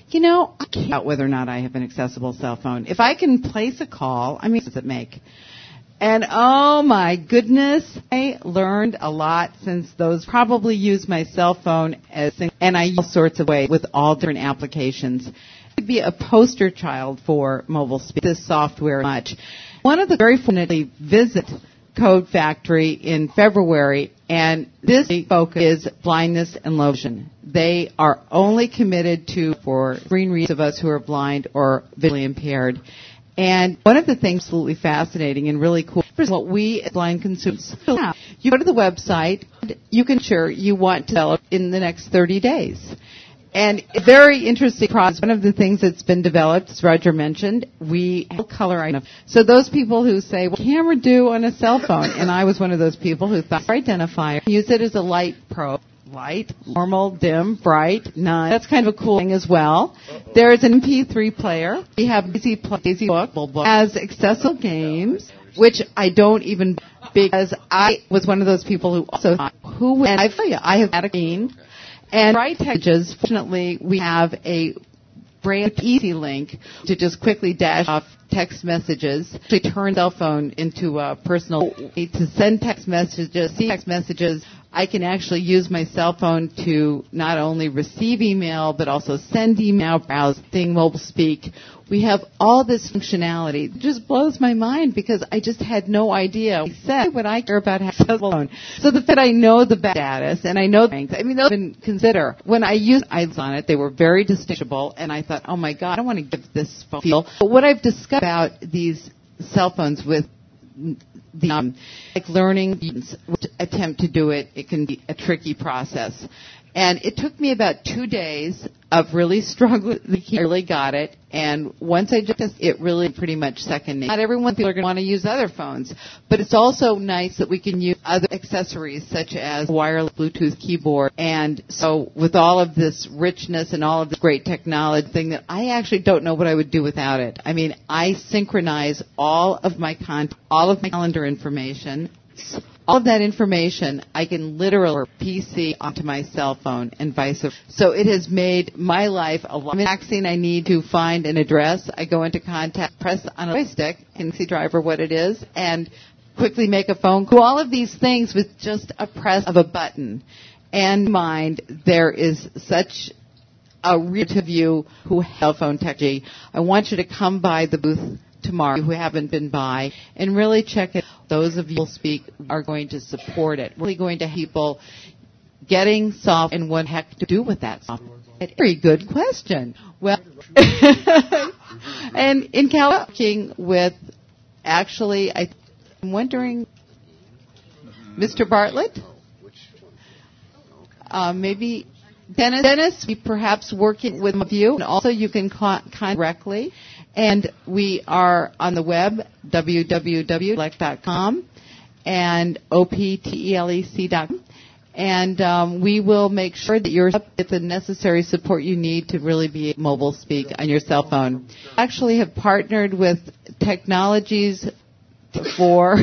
I can't out whether or not I have an accessible cell phone. If I can place a call, what does it make? And oh my goodness, I learned a lot since those. Probably use my cell phone and I use all sorts of ways with all different applications. I'd be a poster child for mobile speak. This software much. One of the very fortunately visit Code Factory in February, and this focus is blindness and low vision. They are only committed to for screen readers of us who are blind or visually impaired. And one of the things absolutely fascinating and really cool is what we as blind consumers do. You go to the website, you can share you want to develop in the next 30 days. And a very interesting process. One of the things that's been developed, as Roger mentioned, we have color identifier. So those people who say, what can camera do on a cell phone? And I was one of those people who thought identifier, use it as a light probe. Light, normal, dim, bright, none. That's kind of a cool thing as well. There is an MP3 player. We have Daisy Book has accessible games, which I don't even because I was one of those people who also thought, and I tell you, I have had a game and bright texts. Fortunately, we have a brand easy link to just quickly dash off text messages, to turn cell phone into a personal to send text messages, see text messages. I can actually use my cell phone to not only receive email, but also send email, browse, thing, mobile speak. We have all this functionality. It just blows my mind because I just had no idea. I said what I care about having a cell phone. So the fact that I know the status and I know the things, those even consider. When I used eyes on it, they were very distinguishable, and I thought, oh my God, I don't want to give this phone feel. But what I've discovered about these cell phones with the like learning attempt to do it, it can be a tricky process. And it took me about 2 days of really struggling. I really got it. And once I just, it really pretty much second nature. Not everyone people are going to want to use other phones. But it's also nice that we can use other accessories such as wireless Bluetooth keyboard. And so with all of this richness and all of this great technology thing that I actually don't know what I would do without it. I synchronize all of my content, all of my calendar information. All of that information I can literally or PC onto my cell phone and vice versa. So it has made my life a lot. Vaccine I need to find an address. I go into contact, press on a joystick, can see driver what it is, and quickly make a phone call. All of these things with just a press of a button. And mind, there is such a real to you who have cell phone technology. I want you to come by the booth tomorrow who haven't been by and really check it. Those of you who will speak are going to support it. We're really going to have people getting soft and what heck to do with that software. Very good question. Well, and in talking with, actually, I'm wondering, Mr. Bartlett, maybe Dennis, we perhaps working with some of you, and also you can contact directly. And we are on the web, www.oplec.com and optelec.com. And we will make sure that you're up with the necessary support you need to really be mobile speak on your cell phone. Actually have partnered with Technologies for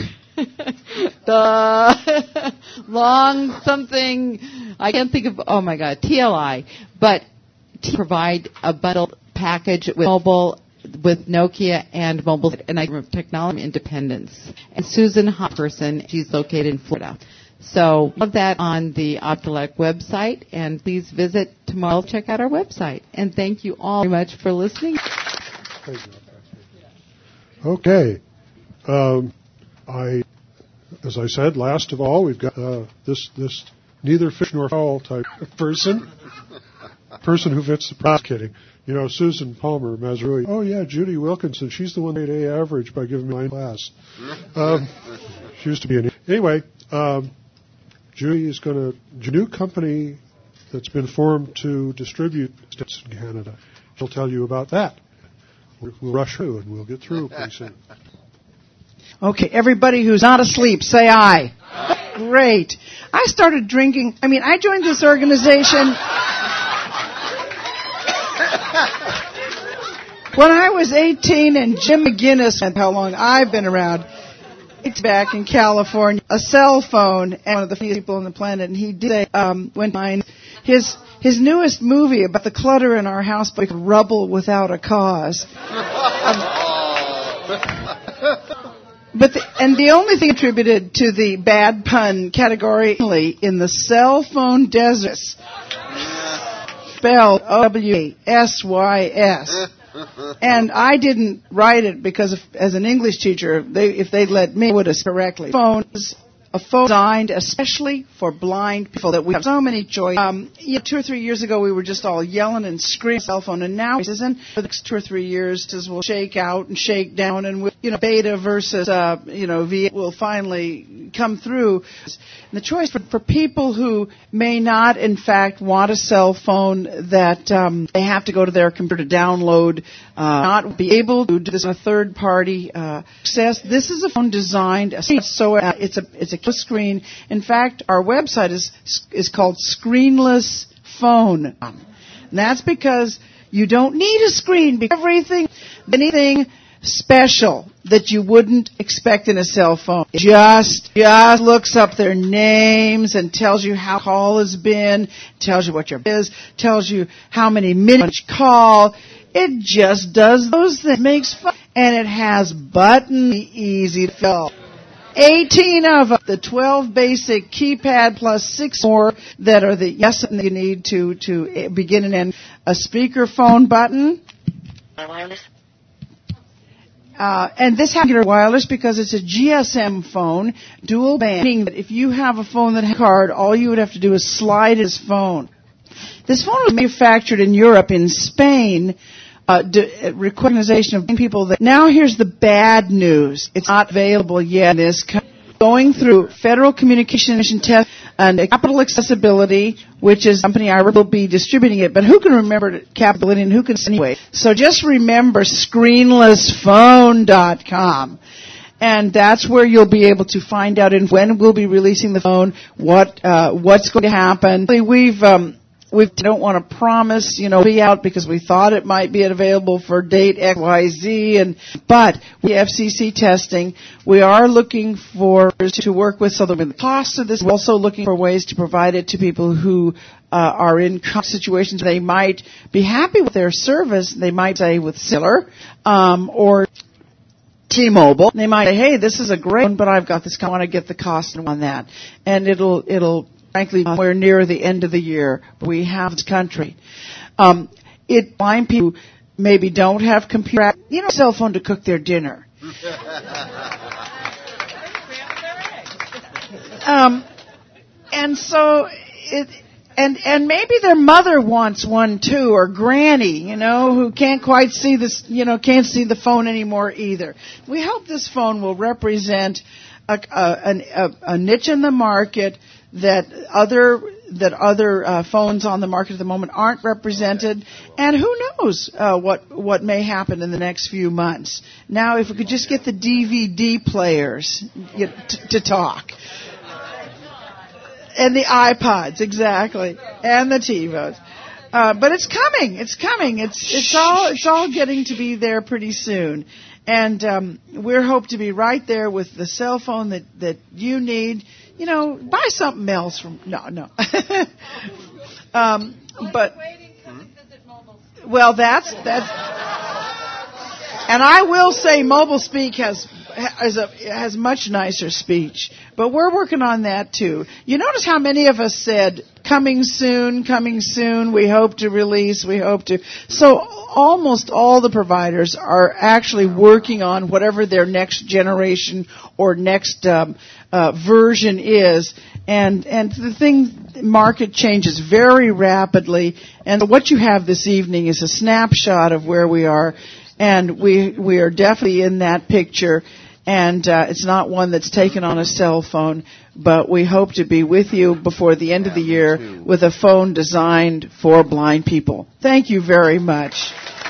the long something, I can't think of, oh my God, TLI, but to provide a bundled package with mobile, with Nokia and mobile and technology independence. And Susan Hopperson, she's located in Florida. So all of that on the Optelec website, and please visit tomorrow. Check out our website. And thank you all very much for listening. Okay. As I said, last of all, we've got this neither fish nor fowl type person who fits the price. Kidding. Susan Palmer, Mazarui. Oh, yeah, Judy Wilkinson. She's the one that made A average by giving me my class. She used to be Anyway, Judy is going to... A new company that's been formed to distribute stats in Canada. She'll tell you about that. We'll rush through, and we'll get through pretty soon. Okay, everybody who's not asleep, say aye. Great. I started drinking... I joined this organization... When I was 18 and Jim McGinnis, how long I've been around, it's back in California, a cell phone, and one of the funniest people on the planet, and he did say, when mine, his his newest movie about the clutter in our house, but rubble without a cause. And the only thing attributed to the bad pun category in the cell phone desert, spelled O-W-S-Y-S. And I didn't write it because as an English teacher, if they'd let me, I would have correctly. Phone is a phone designed especially for blind people that we have so many choices. 2 or 3 years ago, we were just all yelling and screaming cell phone, and now for the next 2 or 3 years, we'll shake out and shake down, and beta versus V will finally come through. And the choice for people who may not, in fact, want a cell phone that they have to go to their computer to download, not be able to do this on a third-party access. This is a phone designed so it's a screen. In fact, our website is called Screenless Phone. And that's because you don't need a screen, because anything special that you wouldn't expect in a cell phone. It just looks up their names and tells you how the call has been, tells you what your is, tells you how many minutes you call. It just does those things. It makes fun. And it has buttons, easy to fill. 18 of them, the 12 basic keypad plus 6 more that are the yes you need to begin and end. A speakerphone button. Wireless. And this has wireless because it's a GSM phone, dual band, meaning that if you have a phone that has a card, all you would have to do is slide his phone. This phone was manufactured in Europe, in Spain, recognition of people that. Now here's the bad news. It's not available yet in this country. Going through Federal Communication Test and Capital Accessibility, which is a company I will be distributing it, but who can remember Capability and who can anyway? So just remember screenlessphone.com. And that's where you'll be able to find out when we'll be releasing the phone, what's going to happen. We don't want to promise, be out because we thought it might be available for date XYZ, but we FCC testing. We are looking to work with, so that the cost of this, we're also looking for ways to provide it to people who are in situations where they might be happy with their service. They might say with Siller, or T-Mobile. They might say, hey, this is a great one, but I've got this, I want to get the cost on that. And it'll frankly, we're near the end of the year. We have this country. Blind people who maybe don't have computer, cell phone to cook their dinner. And so and maybe their mother wants one too, or granny, who can't quite see this, can't see the phone anymore either. We hope this phone will represent a niche in the market that other phones on the market at the moment aren't represented, and who knows what may happen in the next few months. Now, if we could just get the DVD players to talk, and the iPods, exactly, and the TiVos. But it's coming. It's all getting to be there pretty soon. And we hope to be right there with the cell phone that you need. Buy something else from no. But well, that's. And I will say, Mobile Speak has much nicer speech, but we're working on that too. You notice how many of us said, coming soon, we hope to release, So almost all the providers are actually working on whatever their next generation or next version is. And the market changes very rapidly. And what you have this evening is a snapshot of where we are. And we are definitely in that picture, and it's not one that's taken on a cell phone, but we hope to be with you before the end of the year with a phone designed for blind people. Thank you very much.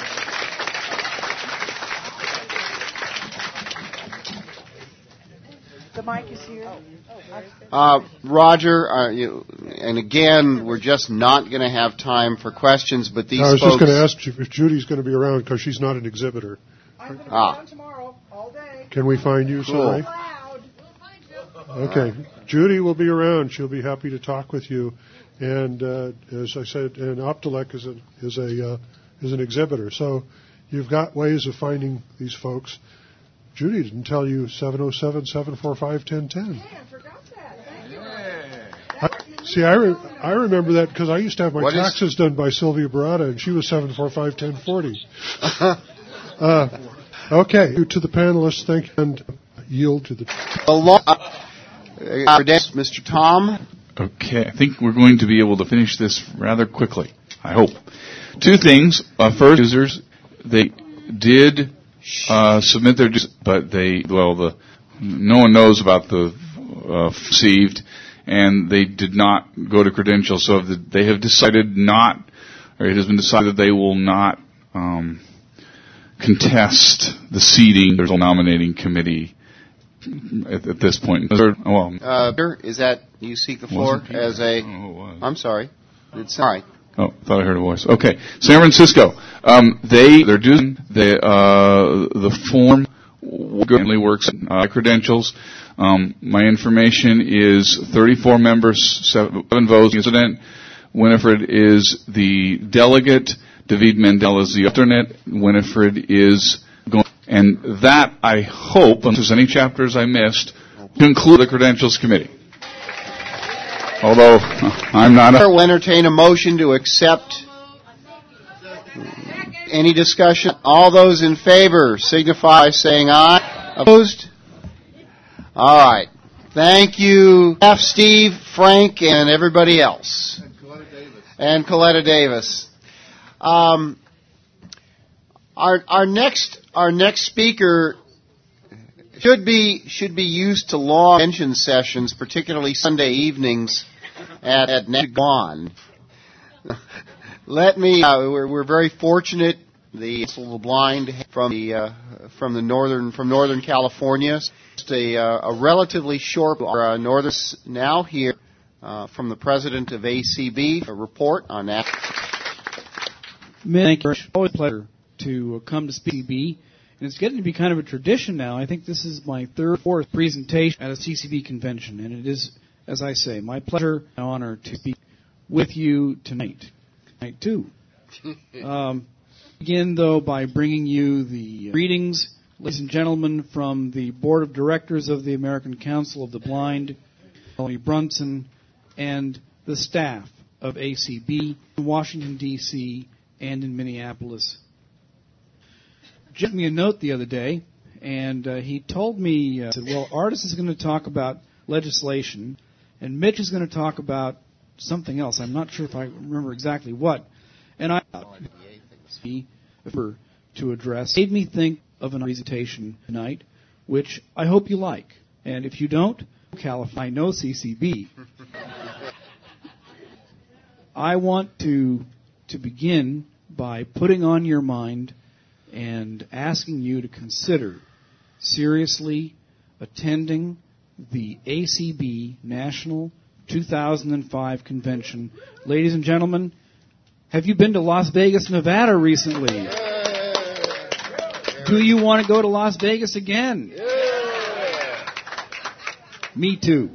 The mic is here. Roger, and again, we're just not going to have time for questions, but these I was folks... just going to ask if Judy's going to be around because she's not an exhibitor. I'm going to be around tomorrow, all day. Can we find you, Cool. Sally? Okay. Judy will be around. She'll be happy to talk with you. And as I said, and Optelec is an exhibitor. So you've got ways of finding these folks. Judy didn't tell you 707-745-1010. Hey, I forgot that. Thank you. See, I remember that because I used to have my taxes done by Sylvia Barada, and she was 745-1040. Okay, to the panelists, thank you, and yield to the... Mr. Tom? Okay, I think we're going to be able to finish this rather quickly, I hope. Two things. First, users, they did submit their... But no one knows about the received, and they did not go to credentials, so they have decided not, or it has been decided that they will not contest the seating. There's a nominating committee at this point. Is that you seek the floor as a? I'm sorry. It's all right. Oh, thought I heard a voice. Okay, San Francisco. They're doing the form currently works credentials. My information is 34 members, 7 votes. President Winifred is the delegate. David Mendel is the alternate. Winifred is going. And that, I hope, unless there's any chapters I missed, conclude the Credentials Committee. Although, I'm not... We'll entertain a motion to accept. Any discussion? All those in favor signify by saying aye. Opposed? All right. Thank you, Jeff, Steve, Frank, and everybody else. And Coletta Davis. Our next speaker should be used to long convention sessions, particularly Sunday evenings at Negwan. We're very fortunate. The Council of the Blind from Northern California. Just a relatively short northern now here from the president of ACB. A report on that. Thank you. It's always a pleasure to come to CCB, and it's getting to be kind of a tradition now. I think this is my third or fourth presentation at a CCB convention, and it is, as I say, my pleasure and honor to speak with you tonight too. Begin, though, by bringing you the greetings, ladies and gentlemen, from the Board of Directors of the American Council of the Blind, Tony Brunson, and the staff of ACB in Washington, D.C., and in Minneapolis. Jeff sent me a note the other day, and he told me, said, well, Artis is going to talk about legislation, and Mitch is going to talk about something else. I'm not sure if I remember exactly what. And I to address made me think of a presentation tonight, which I hope you like. And if you don't, California, I know CCB. I want to begin by putting on your mind and asking you to consider seriously attending the ACB National 2005 Convention. Ladies and gentlemen, have you been to Las Vegas, Nevada recently? Do you want to go to Las Vegas again? Me too.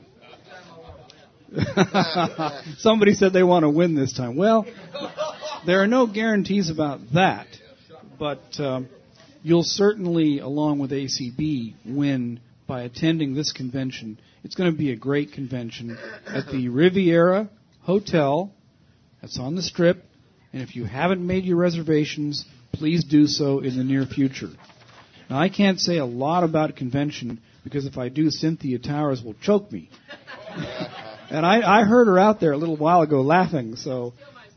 Somebody said they want to win this time. Well, there are no guarantees about that, but you'll certainly, along with ACB, win by attending this convention. It's going to be a great convention at the Riviera Hotel. That's on the Strip. And if you haven't made your reservations, please do so in the near future. Now, I can't say a lot about convention because if I do, Cynthia Towers will choke me. And I heard her out there a little while ago laughing, so.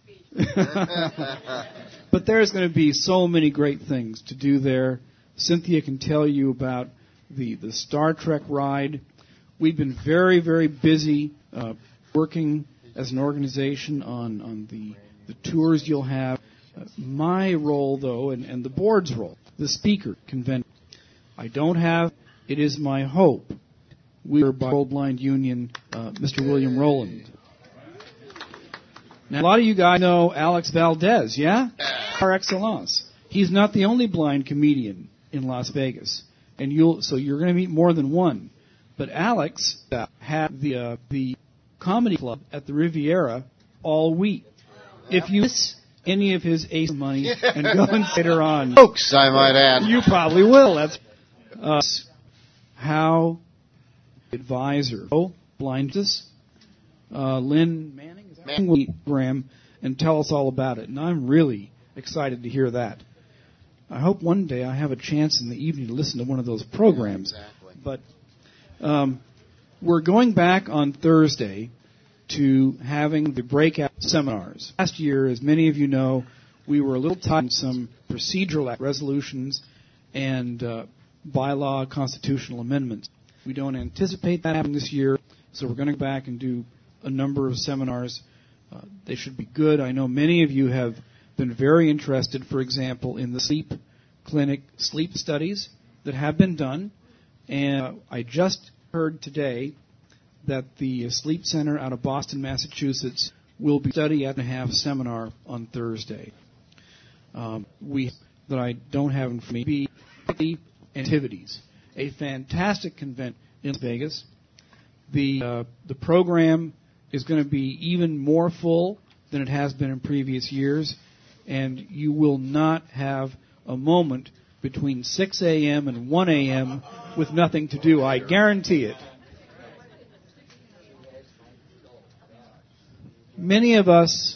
But there's going to be so many great things to do there. Cynthia can tell you about the Star Trek ride. We've been very, very busy working as an organization on the tours you'll have. My role, though, and the board's role, the speaker convention, I don't have. It is my hope. We are by World Blind Union, Mr. William Rowland. Now, a lot of you guys know Alex Valdez, yeah? Par excellence. He's not the only blind comedian in Las Vegas, and you're going to meet more than one. But Alex had the comedy club at the Riviera all week. If you miss any of his ace money and go and later on, folks, I might add, you probably will. That's how advisor blindness Lynn Manning will program and tell us all about it. And I'm really excited to hear that. I hope one day I have a chance in the evening to listen to one of those programs. Exactly. But we're going back on Thursday to having the breakout seminars. Last year, as many of you know, we were a little tight on some procedural resolutions and bylaw constitutional amendments. We don't anticipate that happening this year, so we're going to go back and do a number of seminars. They should be good. I know many of you have been very interested, for example, in the sleep clinic sleep studies that have been done. And I just heard today that the Sleep Center out of Boston, Massachusetts, will be study and a half seminar on Thursday. That I don't have in front of me, be activities. A fantastic convention in Las Vegas. The program is going to be even more full than it has been in previous years, and you will not have a moment between 6 a.m. and 1 a.m. with nothing to do. I guarantee it. Many of us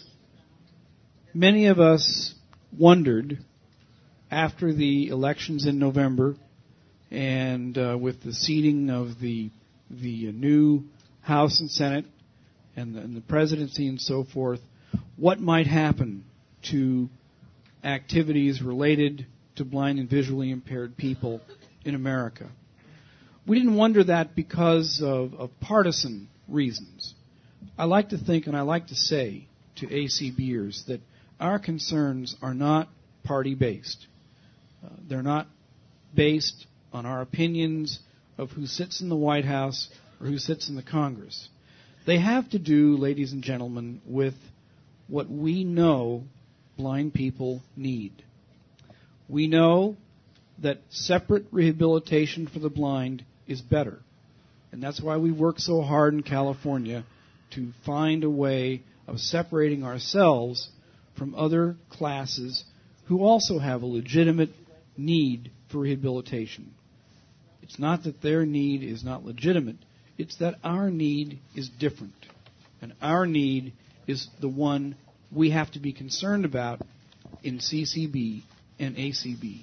wondered after the elections in November and with the seating of the new House and Senate and the presidency and so forth, what might happen to activities related to blind and visually impaired people in America. We didn't wonder that because of partisan reasons. I like to think and I like to say to ACBers that our concerns are not party-based. They're not based on our opinions of who sits in the White House or who sits in the Congress. They have to do, ladies and gentlemen, with what we know blind people need. We know that separate rehabilitation for the blind is better. And that's why we work so hard in California to find a way of separating ourselves from other classes who also have a legitimate need for rehabilitation. It's not that their need is not legitimate. It's that our need is different. And our need is the one we have to be concerned about in CCB and ACB.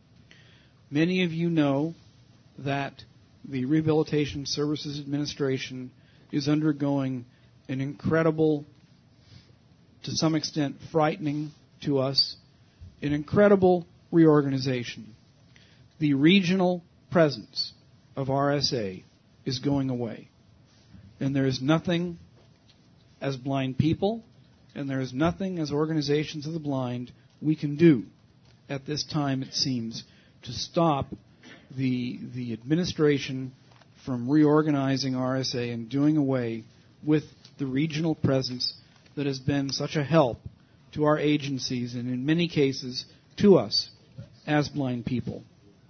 Many of you know that the Rehabilitation Services Administration is undergoing an incredible, to some extent frightening to us, an incredible reorganization. The regional presence of RSA is going away. And there is nothing as blind people, and there is nothing as organizations of the blind we can do at this time, it seems, to stop the administration from reorganizing RSA and doing away with the regional presence that has been such a help to our agencies and in many cases to us as blind people.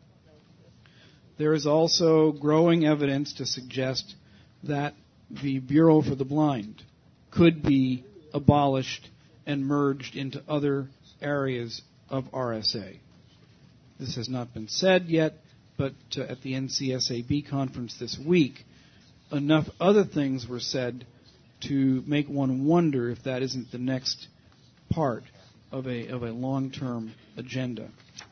There is also growing evidence to suggest that the Bureau for the Blind could be abolished and merged into other areas of RSA. This has not been said yet, but at the NCSAB conference this week, enough other things were said to make one wonder if that isn't the next part of a long-term agenda.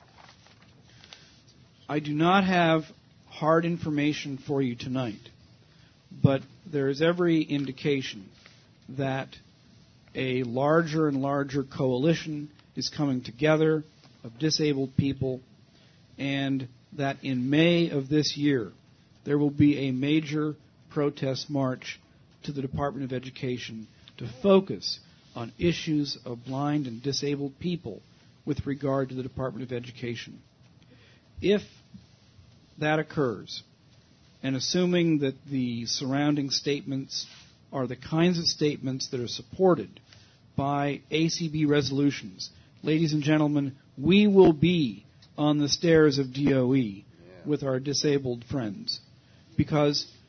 I do not have hard information for you tonight, but there is every indication that a larger and larger coalition is coming together of disabled people, and that in May of this year there will be a major protest march to the Department of Education to focus on issues of blind and disabled people with regard to the Department of Education. If that occurs, and assuming that the surrounding statements are the kinds of statements that are supported by ACB resolutions, ladies and gentlemen, we will be on the stairs of DOE with our disabled friends. Because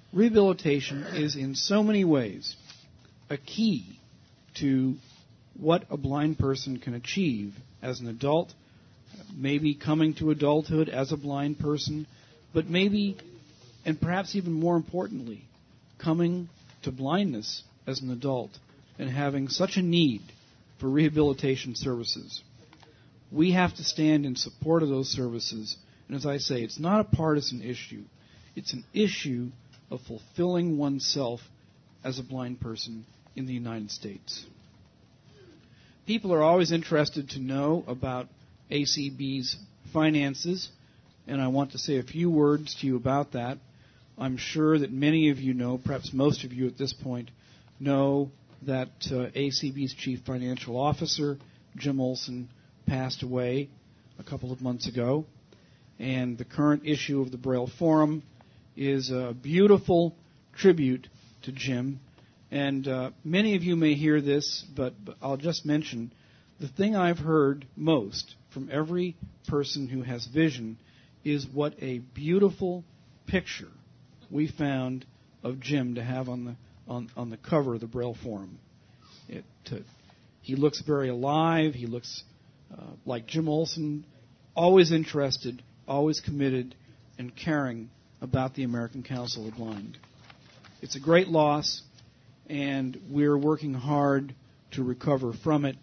rehabilitation is in so many ways a key to what a blind person can achieve as an adult, maybe coming to adulthood as a blind person, but maybe, and perhaps even more importantly, coming to blindness as an adult and having such a need for rehabilitation services. We have to stand in support of those services, and as I say, it's not a partisan issue. It's an issue of fulfilling oneself as a blind person in the United States. People are always interested to know about ACB's finances, and I want to say a few words to you about that. I'm sure that many of you know, perhaps most of you at this point, know that ACB's Chief Financial Officer, Jim Olson, passed away a couple of months ago, and the current issue of the Braille Forum is a beautiful tribute to Jim. And many of you may hear this, but I'll just mention the thing I've heard most from every person who has vision is what a beautiful picture we found of Jim to have on the cover of the Braille Forum. He looks very alive. He looks like Jim Olson, always interested, always committed, and caring about the American Council of the Blind. It's a great loss, and we're working hard to recover from it.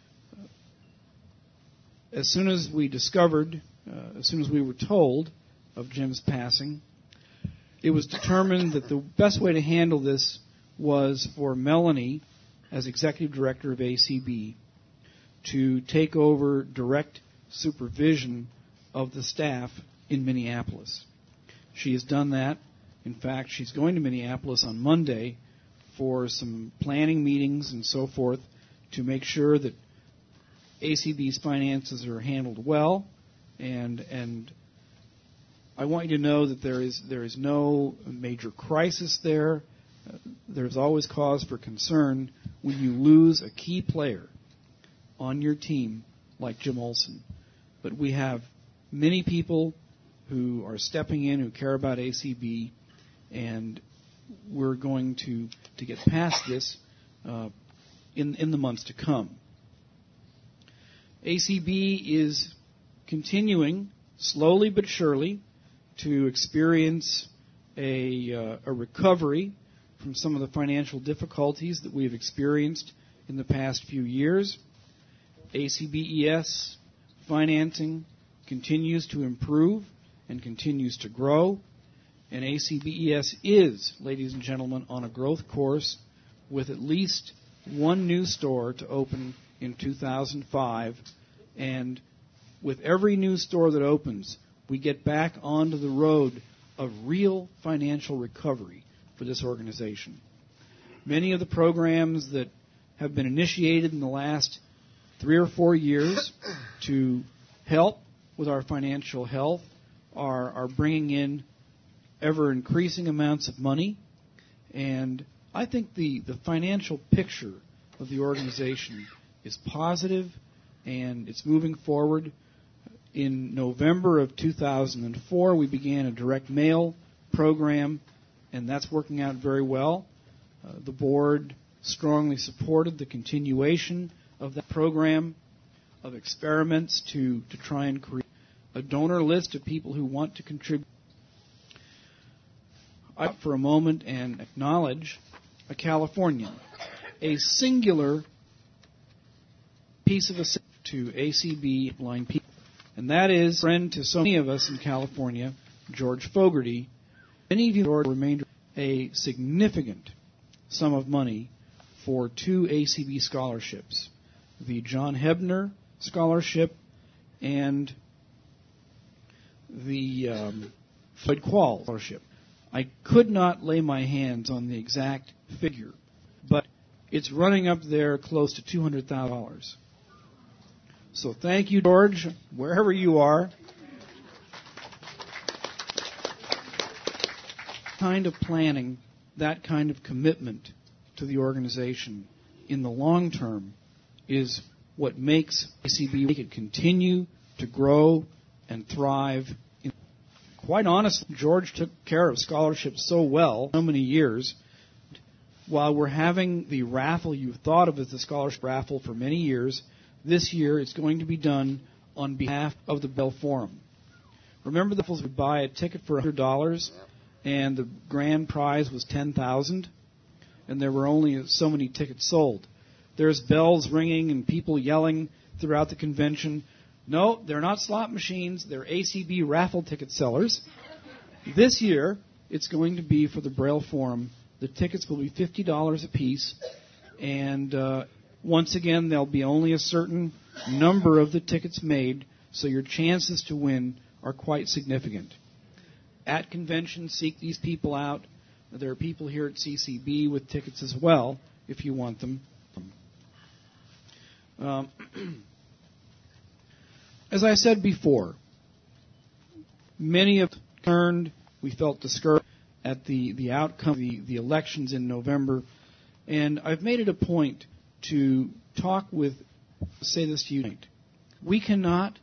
As soon as we discovered, as soon as we were told of Jim's passing, it was determined that the best way to handle this was for Melanie, as executive director of ACB, to take over direct supervision of the staff in Minneapolis. She has done that. In fact, she's going to Minneapolis on Monday for some planning meetings and so forth to make sure that ACB's finances are handled well, and I want you to know that there is no major crisis there. There's always cause for concern when you lose a key player on your team like Jim Olson. But we have many people who are stepping in, who care about ACB, and we're going to get past this in the months to come. ACB is continuing, slowly but surely, to experience a recovery from some of the financial difficulties that we've experienced in the past few years. ACBES financing continues to improve and continues to grow. And ACBES is, ladies and gentlemen, on a growth course with at least one new store to open in 2005. And with every new store that opens, we get back onto the road of real financial recovery for this organization. Many of the programs that have been initiated in the last 3 or 4 years to help with our financial health are bringing in ever-increasing amounts of money. And I think the financial picture of the organization is positive, and it's moving forward. In November of 2004, we began a direct mail program, and that's working out very well. The board strongly supported the continuation of that program of experiments to try and create a donor list of people who want to contribute. I for a moment and acknowledge a Californian, a singular piece of assistance to ACB blind people, and that is a friend to so many of us in California, George Fogarty. Many of you remainder a significant sum of money for 2 ACB scholarships, the John Hebner Scholarship and the Floyd Quall Scholarship. I could not lay my hands on the exact figure, but it's running up there close to $200,000. So thank you, George, wherever you are. Kind of planning, that kind of commitment to the organization in the long term is what makes ACB continue to grow and thrive. quite honestly, George took care of scholarships so well, so many years. While we're having the raffle you've thought of as the scholarship raffle for many years, this year it's going to be done on behalf of the Braille Forum. Remember, the raffles would buy a ticket for $100, and the grand prize was $10,000, and there were only so many tickets sold. There's bells ringing and people yelling throughout the convention. No, they're not slot machines. They're ACB raffle ticket sellers. This year, it's going to be for the Braille Forum. The tickets will be $50 a piece, and once again, there'll be only a certain number of the tickets made, so your chances to win are quite significant. At conventions, seek these people out. There are people here at CCB with tickets as well, if you want them. As I said before, many have turned. We felt discouraged at the outcome of the elections in November, and I've made it a point to say this to you tonight. We cannot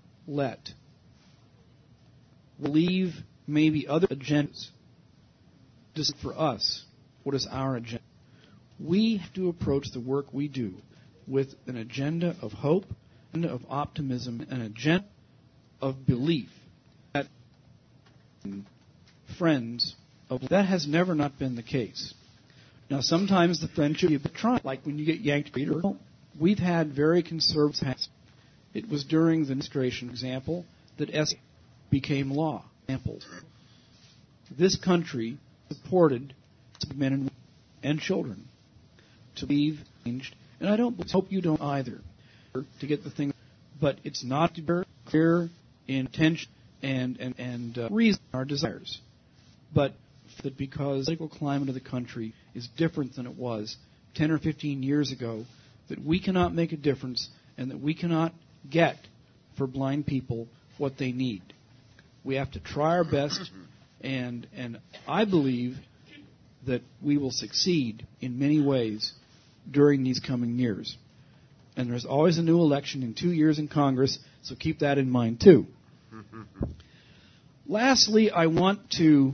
leave maybe other agendas just for us. What is our agenda? We have to approach the work we do with an agenda of hope, an agenda of optimism, an agenda of belief that friends of that has never not been the case. Now, sometimes the friendship you try, like when you get yanked reader. We've had very conservative past. It was during the administration, for example, that S became law. This country supported men and women and children to believe changed, and I hope you don't either, to get the thing. But it's not to be clear in intention and reason our desires, but that because the political climate of the country is different than it was 10 or 15 years ago, that we cannot make a difference and that we cannot get for blind people what they need. We have to try our best, and I believe that we will succeed in many ways during these coming years. And there's always a new election in 2 years in Congress, so keep that in mind too. Lastly, I want to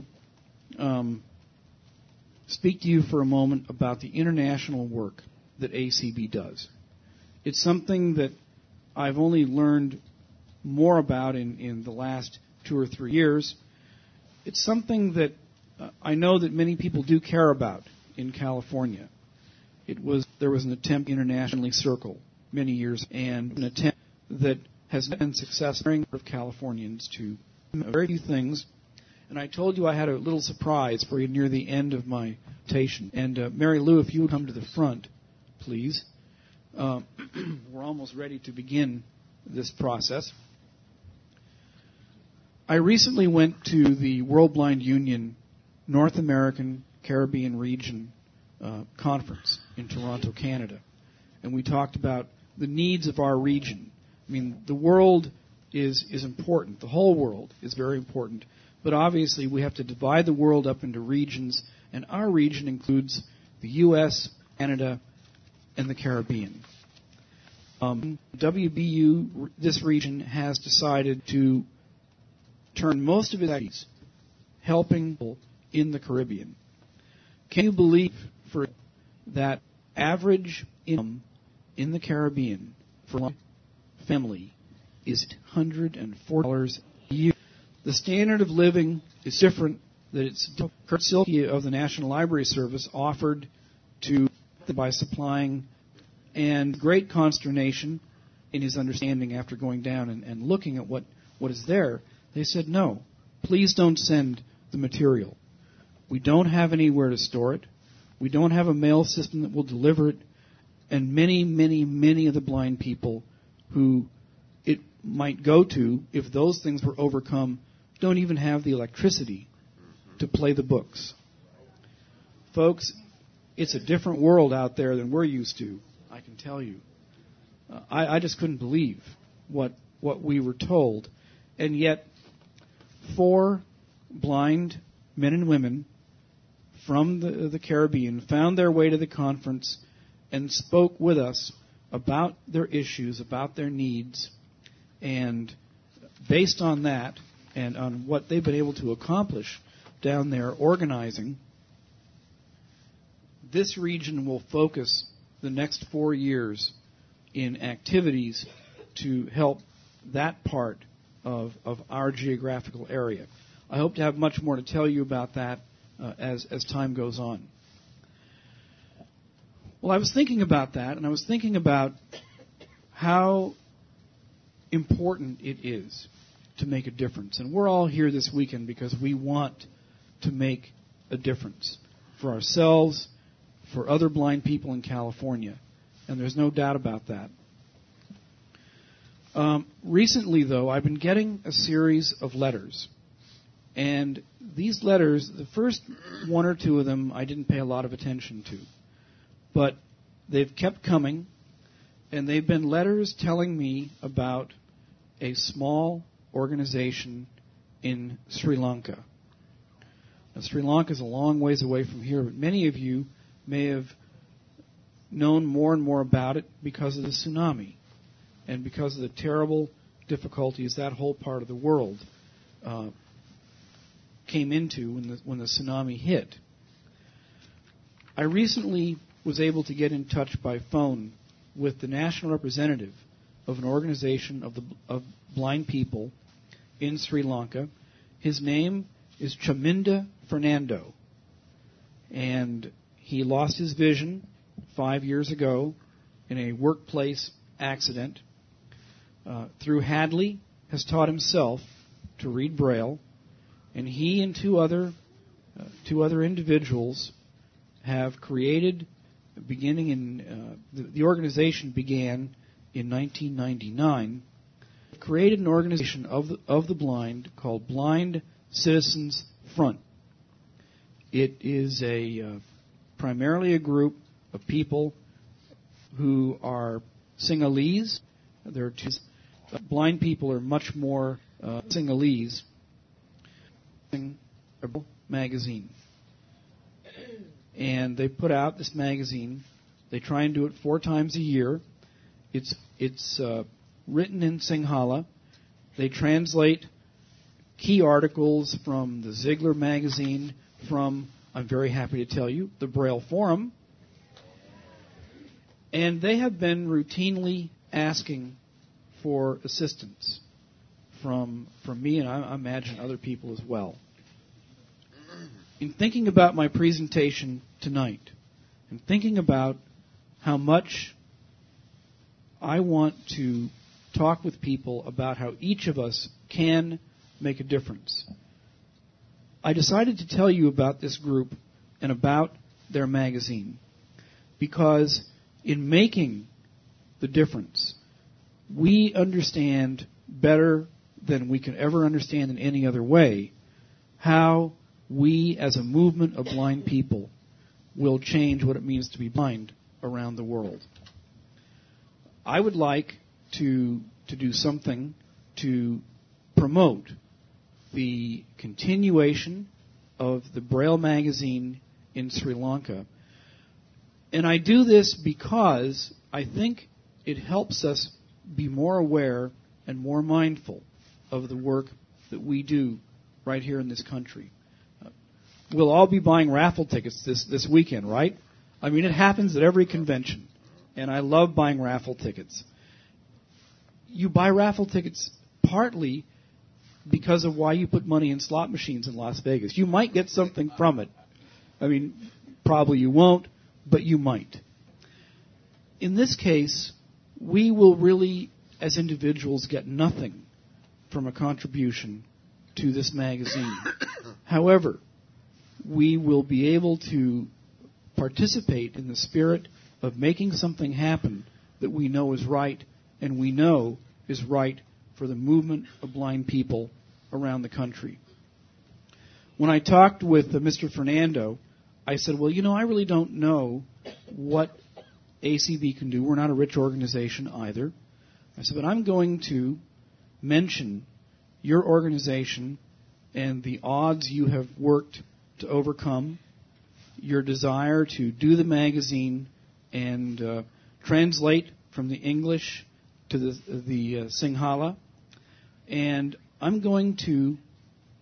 speak to you for a moment about the international work that ACB does. It's something that I've only learned more about in the last 2 or 3 years. It's something that I know that many people do care about in California. There was an attempt internationally circle many years, and an attempt that has been successful of Californians to very few things. And I told you I had a little surprise for you near the end of my presentation. And Mary Lou, if you would come to the front, please. We're almost ready to begin this process. I recently went to the World Blind Union North American Caribbean Region conference in Toronto, Canada. And we talked about the needs of our region. I mean, the world is important. The whole world is very important. But obviously, we have to divide the world up into regions, and our region includes the U.S., Canada, and the Caribbean. WBU, this region, has decided to turn most of its activities helping people in the Caribbean. Can you believe that average income in the Caribbean for a family is $140 a year? The standard of living is different. That it's Kurt Silke of the National Library Service offered to by supplying, and great consternation in his understanding after going down and looking at what is there. They said, no, please don't send the material. We don't have anywhere to store it. We don't have a mail system that will deliver it. And many, many, many of the blind people who it might go to, if those things were overcome, don't even have the electricity to play the books. Folks, it's a different world out there than we're used to, I can tell you. I just couldn't believe what we were told. And yet, 4 blind men and women from the Caribbean found their way to the conference and spoke with us about their issues, about their needs, and based on that, and on what they've been able to accomplish down there organizing, this region will focus the next 4 years in activities to help that part of our geographical area. I hope to have much more to tell you about that as time goes on. Well, I was thinking about that, and I was thinking about how important it is to make a difference. And we're all here this weekend because we want to make a difference for ourselves, for other blind people in California. And there's no doubt about that. Recently, though, I've been getting a series of letters. And these letters, the first one or two of them, I didn't pay a lot of attention to. But they've kept coming, and they've been letters telling me about a small organization in Sri Lanka. Now, Sri Lanka is a long ways away from here, but many of you may have known more and more about it because of the tsunami and because of the terrible difficulties that whole part of the world came into when the tsunami hit. I recently was able to get in touch by phone with the national representative of an organization of blind people in Sri Lanka. His name is Chaminda Fernando, and he lost his vision 5 years ago in a workplace accident. Through Hadley, has taught himself to read Braille, and he and two other individuals have created, beginning in the organization began in 1999, created an organization of the blind called Blind Citizens Front. It is primarily a group of people who are Sinhalese. There are two. Blind people are much more Sinhalese. A magazine, and they put out this magazine. They try and do it 4 times a year. It's written in Sinhala. They translate key articles from the Ziegler magazine, from, I'm very happy to tell you, the Braille Forum. And they have been routinely asking for assistance from me, and I imagine other people as well. In thinking about my presentation tonight, and thinking about how much I want to talk with people about how each of us can make a difference, I decided to tell you about this group and about their magazine, because in making the difference, we understand better than we can ever understand in any other way how we as a movement of blind people will change what it means to be blind around the world. I would like to do something to promote the continuation of the Braille magazine in Sri Lanka. And I do this because I think it helps us be more aware and more mindful of the work that we do right here in this country. We'll all be buying raffle tickets this weekend, right? I mean, it happens at every convention, and I love buying raffle tickets. You buy raffle tickets partly because of why you put money in slot machines in Las Vegas. You might get something from it. I mean, probably you won't, but you might. In this case, we will really, as individuals, get nothing from a contribution to this magazine. However, we will be able to participate in the spirit of making something happen that we know is right, and we know is right for the movement of blind people around the country. When I talked with Mr. Fernando, I said, well, I really don't know what ACB can do. We're not a rich organization either. I said, but I'm going to mention your organization and the odds you have worked to overcome, your desire to do the magazine and translate from the English to the Sinhala, and I'm going to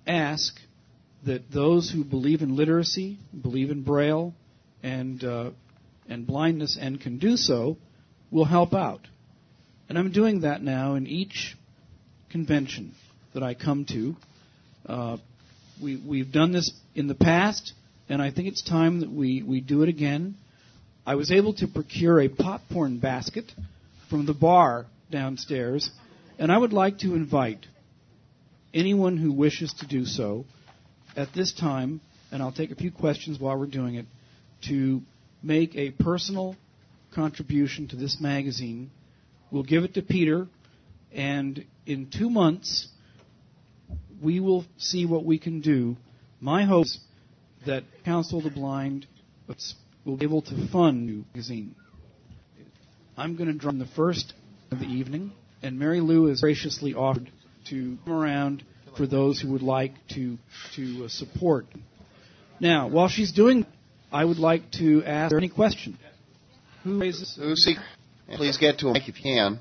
ask that those who believe in literacy, believe in Braille, and blindness, and can do so, will help out. And I'm doing that now in each convention that I come to. We've done this in the past, and I think it's time that we do it again. I was able to procure a popcorn basket from the bar downstairs, and I would like to invite anyone who wishes to do so at this time, and I'll take a few questions while we're doing it, to make a personal contribution to this magazine. We'll give it to Peter, and in 2 months, we will see what we can do. My hope is that Council of the Blind will be able to fund the magazine. I'm going to draw the first of the evening, and Mary Lou has graciously offered to come around for those who would like to support. Now, while she's doing, I would like to ask her any question. Who raises? Lucy, please get to a mic if you can.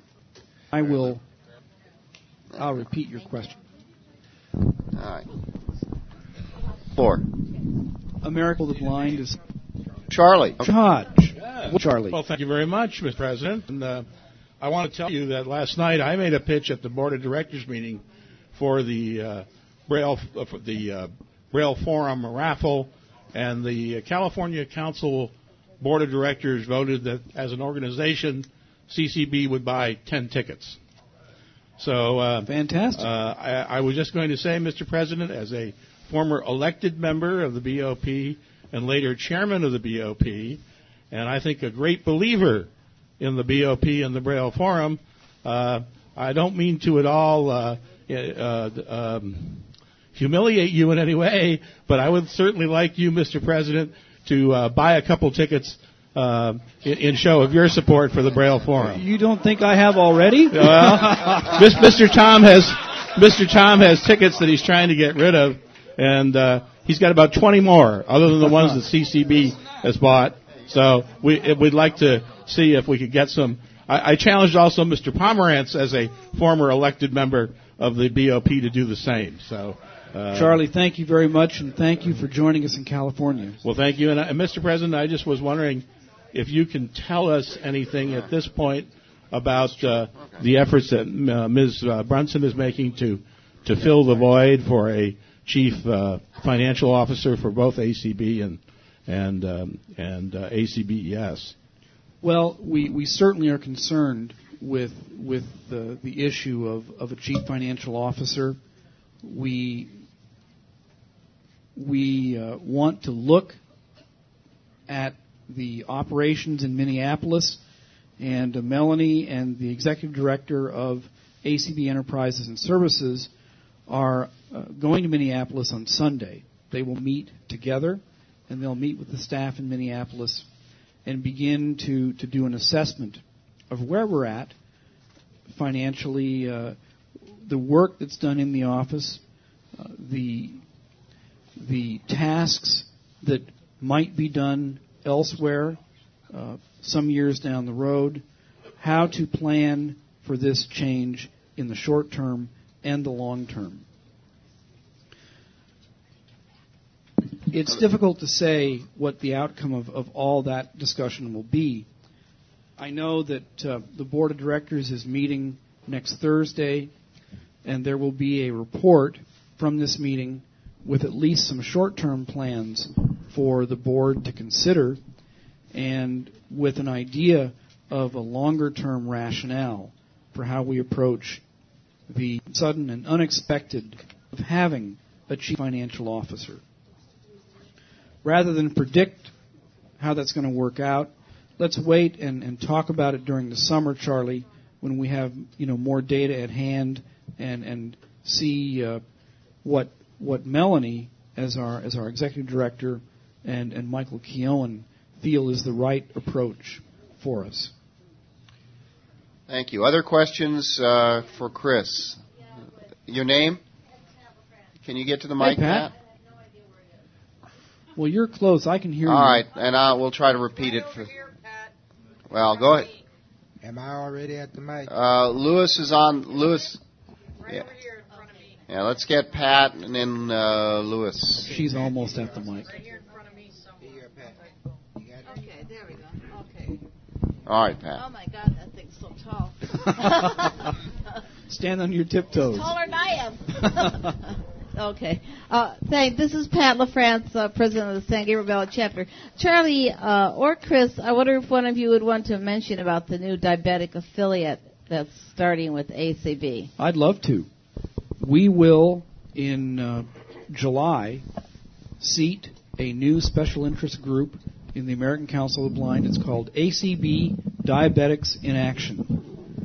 I'll repeat your question. All right. 4. America the Blind is Charlie. Charlie. Well, thank you very much, Mr. President. And I want to tell you that last night I made a pitch at the Board of Directors meeting for the Braille Forum raffle, and the California Council Board of Directors voted that as an organization, CCB would buy 10 tickets. So fantastic. I was just going to say, Mr. President, as a former elected member of the BOP and later chairman of the BOP, and I think a great believer in the BOP and the Braille Forum, I don't mean to at all humiliate you in any way, but I would certainly like you, Mr. President, to buy a couple tickets in show of your support for the Braille Forum. You don't think I have already? Well, Mr. Tom has tickets that he's trying to get rid of, and he's got about 20 more, other than the ones that CCB has bought. So we'd like to see if we could get some. I challenged also Mr. Pomerantz as a former elected member of the BOP to do the same. So, Charlie, thank you very much, and thank you for joining us in California. Well, thank you. And Mr. President, I just was wondering if you can tell us anything at this point about the efforts that Ms. Brunson is making to fill the void for a chief financial officer for both ACB and ACBES. Well, we certainly are concerned with the issue of a chief financial officer. We want to look at the operations in Minneapolis, and Melanie and the executive director of ACB Enterprises and Services are going to Minneapolis on Sunday. They will meet together, and they'll meet with the staff in Minneapolis and begin to do an assessment of where we're at financially, the work that's done in the office, the tasks that might be done elsewhere some years down the road, how to plan for this change in the short term and the long term. It's difficult to say what the outcome of all that discussion will be. I know that the Board of Directors is meeting next Thursday, and there will be a report from this meeting with at least some short-term plans for the Board to consider, and with an idea of a longer-term rationale for how we approach the sudden and unexpected of having a chief financial officer. Rather than predict how that's going to work out, let's wait and talk about it during the summer, Charlie, when we have more data at hand and see what Melanie as our executive director and Michael Keown feel is the right approach for us. Thank you. Other questions for Chris? Your name? Can you get to the mic, Pat? Well, you're close. I can hear you. All right, and we'll try to repeat it. Well, go ahead. Am I already at the mic? Lewis is on. Lewis. Yeah. Yeah, let's get Pat and then Louis. She's almost at the mic. Okay, there we go. Okay. All right, Pat. Oh my God, that thing's so tall. Stand on your tiptoes. Taller than I am. Okay. This is Pat LaFrance, president of the San Gabriel Valley chapter. Charlie or Chris, I wonder if one of you would want to mention about the new diabetic affiliate that's starting with ACB. I'd love to. We will, in July, seat a new special interest group in the American Council of the Blind. It's called ACB Diabetics in Action.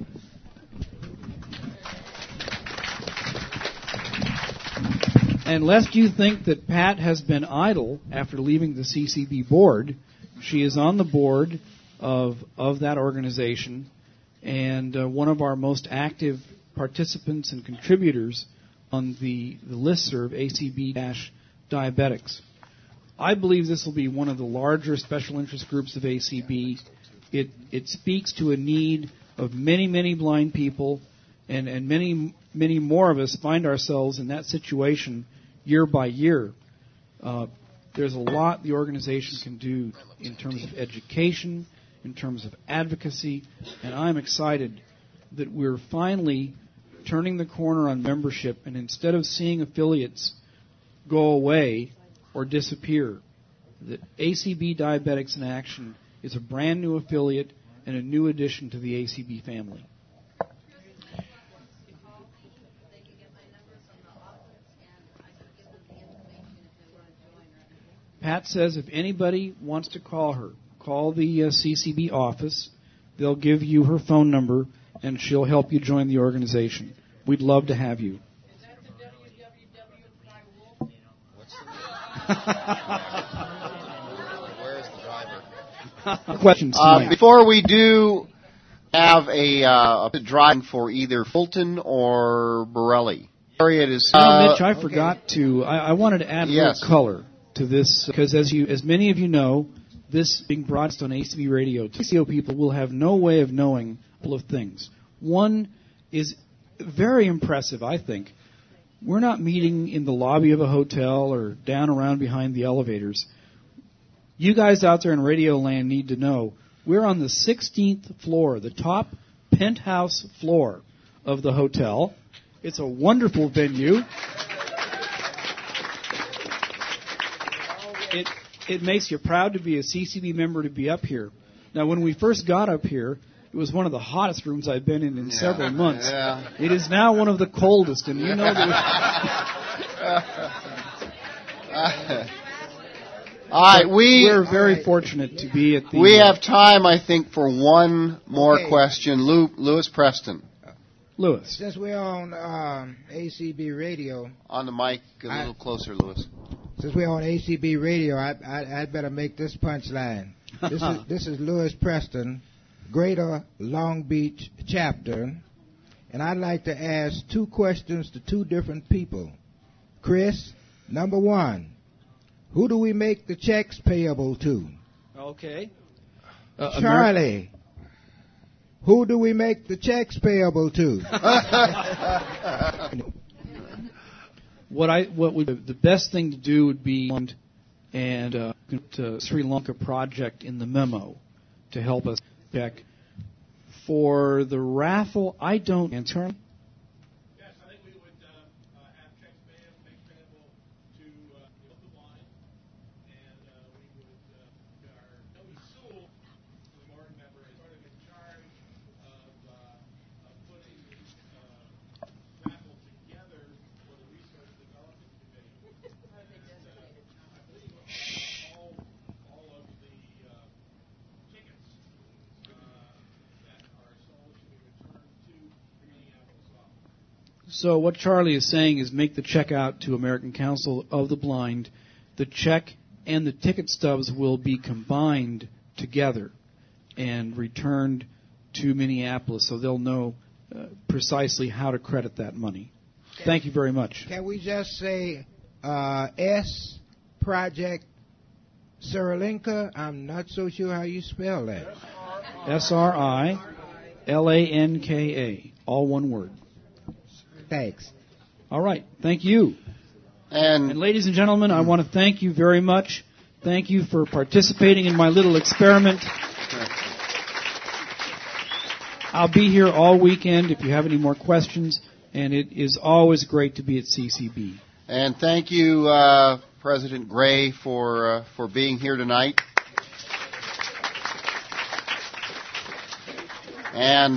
And lest you think that Pat has been idle after leaving the CCB board, she is on the board of that organization and one of our most active participants and contributors on the listserv ACB-Diabetics. I believe this will be one of the larger special interest groups of ACB. It speaks to a need of many, many blind people, and many, many more of us find ourselves in that situation year by year. There's a lot the organization can do in terms of education, in terms of advocacy, and I'm excited that we're finally turning the corner on membership, and instead of seeing affiliates go away or disappear, that ACB Diabetics in Action is a brand new affiliate and a new addition to the ACB family. Pat says if anybody wants to call her, call the CCB office. They'll give you her phone number, and she'll help you join the organization. We'd love to have you. Questions tonight? Before we do have a driving for either Fulton or Borelli. Mitch, I forgot to. I wanted to add a little color to this because, as many of you know, this being broadcast on ACB Radio, TCO people will have no way of knowing a couple of things. One is very impressive, I think. We're not meeting in the lobby of a hotel or down around behind the elevators. You guys out there in Radio Land need to know we're on the 16th floor, the top penthouse floor of the hotel. It's a wonderful venue. It makes you proud to be a CCB member to be up here. Now, when we first got up here, it was one of the hottest rooms I've been in several months. Yeah. It is now one of the coldest, and you know that. All right, we're very fortunate to be at the. We have time, I think, for one more question. Louis Preston. Louis. Since we're on ACB Radio. On the mic, a little closer, Louis. Since we're on ACB Radio, I'd better make this punchline. This is Louis Preston, Greater Long Beach Chapter, and I'd like to ask two questions to two different people. Chris, number one, who do we make the checks payable to? Okay. Charlie, who do we make the checks payable to? The best thing to do would be and Sri Lanka project in the memo to help us check. For the raffle, I don't answer. Yes, I think we would have checks payable to the blind, and we would our Tony Sewell, the board member, is sort of in charge of putting the raffle together for the research development committee. I believe all of the tickets that are sold should be returned to the Minneapolis office. So what Charlie is saying is make the check out to American Council of the Blind. The check and the ticket stubs will be combined together and returned to Minneapolis, so they'll know precisely how to credit that money. Thank you very much. Can we just say S Project Srilanka? I'm not so sure how you spell that. SRILANKA, all one word. Thanks. All right. Thank you. And ladies and gentlemen, I want to thank you very much. Thank you for participating in my little experiment. I'll be here all weekend if you have any more questions, and it is always great to be at CCB. And thank you, President Gray, for being here tonight. And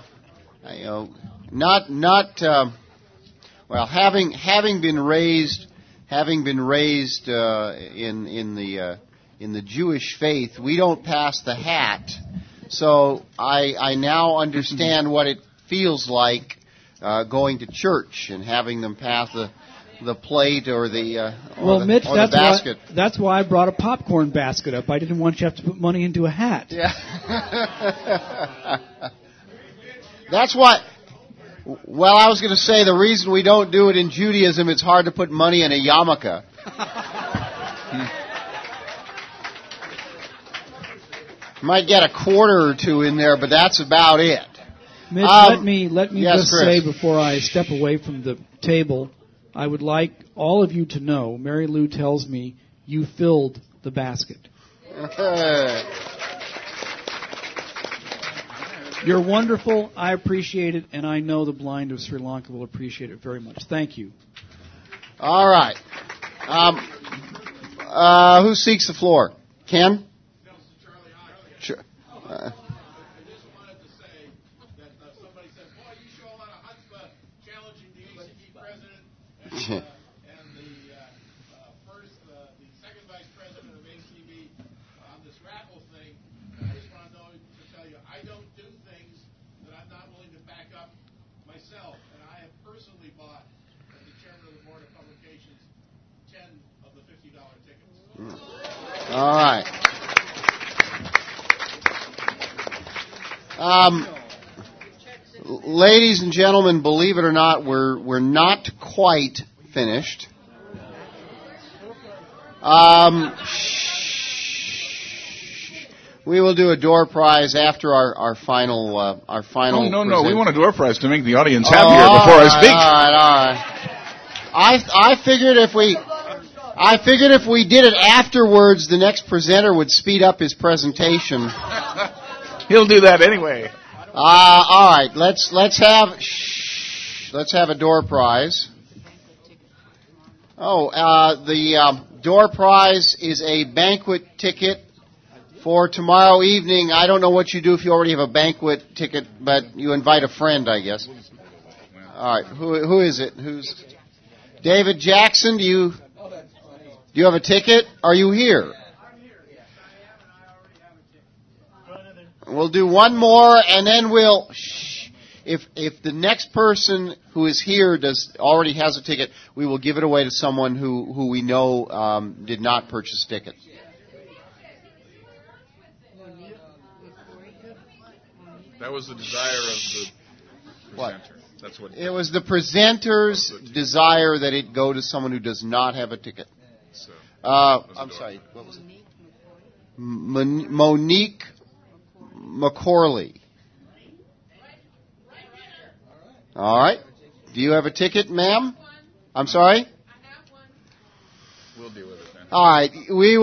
having been raised in the Jewish faith, we don't pass the hat. So I now understand what it feels like going to church and having them pass the plate or the Mitch, or the basket. That's why I brought a popcorn basket up. I didn't want you to have to put money into a hat. Yeah. That's why. Well, I was going to say the reason we don't do it in Judaism, it's hard to put money in a yarmulke. Might get a quarter or two in there, but that's about it. Mitch, let me yes, just Chris. say before I step away from the table, I would like all of you to know, Mary Lou tells me, you filled the basket. You're wonderful. I appreciate it, and I know the blind of Sri Lanka will appreciate it very much. Thank you. All right. Who seeks the floor? Ken? Sure. All right. Ladies and gentlemen, believe it or not, we're not quite finished. We will do a door prize after our final. No. We want a door prize to make the audience happier before I speak. All right. I figured if we did it afterwards, the next presenter would speed up his presentation. He'll do that anyway. All right. Let's have a door prize. The door prize is a banquet ticket for tomorrow evening. I don't know what you do if you already have a banquet ticket, but you invite a friend, I guess. All right. Who is it? Who's David Jackson? Do you have a ticket? Are you here? We'll do one more, and then we'll. If the next person who is here already has a ticket, we will give it away to someone who we know did not purchase a ticket. That was the desire of the presenter. That's what it was. The presenter's desire that it go to someone who does not have a ticket. I'm sorry. What was it? Monique McCorley. All right. Do you have a ticket, ma'am? I'm sorry? We'll deal with it then. All right. We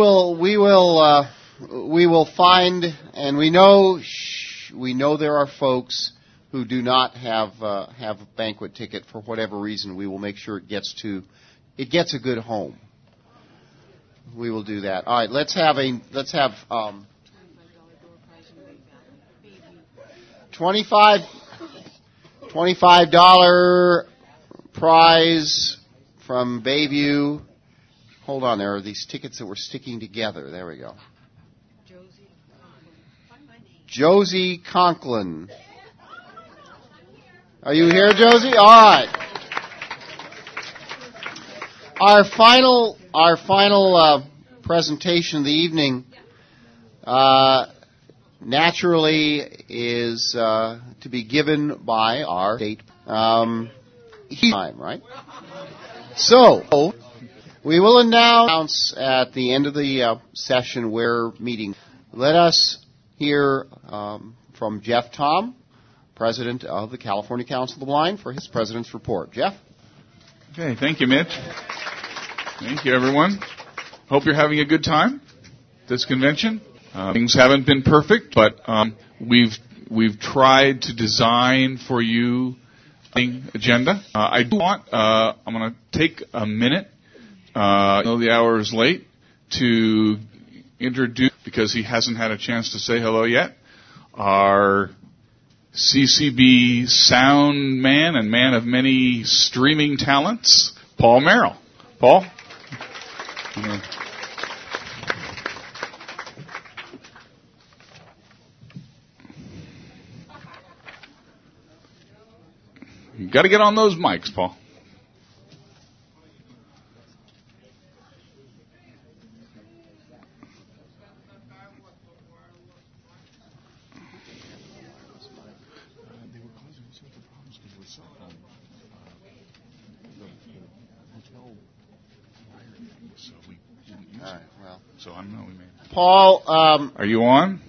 will find, and we know there are folks who do not have a banquet ticket for whatever reason. We will make sure it gets a good home. We will do that. All right, let's have $25 prize from Bayview. Hold on, there are these tickets that were sticking together. There we go. Josie Conklin. Are you here, Josie? All right. Our final presentation of the evening, naturally, is to be given by our state time, right? So, we will announce at the end of the session where meeting. Let us hear from Jeff Tom, President of the California Council of the Blind, for his President's Report. Jeff? Okay, thank you, Mitch. Thank you, everyone. Hope you're having a good time this convention. Things haven't been perfect, but we've tried to design for you an agenda. I do want I'm going to take a minute. I know the hour is late to introduce, because he hasn't had a chance to say hello yet, our CCB sound man and man of many streaming talents, Paul Merrill. Paul? You got to get on those mics, Paul. So I don't know. We may. Paul, are you on?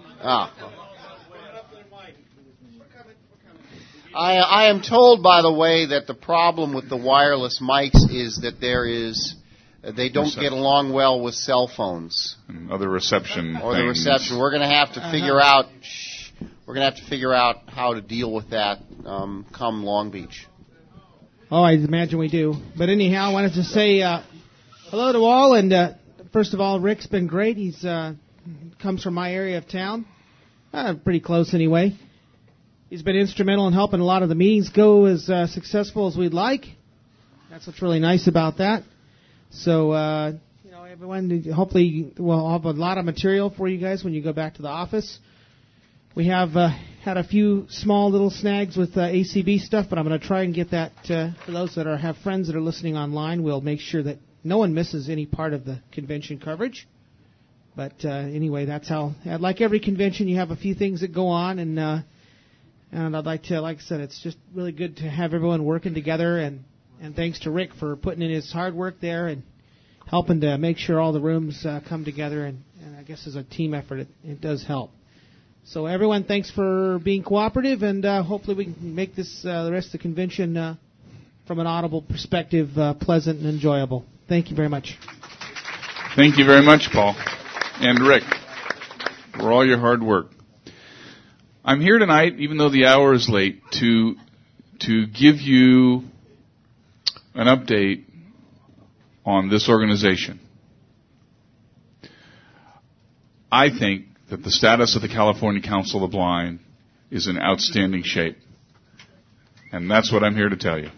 I am told, by the way, that the problem with the wireless mics is that they don't get along well with cell phones and other reception or things. The reception. We're going to have to figure out. We're going to have to figure out how to deal with that come Long Beach. Oh, I imagine we do. But anyhow, I wanted to say hello to all, and first of all, Rick's been great. He's comes from my area of town, pretty close anyway. He's been instrumental in helping a lot of the meetings go as successful as we'd like. That's what's really nice about that. So, everyone, hopefully we'll have a lot of material for you guys when you go back to the office. We have had a few small little snags with ACB stuff, but I'm going to try and get that for those that have friends that are listening online. We'll make sure that no one misses any part of the convention coverage. But anyway, that's how, like every convention, you have a few things that go on, and I'd like to, like I said, it's just really good to have everyone working together, and thanks to Rick for putting in his hard work there and helping to make sure all the rooms come together, and I guess as a team effort, it does help. So everyone, thanks for being cooperative, and hopefully we can make this the rest of the convention from an audible perspective pleasant and enjoyable. Thank you very much. Thank you very much, Paul and Rick, for all your hard work. I'm here tonight, even though the hour is late, to give you an update on this organization. I think that the status of the California Council of the Blind is in outstanding shape. And that's what I'm here to tell you.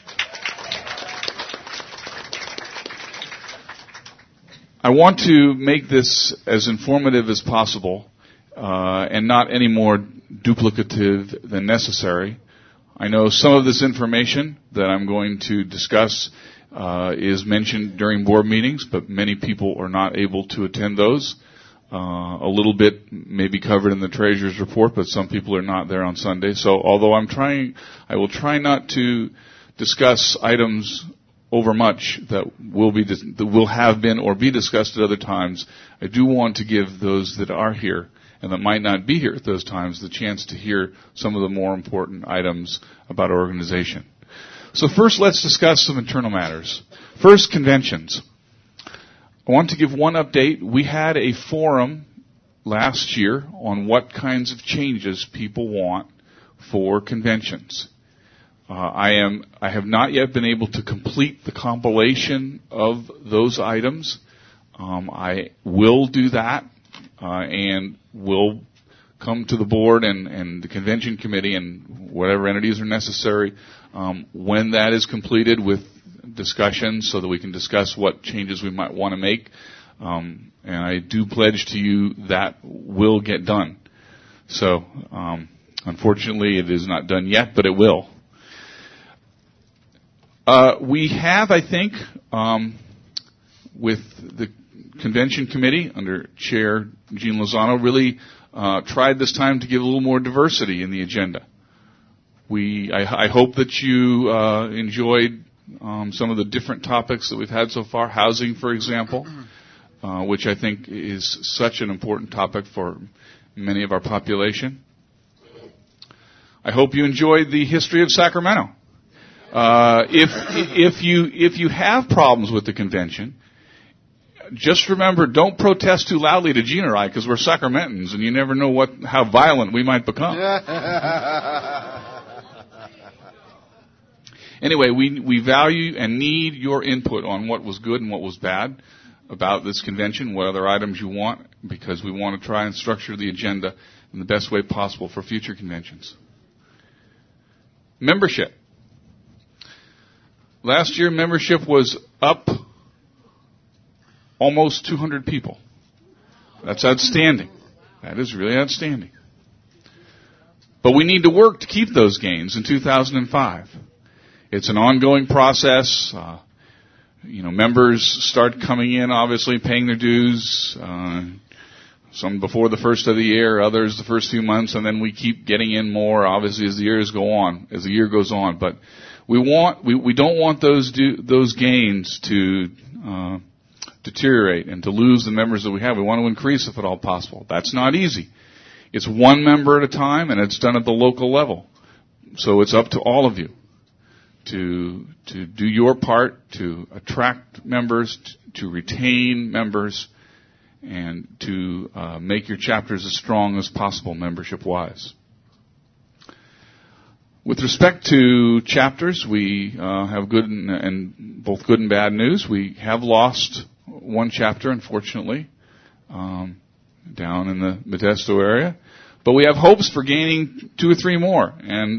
I want to make this as informative as possible and not any more duplicative than necessary. I know some of this information that I'm going to discuss is mentioned during board meetings, but many people are not able to attend those. A little bit may be covered in the treasurer's report, but some people are not there on Sunday. So although I will try not to discuss items over much that will have been or be discussed at other times. I do want to give those that are here and that might not be here at those times the chance to hear some of the more important items about our organization. So first, let's discuss some internal matters. First, conventions. I want to give one update. We had a forum last year on what kinds of changes people want for conventions. I have not yet been able to complete the compilation of those items. I will do that, and will come to the board and the convention committee and whatever entities are necessary when that is completed with discussions so that we can discuss what changes we might want to make. And I do pledge to you that will get done. So, unfortunately, it is not done yet, but it will. We have, I think, with the convention committee under Chair Gene Lozano, really tried this time to give a little more diversity in the agenda. I hope that you enjoyed some of the different topics that we've had so far. Housing, for example, which I think is such an important topic for many of our population. I hope you enjoyed the history of Sacramento. If you have problems with the convention, just remember, don't protest too loudly to Gene or I, because we're Sacramentans, and you never know how violent we might become. Anyway, we value and need your input on what was good and what was bad about this convention, what other items you want, because we want to try and structure the agenda in the best way possible for future conventions. Membership. Last year, membership was up almost 200 people. That's outstanding. That is really outstanding. But we need to work to keep those gains in 2005. It's an ongoing process. Members start coming in, obviously, paying their dues. Some before the first of the year, others the first few months, and then we keep getting in more, obviously, as the year goes on. But we don't want those gains to deteriorate and to lose the members that we have. We want to increase if at all possible. That's not easy. It's one member at a time, and it's done at the local level. So it's up to all of you to do your part to attract members, to retain members, and to make your chapters as strong as possible membership-wise. With respect to chapters, we have good and both good and bad news. We have lost one chapter, unfortunately, down in the Modesto area, but we have hopes for gaining 2 or 3 more. And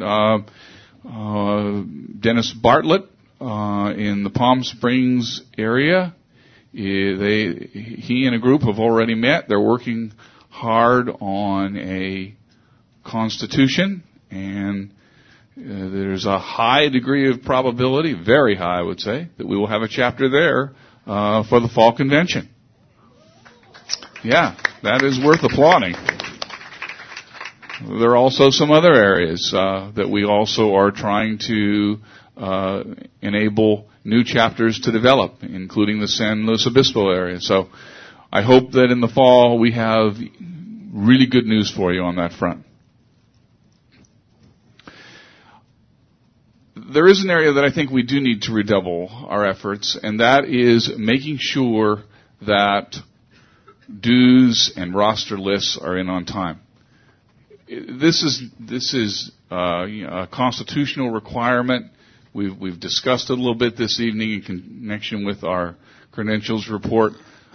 Dennis Bartlett in the Palm Springs area, he and a group have already met. They're working hard on a constitution, and there's a high degree of probability, very high I would say, that we will have a chapter there for the fall convention. Yeah, that is worth applauding. There are also some other areas that we also are trying to enable new chapters to develop, including the San Luis Obispo area. So I hope that in the fall we have really good news for you on that front. There is an area that I think we do need to redouble our efforts, and that is making sure that dues and roster lists are in on time. This is a constitutional requirement. We've discussed it a little bit this evening in connection with our credentials report.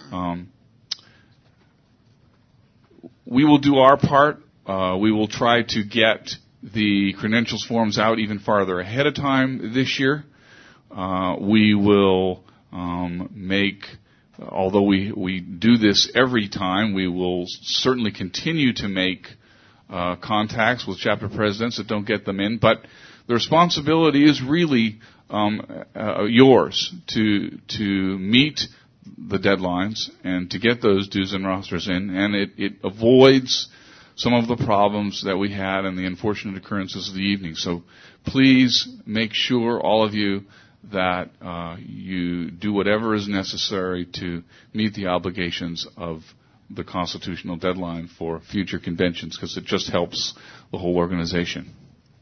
We will do our part. We will try to get the credentials forms out even farther ahead of time this year. We will although we do this every time, we will certainly continue to make contacts with chapter presidents that don't get them in, but the responsibility is really yours to meet the deadlines and to get those dues and rosters in, and it avoids some of the problems that we had and the unfortunate occurrences of the evening. So please make sure, all of you, that you do whatever is necessary to meet the obligations of the constitutional deadline for future conventions, because it just helps the whole organization.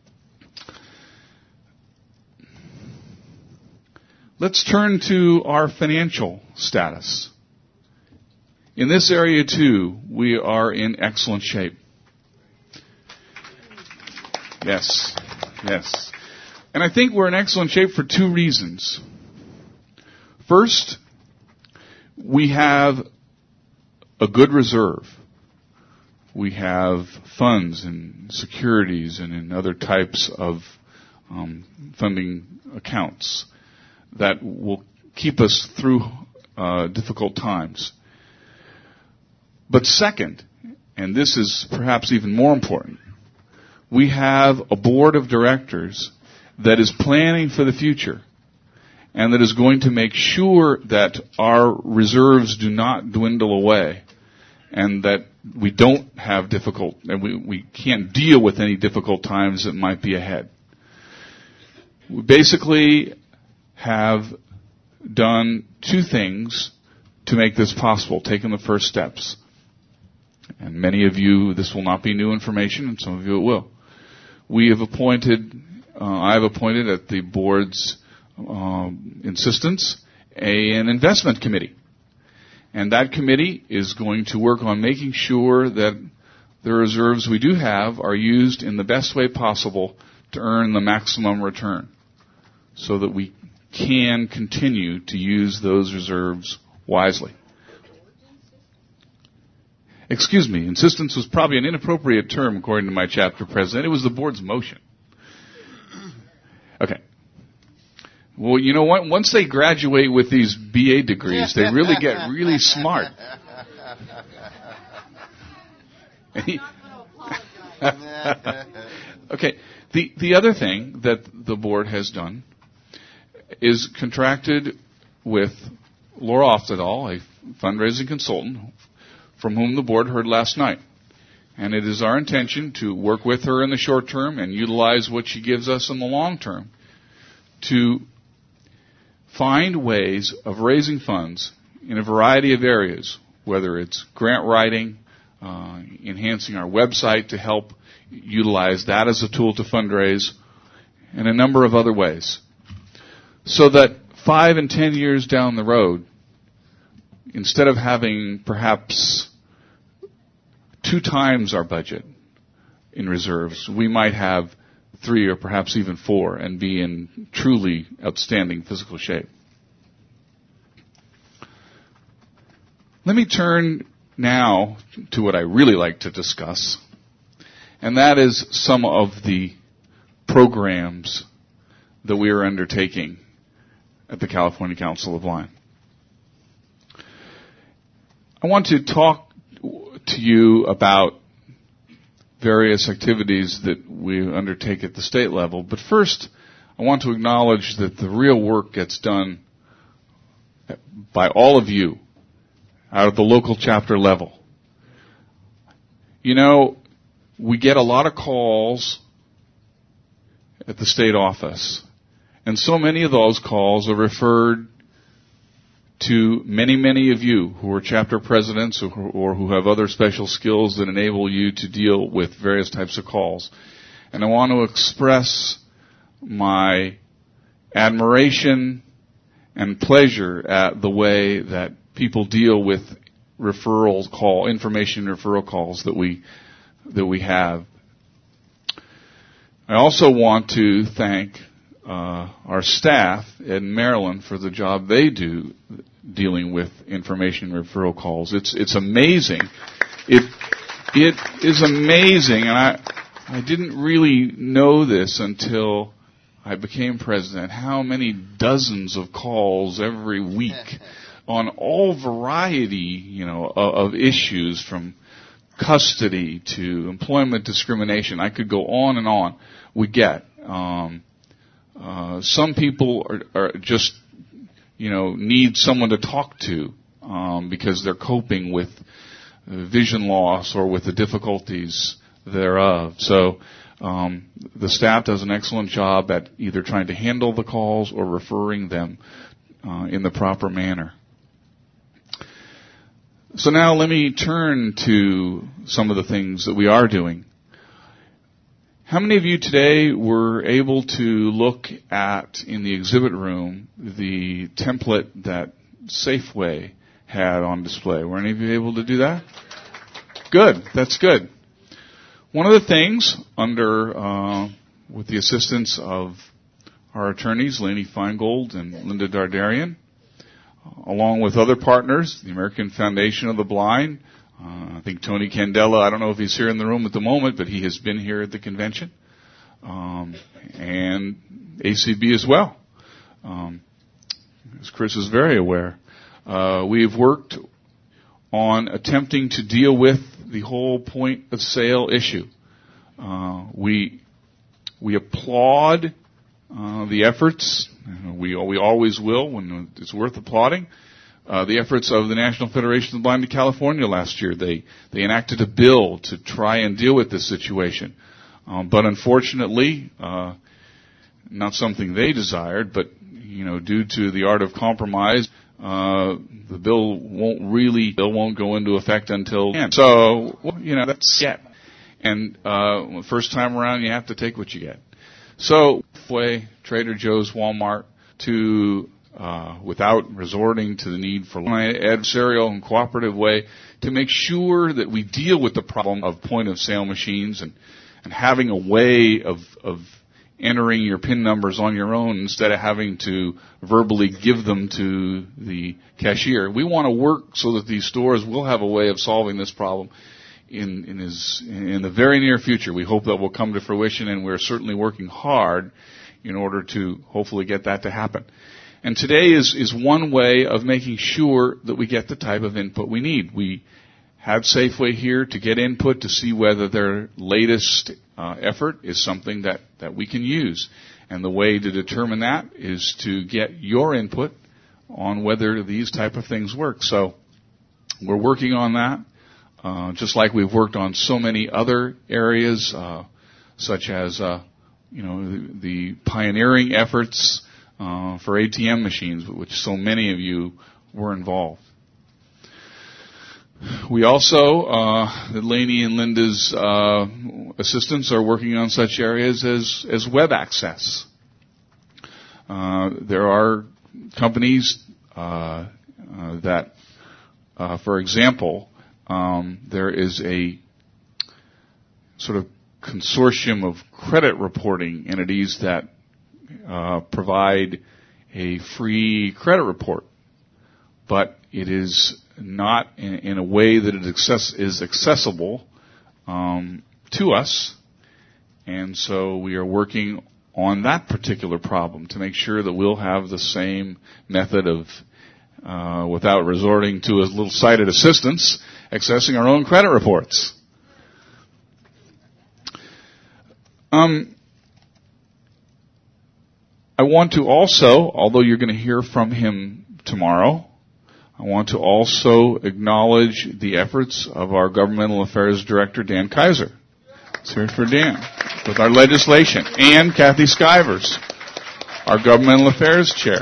Let's turn to our financial status. In this area, too, we are in excellent shape. Yes. And I think we're in excellent shape for 2 reasons. First, we have a good reserve. We have funds and securities and in other types of funding accounts that will keep us through difficult times. But second, and this is perhaps even more important, we have a board of directors that is planning for the future and that is going to make sure that our reserves do not dwindle away and that we don't have and we can't deal with any difficult times that might be ahead. We basically have done 2 things to make this possible, taken the first steps. And many of you, this will not be new information, and some of you it will. We have appointed I've appointed at the board's insistence an investment committee. And that committee is going to work on making sure that the reserves we do have are used in the best way possible to earn the maximum return, so that we can continue to use those reserves wisely. Excuse me, insistence was probably an inappropriate term according to my chapter president. It was the board's motion. Okay. Well, you know what? Once they graduate with these BA degrees, they really get really smart. Okay. The other thing that the board has done is contracted with Laura Oftedal, a fundraising consultant, from whom the board heard last night. And it is our intention to work with her in the short term and utilize what she gives us in the long term to find ways of raising funds in a variety of areas, whether it's grant writing, enhancing our website to help utilize that as a tool to fundraise, and a number of other ways. So that 5 and 10 years down the road, instead of having perhaps 2 times our budget in reserves, we might have 3 or perhaps even 4 and be in truly outstanding physical shape. Let me turn now to what I really like to discuss, and that is some of the programs that we are undertaking at the California Council of Blind. I want to talk to you about various activities that we undertake at the state level, but first I want to acknowledge that the real work gets done by all of you out at the local chapter level. You know, we get a lot of calls at the state office, and so many of those calls are referred to many of you who are chapter presidents or who have other special skills that enable you to deal with various types of calls. And I want to express my admiration and pleasure at the way that people deal with information referral calls that we have. I also want to thank our staff in Maryland for the job they do dealing with information referral calls. It's amazing. It is amazing, and I didn't really know this until I became president, how many dozens of calls every week on all variety, of issues, from custody to employment discrimination. I could go on and on. We get. Some people are just, need someone to talk to because they're coping with vision loss or with the difficulties thereof. So the staff does an excellent job at either trying to handle the calls or referring them in the proper manner. So now let me turn to some of the things that we are doing. How many of you today were able to look at, in the exhibit room, the template that Safeway had on display? Were any of you able to do that? Good. That's good. One of the things with the assistance of our attorneys, Lainey Feingold and Linda Dardarian, along with other partners, the American Foundation of the Blind, I think Tony Candela, I don't know if he's here in the room at the moment, but he has been here at the convention, and ACB as well, as Chris is very aware. We have worked on attempting to deal with the whole point of sale issue. We applaud the efforts. We always will when it's worth applauding. The efforts of the National Federation of the Blind of California last year. They enacted a bill to try and deal with this situation. But unfortunately, not something they desired, but, due to the art of compromise, the bill won't go into effect until then. So, that's it. And first time around, you have to take what you get. So, Trader Joe's, Walmart, to without resorting to the need for adversarial and cooperative way to make sure that we deal with the problem of point-of-sale machines and having a way of entering your PIN numbers on your own instead of having to verbally give them to the cashier. We want to work so that these stores will have a way of solving this problem in the very near future. We hope that will come to fruition, and we're certainly working hard in order to hopefully get that to happen. And today is one way of making sure that we get the type of input we need. We have Safeway here to get input to see whether their latest effort is something that we can use. And the way to determine that is to get your input on whether these type of things work. So we're working on that, just like we've worked on so many other areas, such as the pioneering efforts for ATM machines, which so many of you were involved. We also, Laney and Linda's assistants are working on such areas as web access. There are companies that, for example, there is a sort of consortium of credit reporting entities that provide a free credit report, but it is not in a way that it is accessible to us, and so we are working on that particular problem to make sure that we'll have the same method of, without resorting to a little sighted assistance, accessing our own credit reports. I want to also, although you're going to hear from him tomorrow, I want to also acknowledge the efforts of our Governmental Affairs Director, Dan Kaiser. Let's hear it for Dan with our legislation. And Kathy Skivers, our Governmental Affairs Chair.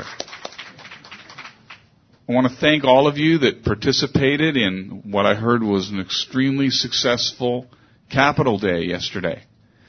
I want to thank all of you that participated in what I heard was an extremely successful Capitol Day yesterday.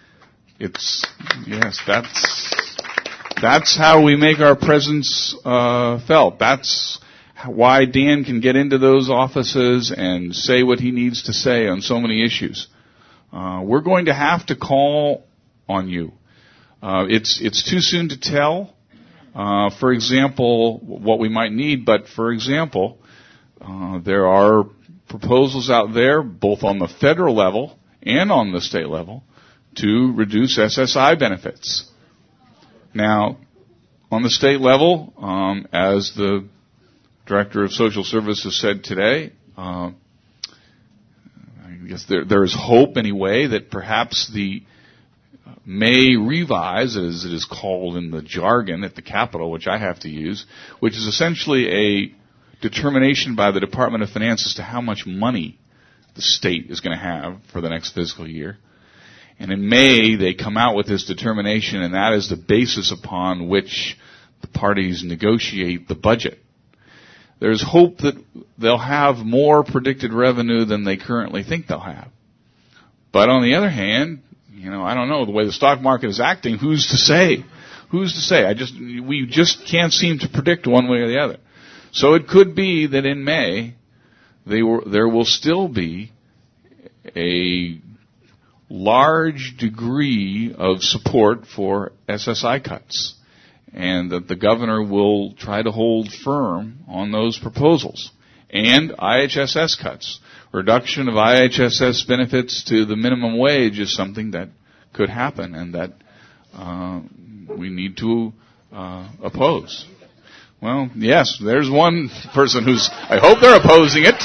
That's how we make our presence felt. That's why Dan can get into those offices and say what he needs to say on so many issues. We're going to have to call on you. It's too soon to tell, for example, what we might need, but for example, there are proposals out there, both on the federal level and on the state level, to reduce SSI benefits. Now, on the state level, as the Director of Social Services said today, I guess there is hope anyway that perhaps the May revise, as it is called in the jargon at the Capitol, which I have to use, which is essentially a determination by the Department of Finance as to how much money the state is going to have for the next fiscal year. And in May, they come out with this determination, and that is the basis upon which the parties negotiate the budget. There's hope that they'll have more predicted revenue than they currently think they'll have. But on the other hand, I don't know, the way the stock market is acting, who's to say? Who's to say? We just can't seem to predict one way or the other. So it could be that in May, there will still be a large degree of support for SSI cuts, and that the governor will try to hold firm on those proposals. And IHSS cuts. Reduction of IHSS benefits to the minimum wage is something that could happen and that we need to oppose. Well, yes, there's one person I hope they're opposing it.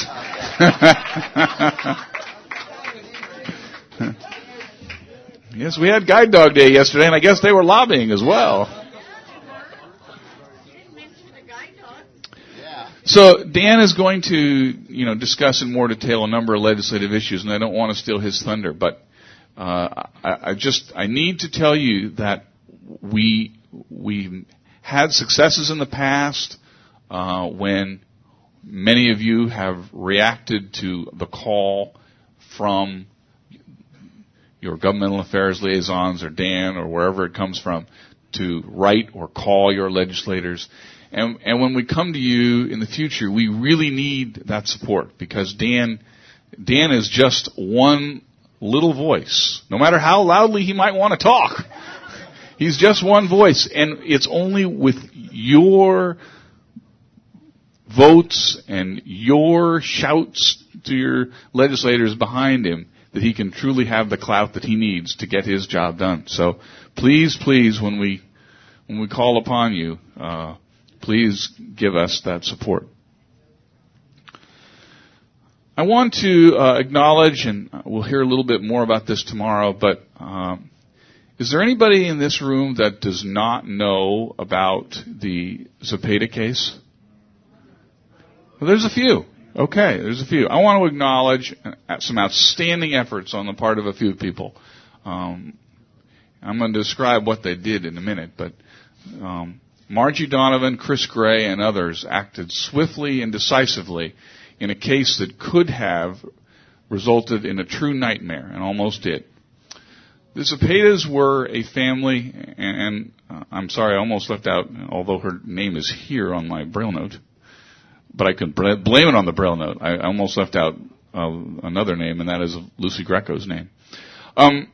Yes, we had Guide Dog Day yesterday, and I guess they were lobbying as well. So Dan is going to, discuss in more detail a number of legislative issues, and I don't want to steal his thunder, but I need to tell you that we had successes in the past when many of you have reacted to the call from your governmental affairs liaisons or Dan or wherever it comes from to write or call your legislators. And when we come to you in the future, we really need that support, because Dan is just one little voice. No matter how loudly he might want to talk, he's just one voice. And it's only with your votes and your shouts to your legislators behind him that he can truly have the clout that he needs to get his job done. So please, when we call upon you, please give us that support. I want to acknowledge, and we'll hear a little bit more about this tomorrow, but is there anybody in this room that does not know about the Zepeda case? Well, there's a few. Okay, there's a few. I want to acknowledge some outstanding efforts on the part of a few people. I'm going to describe what they did in a minute, but Margie Donovan, Chris Gray, and others acted swiftly and decisively in a case that could have resulted in a true nightmare, and almost did. The Zepedas were a family, and I'm sorry, I almost left out, although her name is here on my Braille note, but I could blame it on the Braille note. I almost left out another name, and that is Lucy Greco's name. The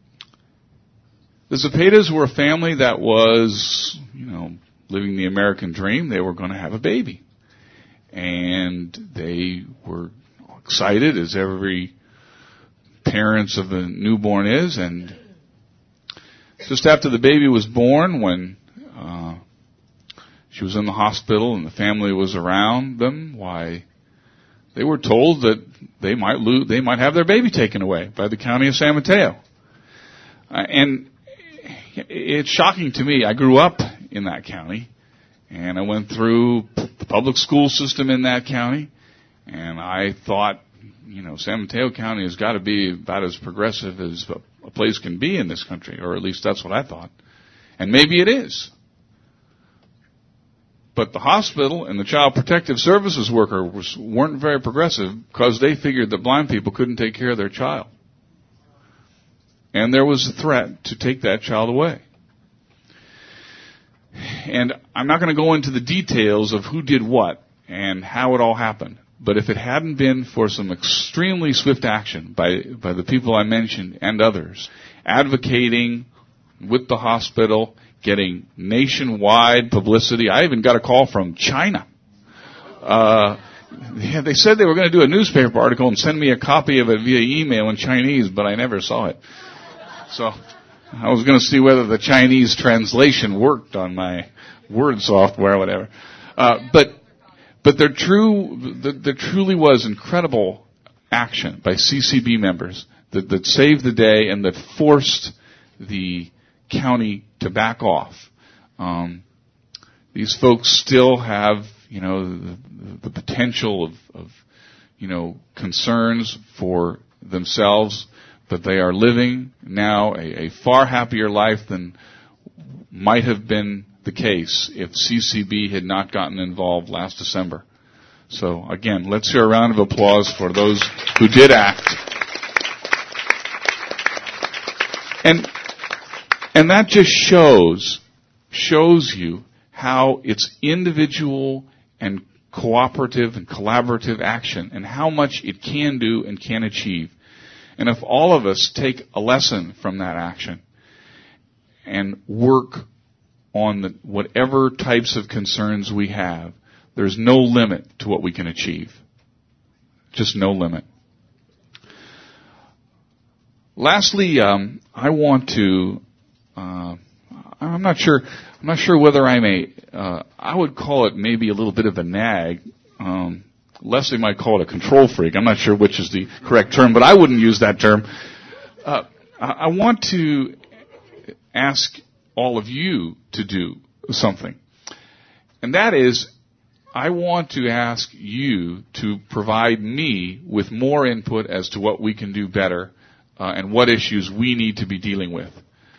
Zepedas were a family that was, living the American dream. They were going to have a baby. And they were excited, as every parents of a newborn is. And just after the baby was born, when she was in the hospital and the family was around them, they were told that they might have their baby taken away by the county of San Mateo. And it's shocking to me. I grew up in that county, and I went through the public school system in that county, and I thought, San Mateo County has got to be about as progressive as a place can be in this country, or at least that's what I thought. And maybe it is. But the hospital and the Child Protective Services workers weren't very progressive, because they figured that blind people couldn't take care of their child. And there was a threat to take that child away. And I'm not going to go into the details of who did what and how it all happened. But if it hadn't been for some extremely swift action by the people I mentioned and others, advocating with the hospital, getting nationwide publicity. I even got a call from China. They said they were going to do a newspaper article and send me a copy of it via email in Chinese, but I never saw it. So I was going to see whether the Chinese translation worked on my word software or whatever. But there truly was incredible action by CCB members that saved the day and that forced the county to back off. These folks still have, the potential of concerns for themselves, but they are living now a far happier life than might have been the case if CCB had not gotten involved last December. So again, let's hear a round of applause for those who did act. And that just shows you how it's individual and cooperative and collaborative action and how much it can do and can achieve. And if all of us take a lesson from that action and work on whatever types of concerns we have, there's no limit to what we can achieve. Just no limit. Lastly, I want to, I'm not sure whether I would call it maybe a little bit of a nag. Leslie might call it a control freak. I'm not sure which is the correct term, but I wouldn't use that term. I want to ask all of you to do something. And that is, I want to ask you to provide me with more input as to what we can do better and what issues we need to be dealing with.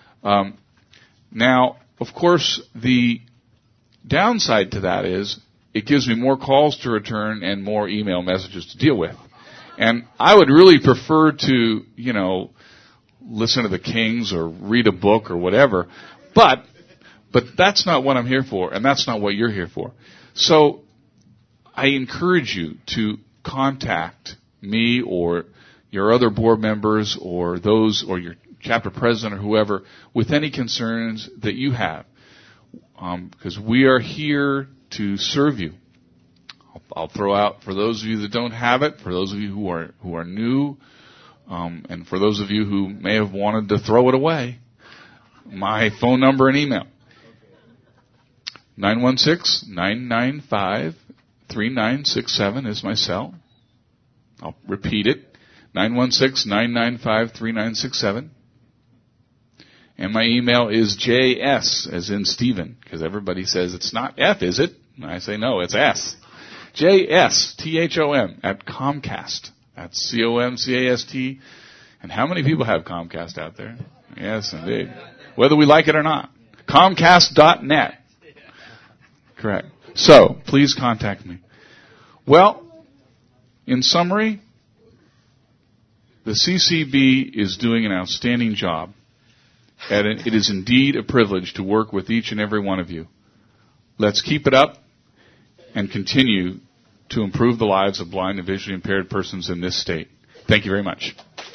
Now, of course, the downside to that is it gives me more calls to return and more email messages to deal with. And I would really prefer to, listen to the Kings or read a book or whatever. But that's not what I'm here for, and that's not what you're here for. So I encourage you to contact me or your other board members or your chapter president or whoever with any concerns that you have, because we are here to serve you. I'll throw out, for those of you that don't have it, for those of you who are new, and for those of you who may have wanted to throw it away, my phone number and email. 916-995-3967 is my cell. I'll repeat it. 916-995-3967. And my email is JS, as in Stephen, because everybody says it's not F, is it? And I say no, it's S. JS, THOM, at Comcast. That's COMCAST. And how many people have Comcast out there? Yes, indeed. Whether we like it or not. Comcast.net. Correct. So, please contact me. Well, in summary, the CCB is doing an outstanding job, and it is indeed a privilege to work with each and every one of you. Let's keep it up and continue to improve the lives of blind and visually impaired persons in this state. Thank you very much.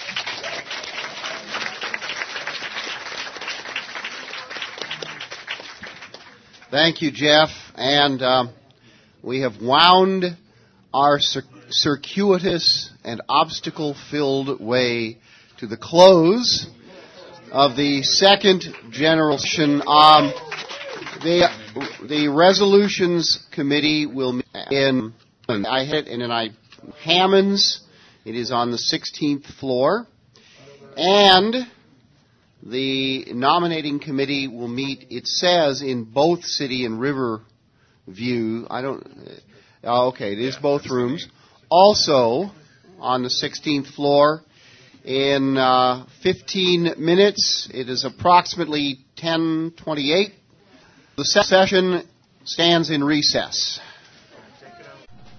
Thank you, Jeff. And we have wound our circuitous and obstacle-filled way to the close of the second general session. The resolutions committee will meet in Hammonds. It is on the 16th floor. And the nominating committee will meet, it says, in both City and River View. It is both rooms. Also, on the 16th floor, in 15 minutes, it is approximately 10:28. The session stands in recess.